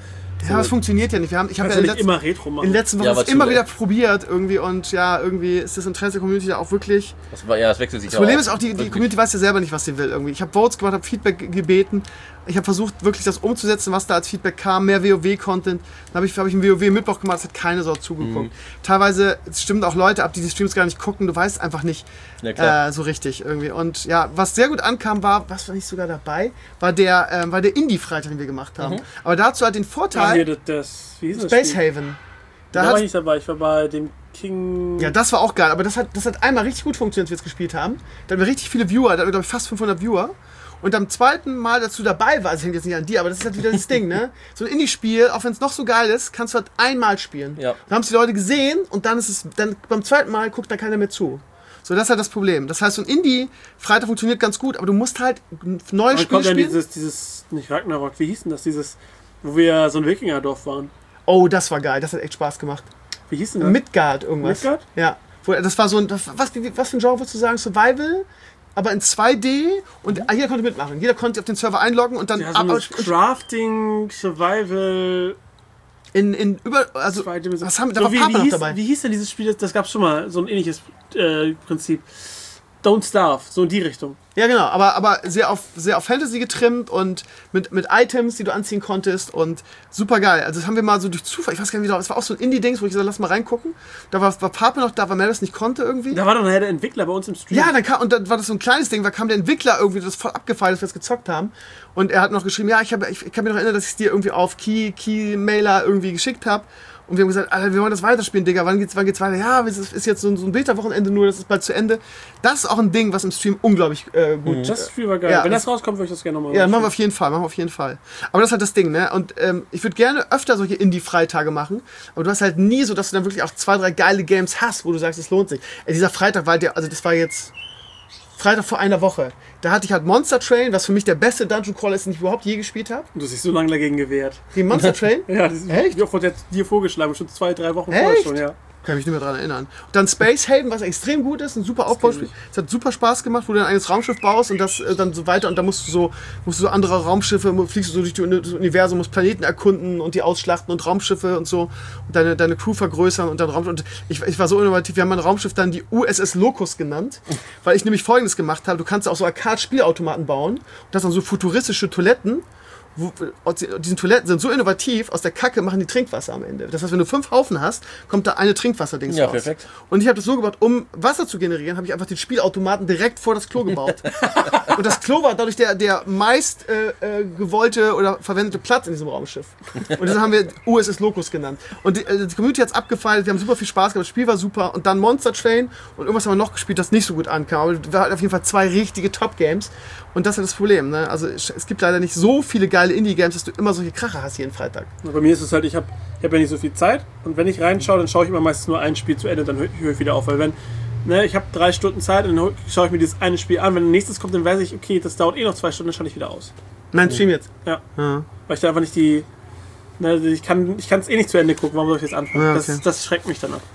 Ja, so. Das funktioniert ja nicht. Wir haben, ich habe ja in, letzt, immer Retro machen. in den letzten Wochen ja, immer wieder probiert irgendwie und ja, irgendwie ist das Interesse der Community da auch wirklich... Das, war, ja, das wechselt sich Das Problem auch ist auch, die, die Community weiß ja selber nicht, was sie will irgendwie. Ich habe Votes gemacht, habe Feedback gebeten. Ich habe versucht, wirklich das umzusetzen, was da als Feedback kam. Mehr WoW-Content. Dann habe ich, hab ich einen WoW-Mittwoch gemacht, das hat keine Sau zugeguckt. Mhm. Teilweise stimmen auch Leute ab, die die Streams gar nicht gucken. Du weißt einfach nicht ja, äh, so richtig irgendwie. Und ja, was sehr gut ankam war, was war nicht sogar dabei, war der, äh, war der Indie-Freitag, den wir gemacht haben. Mhm. Aber dazu hat den Vorteil... Ah, hier, das, das, wie hieß das Space Spiel? Haven. Da, da war ich nicht dabei. Ich war bei dem King... Ja, das war auch geil. Aber das hat, das hat einmal richtig gut funktioniert, als wir es gespielt haben. Da hatten wir richtig viele Viewer. Da hatten wir, glaube ich, fast fünfhundert Viewer. Und am zweiten Mal dazu dabei war, also hängt jetzt nicht an dir, aber das ist halt wieder das Ding, ne? So ein Indie-Spiel, auch wenn es noch so geil ist, kannst du halt einmal spielen. Ja. Dann haben es die Leute gesehen und dann ist es, dann beim zweiten Mal guckt da keiner mehr zu. So, das ist halt das Problem. Das heißt, so ein Indie-Freitag funktioniert ganz gut, aber du musst halt ein neues Spiel kommt spielen. Dann dieses, dieses, nicht Ragnarok, wie hieß denn das? Dieses, wo wir so ein Wikingerdorf waren. Oh, das war geil, das hat echt Spaß gemacht. Wie hieß denn das? Midgard irgendwas. Midgard? Ja. Das war so ein, was, was für ein Genre würdest du sagen? Survival? Aber in zwei D und mhm. jeder konnte mitmachen. Jeder konnte auf den Server einloggen und dann... Ja, so ab, Crafting, Survival... In, in über... Also, was haben, da so war wie, Papa wie, noch hieß, dabei. Wie hieß denn dieses Spiel? Das gab es schon mal, so ein ähnliches äh, Prinzip. Don't Starve, so in die Richtung. Ja, genau, aber, aber sehr, auf, sehr auf Fantasy getrimmt und mit, mit Items, die du anziehen konntest und super geil. Also das haben wir mal so durch Zufall, ich weiß gar nicht, wie das war auch so ein Indie-Dings, wo ich gesagt habe, lass mal reingucken. Da war, war Papa noch da, weil Mel das nicht konnte irgendwie. Da war dann nachher der Entwickler bei uns im Stream. Ja, dann kam, und dann war das so ein kleines Ding, da kam der Entwickler irgendwie, das voll abgefeiert, dass wir das gezockt haben. Und er hat noch geschrieben, ja, ich, hab, ich, ich kann mich noch erinnern, dass ich es dir irgendwie auf Key, Key-Mailer irgendwie geschickt habe. Und wir haben gesagt, Alter, wir wollen das weiterspielen, Digga, wann geht's, wann geht's weiter? Ja, es ist jetzt so ein, so ein Beta-Wochenende nur, das ist bald zu Ende. Das ist auch ein Ding, was im Stream unglaublich äh, gut ist. Mhm. Das Spiel war geil. Ja, wenn das rauskommt, würde ich das gerne nochmal Ja, machen wir auf jeden Fall, machen wir auf jeden Fall. Aber das ist halt das Ding, ne? Und ähm, ich würde gerne öfter solche Indie-Freitage machen, aber du hast halt nie so, dass du dann wirklich auch zwei, drei geile Games hast, wo du sagst, es lohnt sich. Ey, dieser Freitag war der, also das war jetzt Freitag vor einer Woche. Da hatte ich halt Monster Train, was für mich der beste Dungeon Crawler ist, den ich überhaupt je gespielt habe. Und du hast dich so lange dagegen gewehrt. Gegen Monster Train? Ja, das ist echt? Ich wurde dir vorgeschlagen, schon zwei, drei Wochen vorher schon, ja. Kann mich nicht mehr daran erinnern. Und dann Space Haven, was extrem gut ist, ein super Aufbauspiel. Es hat super Spaß gemacht, wo du dein eigenes Raumschiff baust und das äh, dann so weiter. Und da musst du so, musst du so andere Raumschiffe, fliegst du so durch das Universum, musst Planeten erkunden und die ausschlachten und Raumschiffe und so. Und deine, deine Crew vergrößern und dann Raumschiff. Und ich, ich war so innovativ, wir haben mein Raumschiff dann die U S S Locust genannt, weil ich nämlich Folgendes gemacht habe. Du kannst auch so Arcade-Spielautomaten bauen und das dann so futuristische Toiletten. Wo, diese Toiletten sind so innovativ, aus der Kacke machen die Trinkwasser am Ende. Das heißt, wenn du fünf Haufen hast, kommt da eine Trinkwasserdings ja, raus. Perfekt. Und ich habe das so gebaut, um Wasser zu generieren, habe ich einfach den Spielautomaten direkt vor das Klo gebaut. Und das Klo war dadurch der, der meist äh, äh, gewollte oder verwendete Platz in diesem Raumschiff. Und das haben wir U S S Locust genannt. Und die, äh, die Community hat es abgefeiert, wir haben super viel Spaß gehabt, das Spiel war super. Und dann Monster Train und irgendwas haben wir noch gespielt, das nicht so gut ankam. Aber wir hatten auf jeden Fall zwei richtige Top-Games. Und das ist das Problem, ne? Also es gibt leider nicht so viele geile Indie-Games, dass du immer solche Kracher hast jeden Freitag. Bei mir ist es halt, ich habe ich hab ja nicht so viel Zeit und wenn ich reinschaue, dann schaue ich immer meistens nur ein Spiel zu Ende, dann höre höre ich wieder auf, weil wenn, ne, ich habe drei Stunden Zeit und dann schaue ich mir dieses eine Spiel an, wenn nächstes kommt, dann weiß ich, okay, das dauert eh noch zwei Stunden, dann schalte ich wieder aus. Mein Stream jetzt? Ja. ja. Weil ich da einfach nicht die, ne, ich kann ich es eh nicht zu Ende gucken, warum soll ich jetzt anfangen? Ja, okay. das, das schreckt mich dann ab.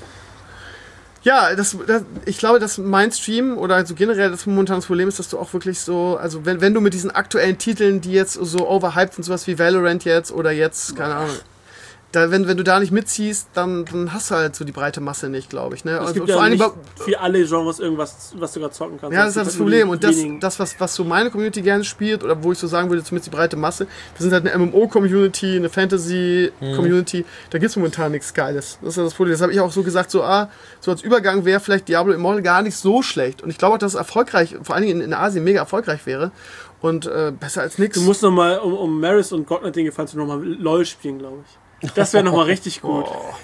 Ja, das, das, ich glaube, dass mein Stream oder also generell das momentan das Problem ist, dass du auch wirklich so, also wenn, wenn du mit diesen aktuellen Titeln, die jetzt so overhyped sind, sowas wie Valorant jetzt oder jetzt, keine Ahnung, da, wenn, wenn du da nicht mitziehst, dann, dann hast du halt so die breite Masse nicht, glaube ich. Ne? Es also gibt ja nicht für alle Genres irgendwas, was du gerade zocken kannst. Ja, das ist halt das Problem. Und das, das was, was so meine Community gerne spielt, oder wo ich so sagen würde, zumindest die breite Masse, wir sind halt eine M M O-Community, eine Fantasy-Community, hm. da gibt es momentan nichts Geiles. Das ist ja das Problem. Das habe ich auch so gesagt, so, ah, so als Übergang wäre vielleicht Diablo Immortal gar nicht so schlecht. Und ich glaube auch, dass es erfolgreich, vor allen Dingen in, in Asien, mega erfolgreich wäre. Und äh, besser als nichts. Du musst nochmal, um, um Maris und Gotnet den gefallen zu nochmal LOL spielen, glaube ich. Das wäre nochmal richtig gut.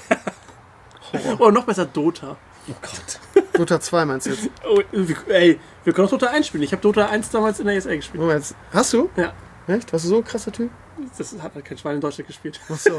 Oh. Oder noch besser Dota. Oh Gott. Dota zwei meinst du jetzt? Oh, ey, wir können auch Dota eins spielen. Ich habe Dota eins damals in der E S L gespielt. Moment, hast du? Ja. Echt? Warst du so ein krasser Typ? Das hat halt kein Schwein in Deutschland gespielt. Ach so.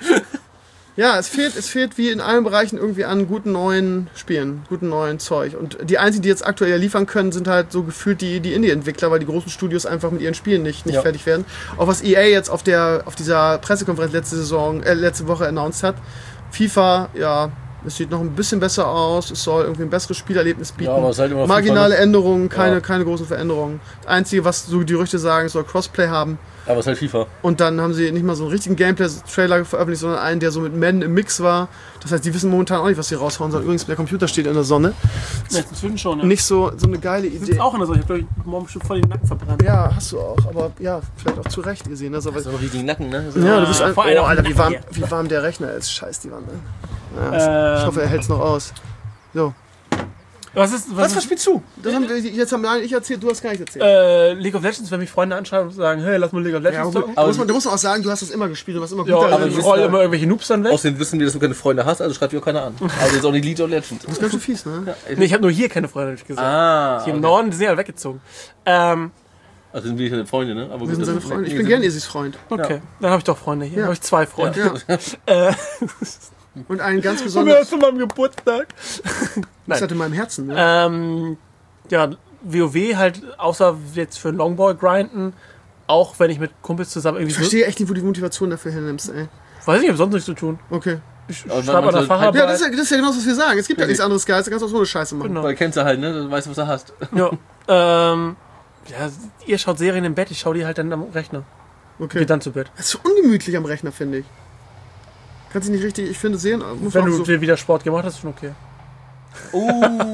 Ja, es fehlt, es fehlt wie in allen Bereichen irgendwie an guten neuen Spielen, guten neuen Zeug. Und die einzigen, die jetzt aktuell liefern können, sind halt so gefühlt die, die Indie-Entwickler, weil die großen Studios einfach mit ihren Spielen nicht, nicht ja. fertig werden. Auch was E A jetzt auf, der, auf dieser Pressekonferenz letzte Saison, äh, letzte Woche announced hat. FIFA, ja, Es sieht noch ein bisschen besser aus, es soll irgendwie ein besseres Spielerlebnis bieten. Ja, aber es ist halt immer marginale FIFA, Änderungen, keine, ja. keine großen Veränderungen. Das Einzige, was so die Gerüchte sagen, es soll Crossplay haben. Aber es ist halt FIFA. Und dann haben sie nicht mal so einen richtigen Gameplay-Trailer veröffentlicht, sondern einen, der so mit Madden im Mix war. Das heißt, die wissen momentan auch nicht, was sie raushauen sollen. Übrigens, der Computer steht in der Sonne. Ja, inzwischen schon, ja. Nicht so, so eine geile Ich Idee. sitze auch in der Sonne. Ich habe, glaube ich, morgen schon voll den Nacken verbrannt. Ja, hast du auch. Aber ja, vielleicht auch zu Recht gesehen. Also, Das ist aber richtig Nacken, ne? ja, du bist ein, vor allem oh, auch Alter, wie warm, Nacken wie warm der Rechner ist. Scheiß die Wand. Ne? Ja, Ähm. ich hoffe, er hält es noch aus. So. Was ist, was Was, ist was spielst du? Das haben wir, jetzt haben wir ich erzählt, du hast gar nicht erzählt. äh, League of Legends, wenn mich Freunde anschreiben und sagen, hey, lass mal League of ja, Legends aber, zocken? aber muss man, du musst auch sagen, du hast das immer gespielt, du warst immer gut Ja, darin. aber Du ich bist roll da- immer irgendwelche Noobs dann weg. Außerdem wissen wir, dass du keine Freunde hast, also schreibt dir auch keiner an. Also jetzt auch nicht League of Legends. Das ist ganz schön fies, ne? Ja, Nee, ich habe nur hier keine Freunde, hab ich gesagt. Ah. Hier im okay. Norden, die sind ja weggezogen. Ähm, Also sind wir keine Freunde, ne? Aber Wir sind das seine ist- Freunde. Ich nee, bin sind- gern Isis Freund. okay, dann habe ich doch Freunde hier. Ja. habe ich zwei Freunde. Ja. Äh, Und einen ganz und besonders. mir zu meinem Geburtstag. Das hat in meinem Herzen, ne? Ähm, ja, WoW halt, außer jetzt für Longboy grinden, auch wenn ich mit Kumpels zusammen irgendwie Ich verstehe echt nicht, wo du die Motivation dafür hinnimmst, ey. so, weiß nicht, ich hab sonst nichts zu tun. Okay. Ich Aber schreibe an der manche- Facharbeit. Ja, das ist ja, das ist ja genau das, was wir sagen. Es gibt ja Okay. nichts anderes Geiles, da kannst du auch so eine Scheiße machen. Genau. Weil kennst du halt, ne? Du weißt, was du hast. Ja, ähm, ja, ihr schaut Serien im Bett, ich schaue die halt dann am Rechner. Okay. Geht dann zu Bett. Das ist so ungemütlich am Rechner, finde ich. Kannst du nicht richtig, ich finde, sehen. Muss Wenn man du so, dir wieder Sport gemacht hast, ist schon okay. oh,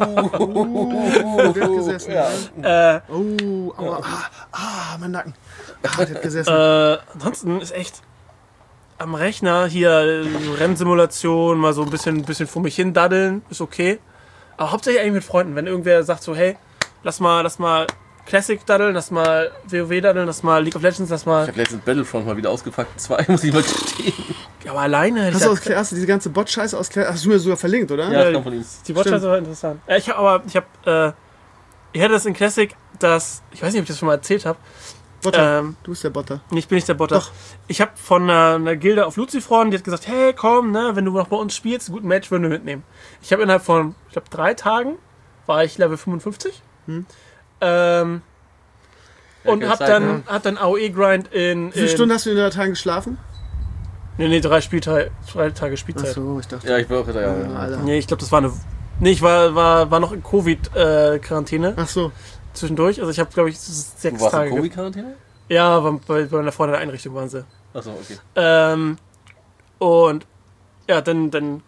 der hat gesessen. Ja. Äh, Oh, aua, ah, ah, mein Nacken. Ah, der hat gesessen. äh, ansonsten ist echt am Rechner hier äh, so Rennsimulation, mal so ein bisschen, bisschen vor mich hin daddeln, ist okay. Aber hauptsächlich eigentlich mit Freunden, wenn irgendwer sagt so, hey, lass mal, lass mal Classic daddeln, lass mal WoW daddeln, lass mal League of Legends, lass Ich mal. habe letztens Battlefront mal wieder ausgepackt. Zwei muss ich mal gestehen. Ja, aber alleine hätte Hast ich du, da- aus, hast du diese ganze Bot-Scheiße aus Hast du mir sogar verlinkt, oder? Ja, das Ja, kam von ihm. Die Watchers war interessant. Äh, ich habe aber, ich habe, äh, ich hatte das in Classic, dass, ich weiß nicht, ob ich das schon mal erzählt habe. Botter. Ähm, Du bist der Botter. Nee, ich bin nicht der Botter. Doch. Ich habe von einer, einer Gilde auf Luzifron, die hat gesagt, hey, komm, ne, wenn du noch bei uns spielst, einen guten Match würden wir mitnehmen. Ich habe innerhalb von, ich glaube, drei Tagen war ich Level fünfundfünfzig. Hm. Ähm, Ja, und keine hab Zeit, dann, ne? hab dann A O E-Grind in, Wie viele in Stunden hast du in der Tagen geschlafen? Nee, nee, drei, Spieltage, drei Tage Spielzeit. Achso, ich dachte. Ja, ich bin auch gesagt, ja. Ja, Alter. Nee, ich glaube, das war eine... Nee, ich war, war, war noch in Covid-Quarantäne Ach so. zwischendurch. Also ich habe, glaube ich, sechs Du warst in Tage... ge- Covid-Quarantäne? Ja, bei, bei, bei einer Freundin der Einrichtung waren sie. Achso, okay. Ähm, und ja, dann, dann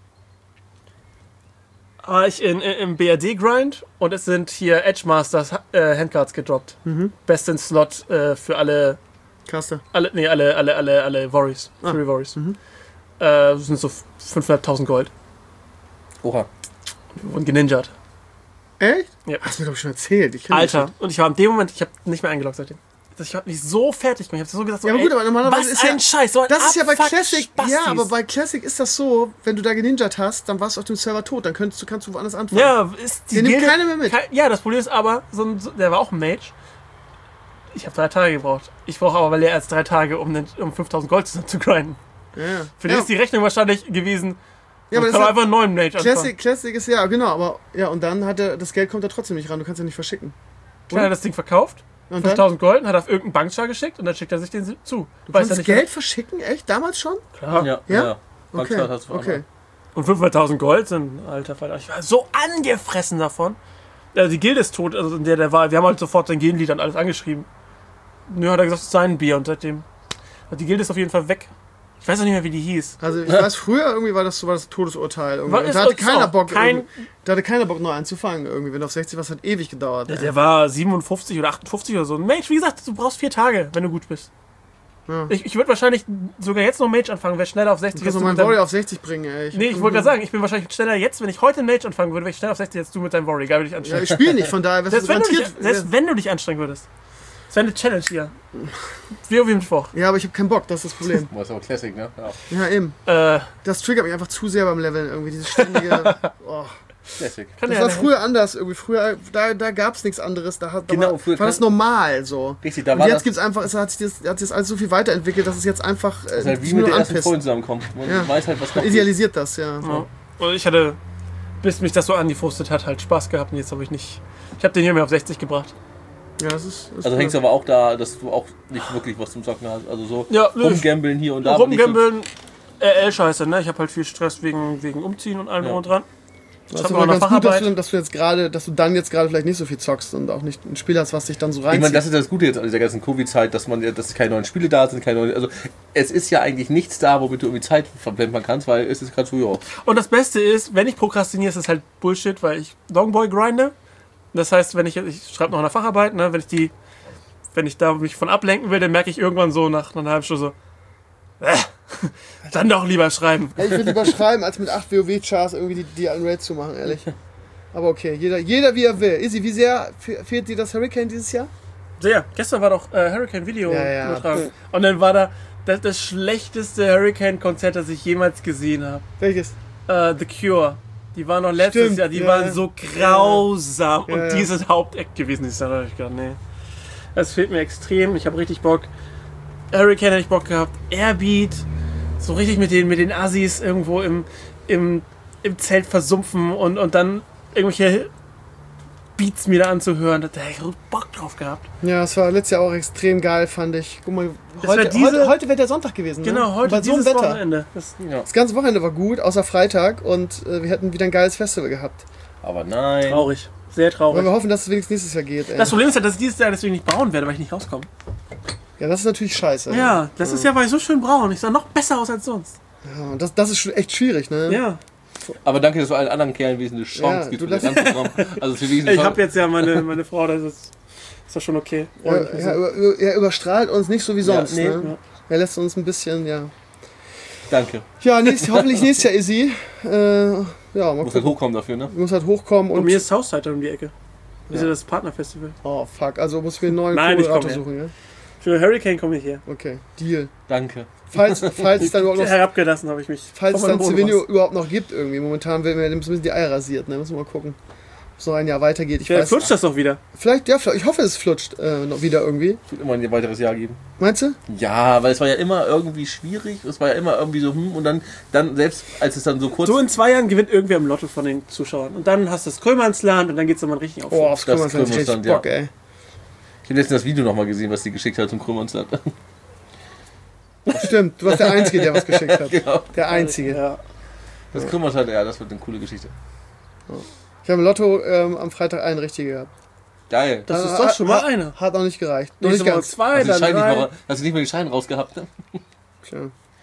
war ich in, in, im B R D-Grind und es sind hier Edge Masters äh, Handcards gedroppt. Mhm. Best in Slot äh, für alle, Caster. alle, nee, alle, alle, alle, alle Warriors. Ah. Three Warriors. Mhm. Äh, das sind so fünfhunderttausend Gold. Oha. Und geninjat. Echt? Ja. Hast du mir, glaube ich, schon erzählt. Ich kenn den Alter. Shit. Und ich war in dem Moment, ich habe nicht mehr eingeloggt seitdem. Ich habe mich so fertig gemacht. Ich habe so gesagt, so, Ja, aber ey, gut, aber normalerweise was ist ja- ein Scheiß. So ein Das ist ja bei Abfuck Classic. Spastis. Ja, aber bei Classic ist das so, wenn du da geninjat hast, dann warst du auf dem Server tot. Dann könntest du, kannst du woanders anfangen. Ja, ist die Den nimmt Gilde- keiner mehr mit. Kein, ja, das Problem ist aber, so ein, so, der war auch ein Mage. Ich habe drei Tage gebraucht. Ich brauche aber mehr als drei Tage, um, den, um fünftausend Gold zusammen zu grinden. Ja. Für den ja. ist die Rechnung wahrscheinlich gewesen. Ja, aber ich das kann ist einfach einen neuen Mage Classic, anfangen. Classic ist ja, genau, aber ja, und dann hat er, das Geld kommt da trotzdem nicht ran, du kannst ja nicht verschicken. Dann hat er das Ding verkauft, Und dann? fünftausend Gold, und hat auf irgendeinen Bankchar geschickt und dann schickt er sich den zu. Du Weiß kannst er nicht, Geld verschicken? Echt? Damals schon? Klar. Ja, Ja? ja. Okay, Bankstaat hast du okay. Und fünfhunderttausend Gold sind, alter Falter. Ich war so angefressen davon. Ja, die Gilde ist tot, also in der der war. Wir haben halt sofort sein Gildenlied und alles angeschrieben. Nö, hat er gesagt, es ist sein Bier und seitdem. Die Gilde ist auf jeden Fall weg. Ich weiß auch nicht mehr, wie die hieß. Also ich weiß, früher irgendwie war das so war das Todesurteil. Irgendwie. War- Und ist da hatte uns keiner auch Bock, kein- irgendwie- da hatte keiner Bock neu anzufangen irgendwie. Wenn du auf sechzig warst, hat ewig gedauert. Der, ey. der war siebenundfünfzig oder achtundfünfzig oder so. Ein Mage, wie gesagt, du brauchst vier Tage, wenn du gut bist. Ja. Ich, ich würde wahrscheinlich sogar jetzt noch Mage anfangen, wäre schneller auf Du sechzig. kannst als noch du meinen mit deinem- Warrior auf sechzig bringen, ey. Nee, ich wollte gerade sagen, ich bin wahrscheinlich schneller jetzt, wenn ich heute einen Mage anfangen würde, wäre ich schneller auf sechzig als du mit deinem Warrior. Geil, würde ich Ja, anstrengen. ich spiele nicht, von daher wärst du Selbst wenn, du dich, garantiert. selbst wenn du dich anstrengen würdest. Das wäre eine Challenge hier. Wie auf jeden Fall. Ja, aber ich habe keinen Bock, das ist das Problem. Das ist aber Classic, ne? Ja. Ja, eben. Äh, Das triggert mich einfach zu sehr beim Leveln irgendwie. Dieses ständige. Oh. Classic. kann Das ja war früher anders irgendwie. Früher, da, da gab es nichts anderes. Da, hat, da Genau, war, früher war das kann- normal so. Richtig, da Und war jetzt das, gibt's einfach, es hat sich das, hat sich das alles so viel weiterentwickelt, dass es jetzt einfach äh, das ist halt wie sich mit nur der ersten anpisst. Freundin zusammenkommen. Man Ja. weiß halt, was Man noch idealisiert das, ja. Ja. Und ich hatte, bis mich das so angefrustet hat, halt Spaß gehabt und jetzt habe ich nicht. Ich habe den hier mehr auf sechzig gebracht. Ja, das ist. Das Also ist hängst du aber auch da, dass du auch nicht wirklich was zum Zocken hast. Also so Ja, nö. rumgambeln hier und da. aber nicht Rumgambeln, R L-Scheiße, ne? Ich habe halt viel Stress wegen, wegen Umziehen und allem Ja. drum und dran. Ich Das ist habe aber noch ganz gut, dass Facharbeit. du, dass du jetzt gerade, dass du dann jetzt gerade vielleicht nicht so viel zockst und auch nicht ein Spiel hast, was dich dann so reinzieht. Ich meine, das ist das Gute jetzt an dieser ganzen Covid-Zeit, dass man, dass keine neuen Spiele da sind, keine neuen, also es ist ja eigentlich nichts da, womit du irgendwie Zeit verplempern kannst, weil es ist gerade so, ja. Und das Beste ist, wenn ich prokrastiniere, ist das halt Bullshit, weil ich Longboy grinde. Das heißt, wenn ich, ich schreibe noch eine Facharbeit, ne, wenn ich die, wenn ich da mich von ablenken will, dann merke ich irgendwann so nach einer halben Stunde so, äh, dann doch lieber schreiben. Ja, ich würde lieber schreiben, als mit acht WoW-Chars irgendwie die, die alten Raids zu machen, ehrlich. Aber okay, jeder, jeder wie er will. Izzy, wie sehr fe- fehlt dir das Hurricane dieses Jahr? Sehr. Gestern war doch äh, Hurricane-Video Ja, ja. übertragen. Und dann war da das, das schlechteste Hurricane-Konzert, das ich jemals gesehen habe. Welches? Äh, The Cure. Die waren noch letztes Stimmt, Jahr, die ja. waren so grausam. Ja, und ja. die sind Haupteck gewesen. Ich sage, ich gedacht, nee. Das fehlt mir extrem. Ich habe richtig Bock. Hurricane hätte ich Bock gehabt. Airbeat. So richtig mit den, mit den Assis irgendwo im, im, im Zelt versumpfen und, und dann irgendwelche Beats mir da anzuhören. Da hätte ich Bock drauf gehabt. Ja, es war letztes Jahr auch extrem geil, fand ich. Guck mal, Das heute, war diese- heute, heute wäre der Sonntag gewesen. Ne? Genau, heute Bei so einem dieses Wetter. Wochenende. Das, ja. Das ganze Wochenende war gut, außer Freitag, und äh, wir hätten wieder ein geiles Festival gehabt. Aber nein. traurig. Sehr Aber traurig. wir hoffen, dass es wenigstens nächstes Jahr geht. Ey. Das Problem ist ja, dass ich dieses Jahr deswegen nicht braun werde, weil ich nicht rauskomme. Ja, das ist natürlich scheiße. Ja, das ist ja, weil ich so schön braun. Ich sah noch besser aus als sonst. Ja, und das, das ist schon echt schwierig, ne? Ja. Aber danke, dass du allen anderen Kerlen wesentlich Chance Ja, gibst, du wieder lässt- ranzukommen. Also für wesentlich Ich habe jetzt ja meine, meine Frau, das ist, ist doch schon okay. Ja, ja, über, über, er überstrahlt uns nicht so wie sonst. nee, ne? ja. Er lässt uns ein bisschen, ja. Danke. Ja, nächst, hoffentlich nächstes Jahr Izzy. Äh, ja, mal Muss halt gucken. hochkommen dafür, ne? Muss halt hochkommen Und und. mir ist Southside um die Ecke. Das ist Ja. ja das Partnerfestival. Oh fuck, also muss ich mir einen neuen Nein, ich komm Moderator her. suchen, ja? Für Hurricane komme ich her. Okay, Deal. Danke. Falls, falls es dann überhaupt noch, Herabgelassen habe ich mich. falls es Von dann meinem Silvino Wohnhaus. überhaupt noch gibt irgendwie. Momentan werden wir ein bisschen die Eier rasiert, ne? Müssen wir mal gucken. Ob es noch ein Jahr weitergeht. Ich Ja, weiß. flutscht das doch wieder. Vielleicht, ja, vielleicht, ich hoffe, es flutscht äh, noch wieder irgendwie. Es wird immer ein weiteres Jahr geben. Meinst du? Ja, weil es war ja immer irgendwie schwierig. Es war ja immer irgendwie so, hm, und dann, dann selbst als es dann so kurz. So in zwei Jahren gewinnt irgendwer im Lotto von den Zuschauern. Und dann hast du das Krömernsland und dann geht es nochmal richtig auf. Oh, aufs Das Krümmernsland richtig Krümmernsland, Bock, ja. ey. Ich habe letztens das Video nochmal gesehen, was die geschickt hat zum Krümmernsland. Stimmt, du warst der Einzige, der was geschickt hat. Genau. Der Einzige. Ja. Das Krümmernsland, ja, das wird eine coole Geschichte. Ich habe im Lotto ähm, am Freitag einen richtige gehabt. Geil. Das ist Hat- doch schon mal hat- einer. Hat noch nicht gereicht. Noch Nächste nicht Woche ganz. zwei, Hast du, dann den Schein nicht drei. mal, hast du nicht mal den Schein rausgehabt? Ne? Tja.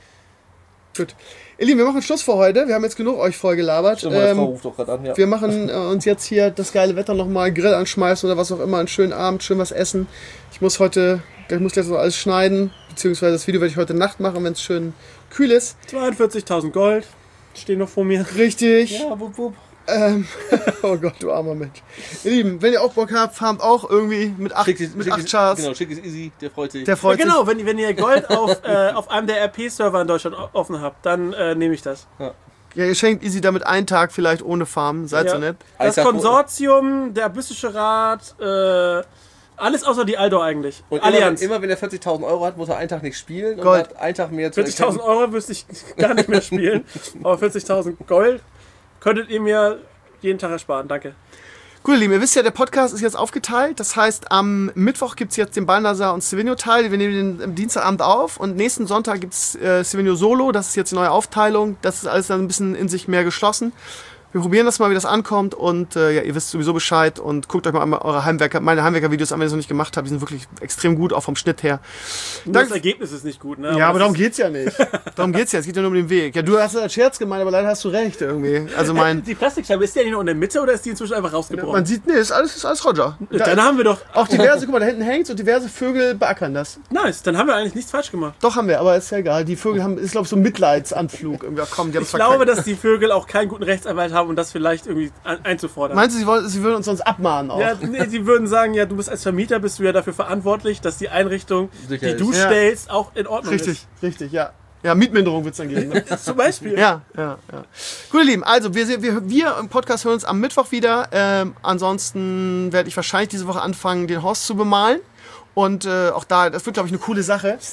Gut. Ihr Lieben, wir machen Schluss für heute. Wir haben jetzt genug euch voll gelabert. Stimmt, meine Frau Ähm, ruft doch gerade an. Ja. wir machen äh, uns jetzt hier das geile Wetter nochmal, Grill anschmeißen oder was auch immer, einen schönen Abend, schön was essen. Ich muss heute, ich muss jetzt noch alles schneiden, beziehungsweise das Video werde ich heute Nacht machen, wenn es schön kühl ist. zweiundvierzigtausend Gold stehen noch vor mir. Richtig. Ja, wupp, wupp. Ähm, oh Gott, du armer Mensch. Ihr Lieben, wenn ihr auch Bock habt, farmt auch irgendwie mit acht, Schick es- mit schick acht es- Chars. Genau, schick es easy, der freut sich. Der Ja, freut genau, wenn, wenn ihr Gold auf, äh, auf einem der R P-Server in Deutschland o- offen habt, dann äh, nehme ich das. sich. Ja, ihr schenkt Easy damit einen Tag vielleicht ohne Farmen. Seid Ja. so nett. Das Alter, Konsortium, der Abyssische Rat, äh, alles außer die Aldor eigentlich. Und Allianz. Immer, immer wenn er vierzigtausend Euro hat, muss er einen Tag nicht spielen Gold. und hat einen Tag mehr zu vierzigtausend Euro wüsste ich gar nicht mehr spielen. Aber vierzigtausend Gold könntet ihr mir jeden Tag ersparen. Danke. Gut, ihr Lieben, ihr wisst ja, der Podcast ist jetzt aufgeteilt. Das heißt, am Mittwoch gibt es jetzt den Balnasar und Silvino-Teil. Wir nehmen den am Dienstagabend auf. Und nächsten Sonntag gibt es äh, Silvino Solo. Das ist jetzt die neue Aufteilung. Das ist alles dann ein bisschen in sich mehr geschlossen. Wir probieren das mal, wie das ankommt. Und äh, ja, ihr wisst sowieso Bescheid. Und guckt euch mal einmal eure Heimwerker, meine Heimwerker-Videos an, wenn ihr es noch nicht gemacht habt. Die sind wirklich extrem gut, auch vom Schnitt her. Nur das Danke. Ergebnis ist nicht gut, ne? Ja, aber das darum ist- geht's ja nicht. Darum geht's ja. Es geht ja nur um den Weg. Ja, du hast es als Scherz gemeint, aber leider hast du recht irgendwie. Also mein... Die Plastikscheibe, ist die eigentlich noch in der Mitte oder ist die inzwischen einfach rausgebrochen? Man sieht, nee, ist alles, ist alles Roger. Dann haben wir doch... Auch diverse, guck mal, da hinten hängt's und diverse Vögel beackern das. Nice, dann haben wir eigentlich nichts falsch gemacht. Doch, haben wir, aber ist ja egal. Die Vögel haben, ist glaube ich so ein Mitleidsanflug. Irgendwie, ja, komm, die haben Ich glaube, dass die Vögel auch keinen guten Rechtsanwalt haben, um das vielleicht irgendwie ein einzufordern. Meinst du, sie, wollen, sie würden uns sonst abmahnen auch? Ja, nee, sie würden sagen, ja, du bist als Vermieter, bist du ja dafür verantwortlich, dass die Einrichtung, Sicher die du ist. Ja. stellst, auch in Ordnung Richtig, richtig, ja. Ja, Mietminderung wird's dann geben. Ne? ist. Zum Beispiel. Ja, ja, ja. Gut, ihr Lieben, also wir, se- wir, wir im Podcast hören uns am Mittwoch wieder. Ähm, ansonsten werde ich wahrscheinlich diese Woche anfangen, den Horst zu bemalen. Und äh, auch da, das wird, glaube ich, eine coole Sache. Sieg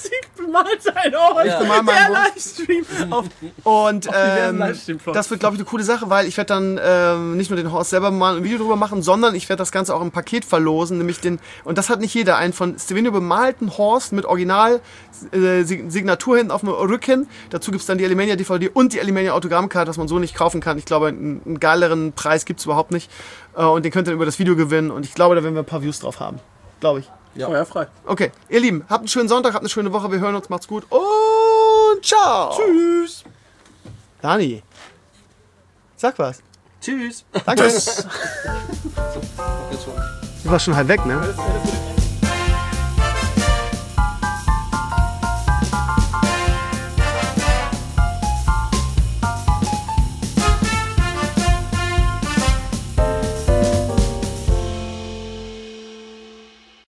bemalt sein Horst. Ich bemal Der meinen Horst. Livestream. Auf, Und ähm, Livestream-Plots. das wird, glaube ich, eine coole Sache, weil ich werde dann ähm, nicht nur den Horst selber mal ein Video drüber machen, sondern ich werde das Ganze auch im Paket verlosen, nämlich den, und das hat nicht jeder, einen von Stevenio bemalten Horst mit Original äh, Signatur hinten auf dem Rücken. Dazu gibt es dann die Alimania D V D und die Alimania Autogrammkarte, was man so nicht kaufen kann. Ich glaube, einen, einen geileren Preis gibt es überhaupt nicht. Äh, und den könnt ihr über das Video gewinnen und ich glaube, da werden wir ein paar Views drauf haben. Glaube ich. Ja. Feuer frei. Okay, ihr Lieben, habt einen schönen Sonntag, habt eine schöne Woche, wir hören uns, macht's gut und ciao. Tschüss. Dani, sag was. Tschüss. Danke. Du warst schon halb weg, ne? Alles, alles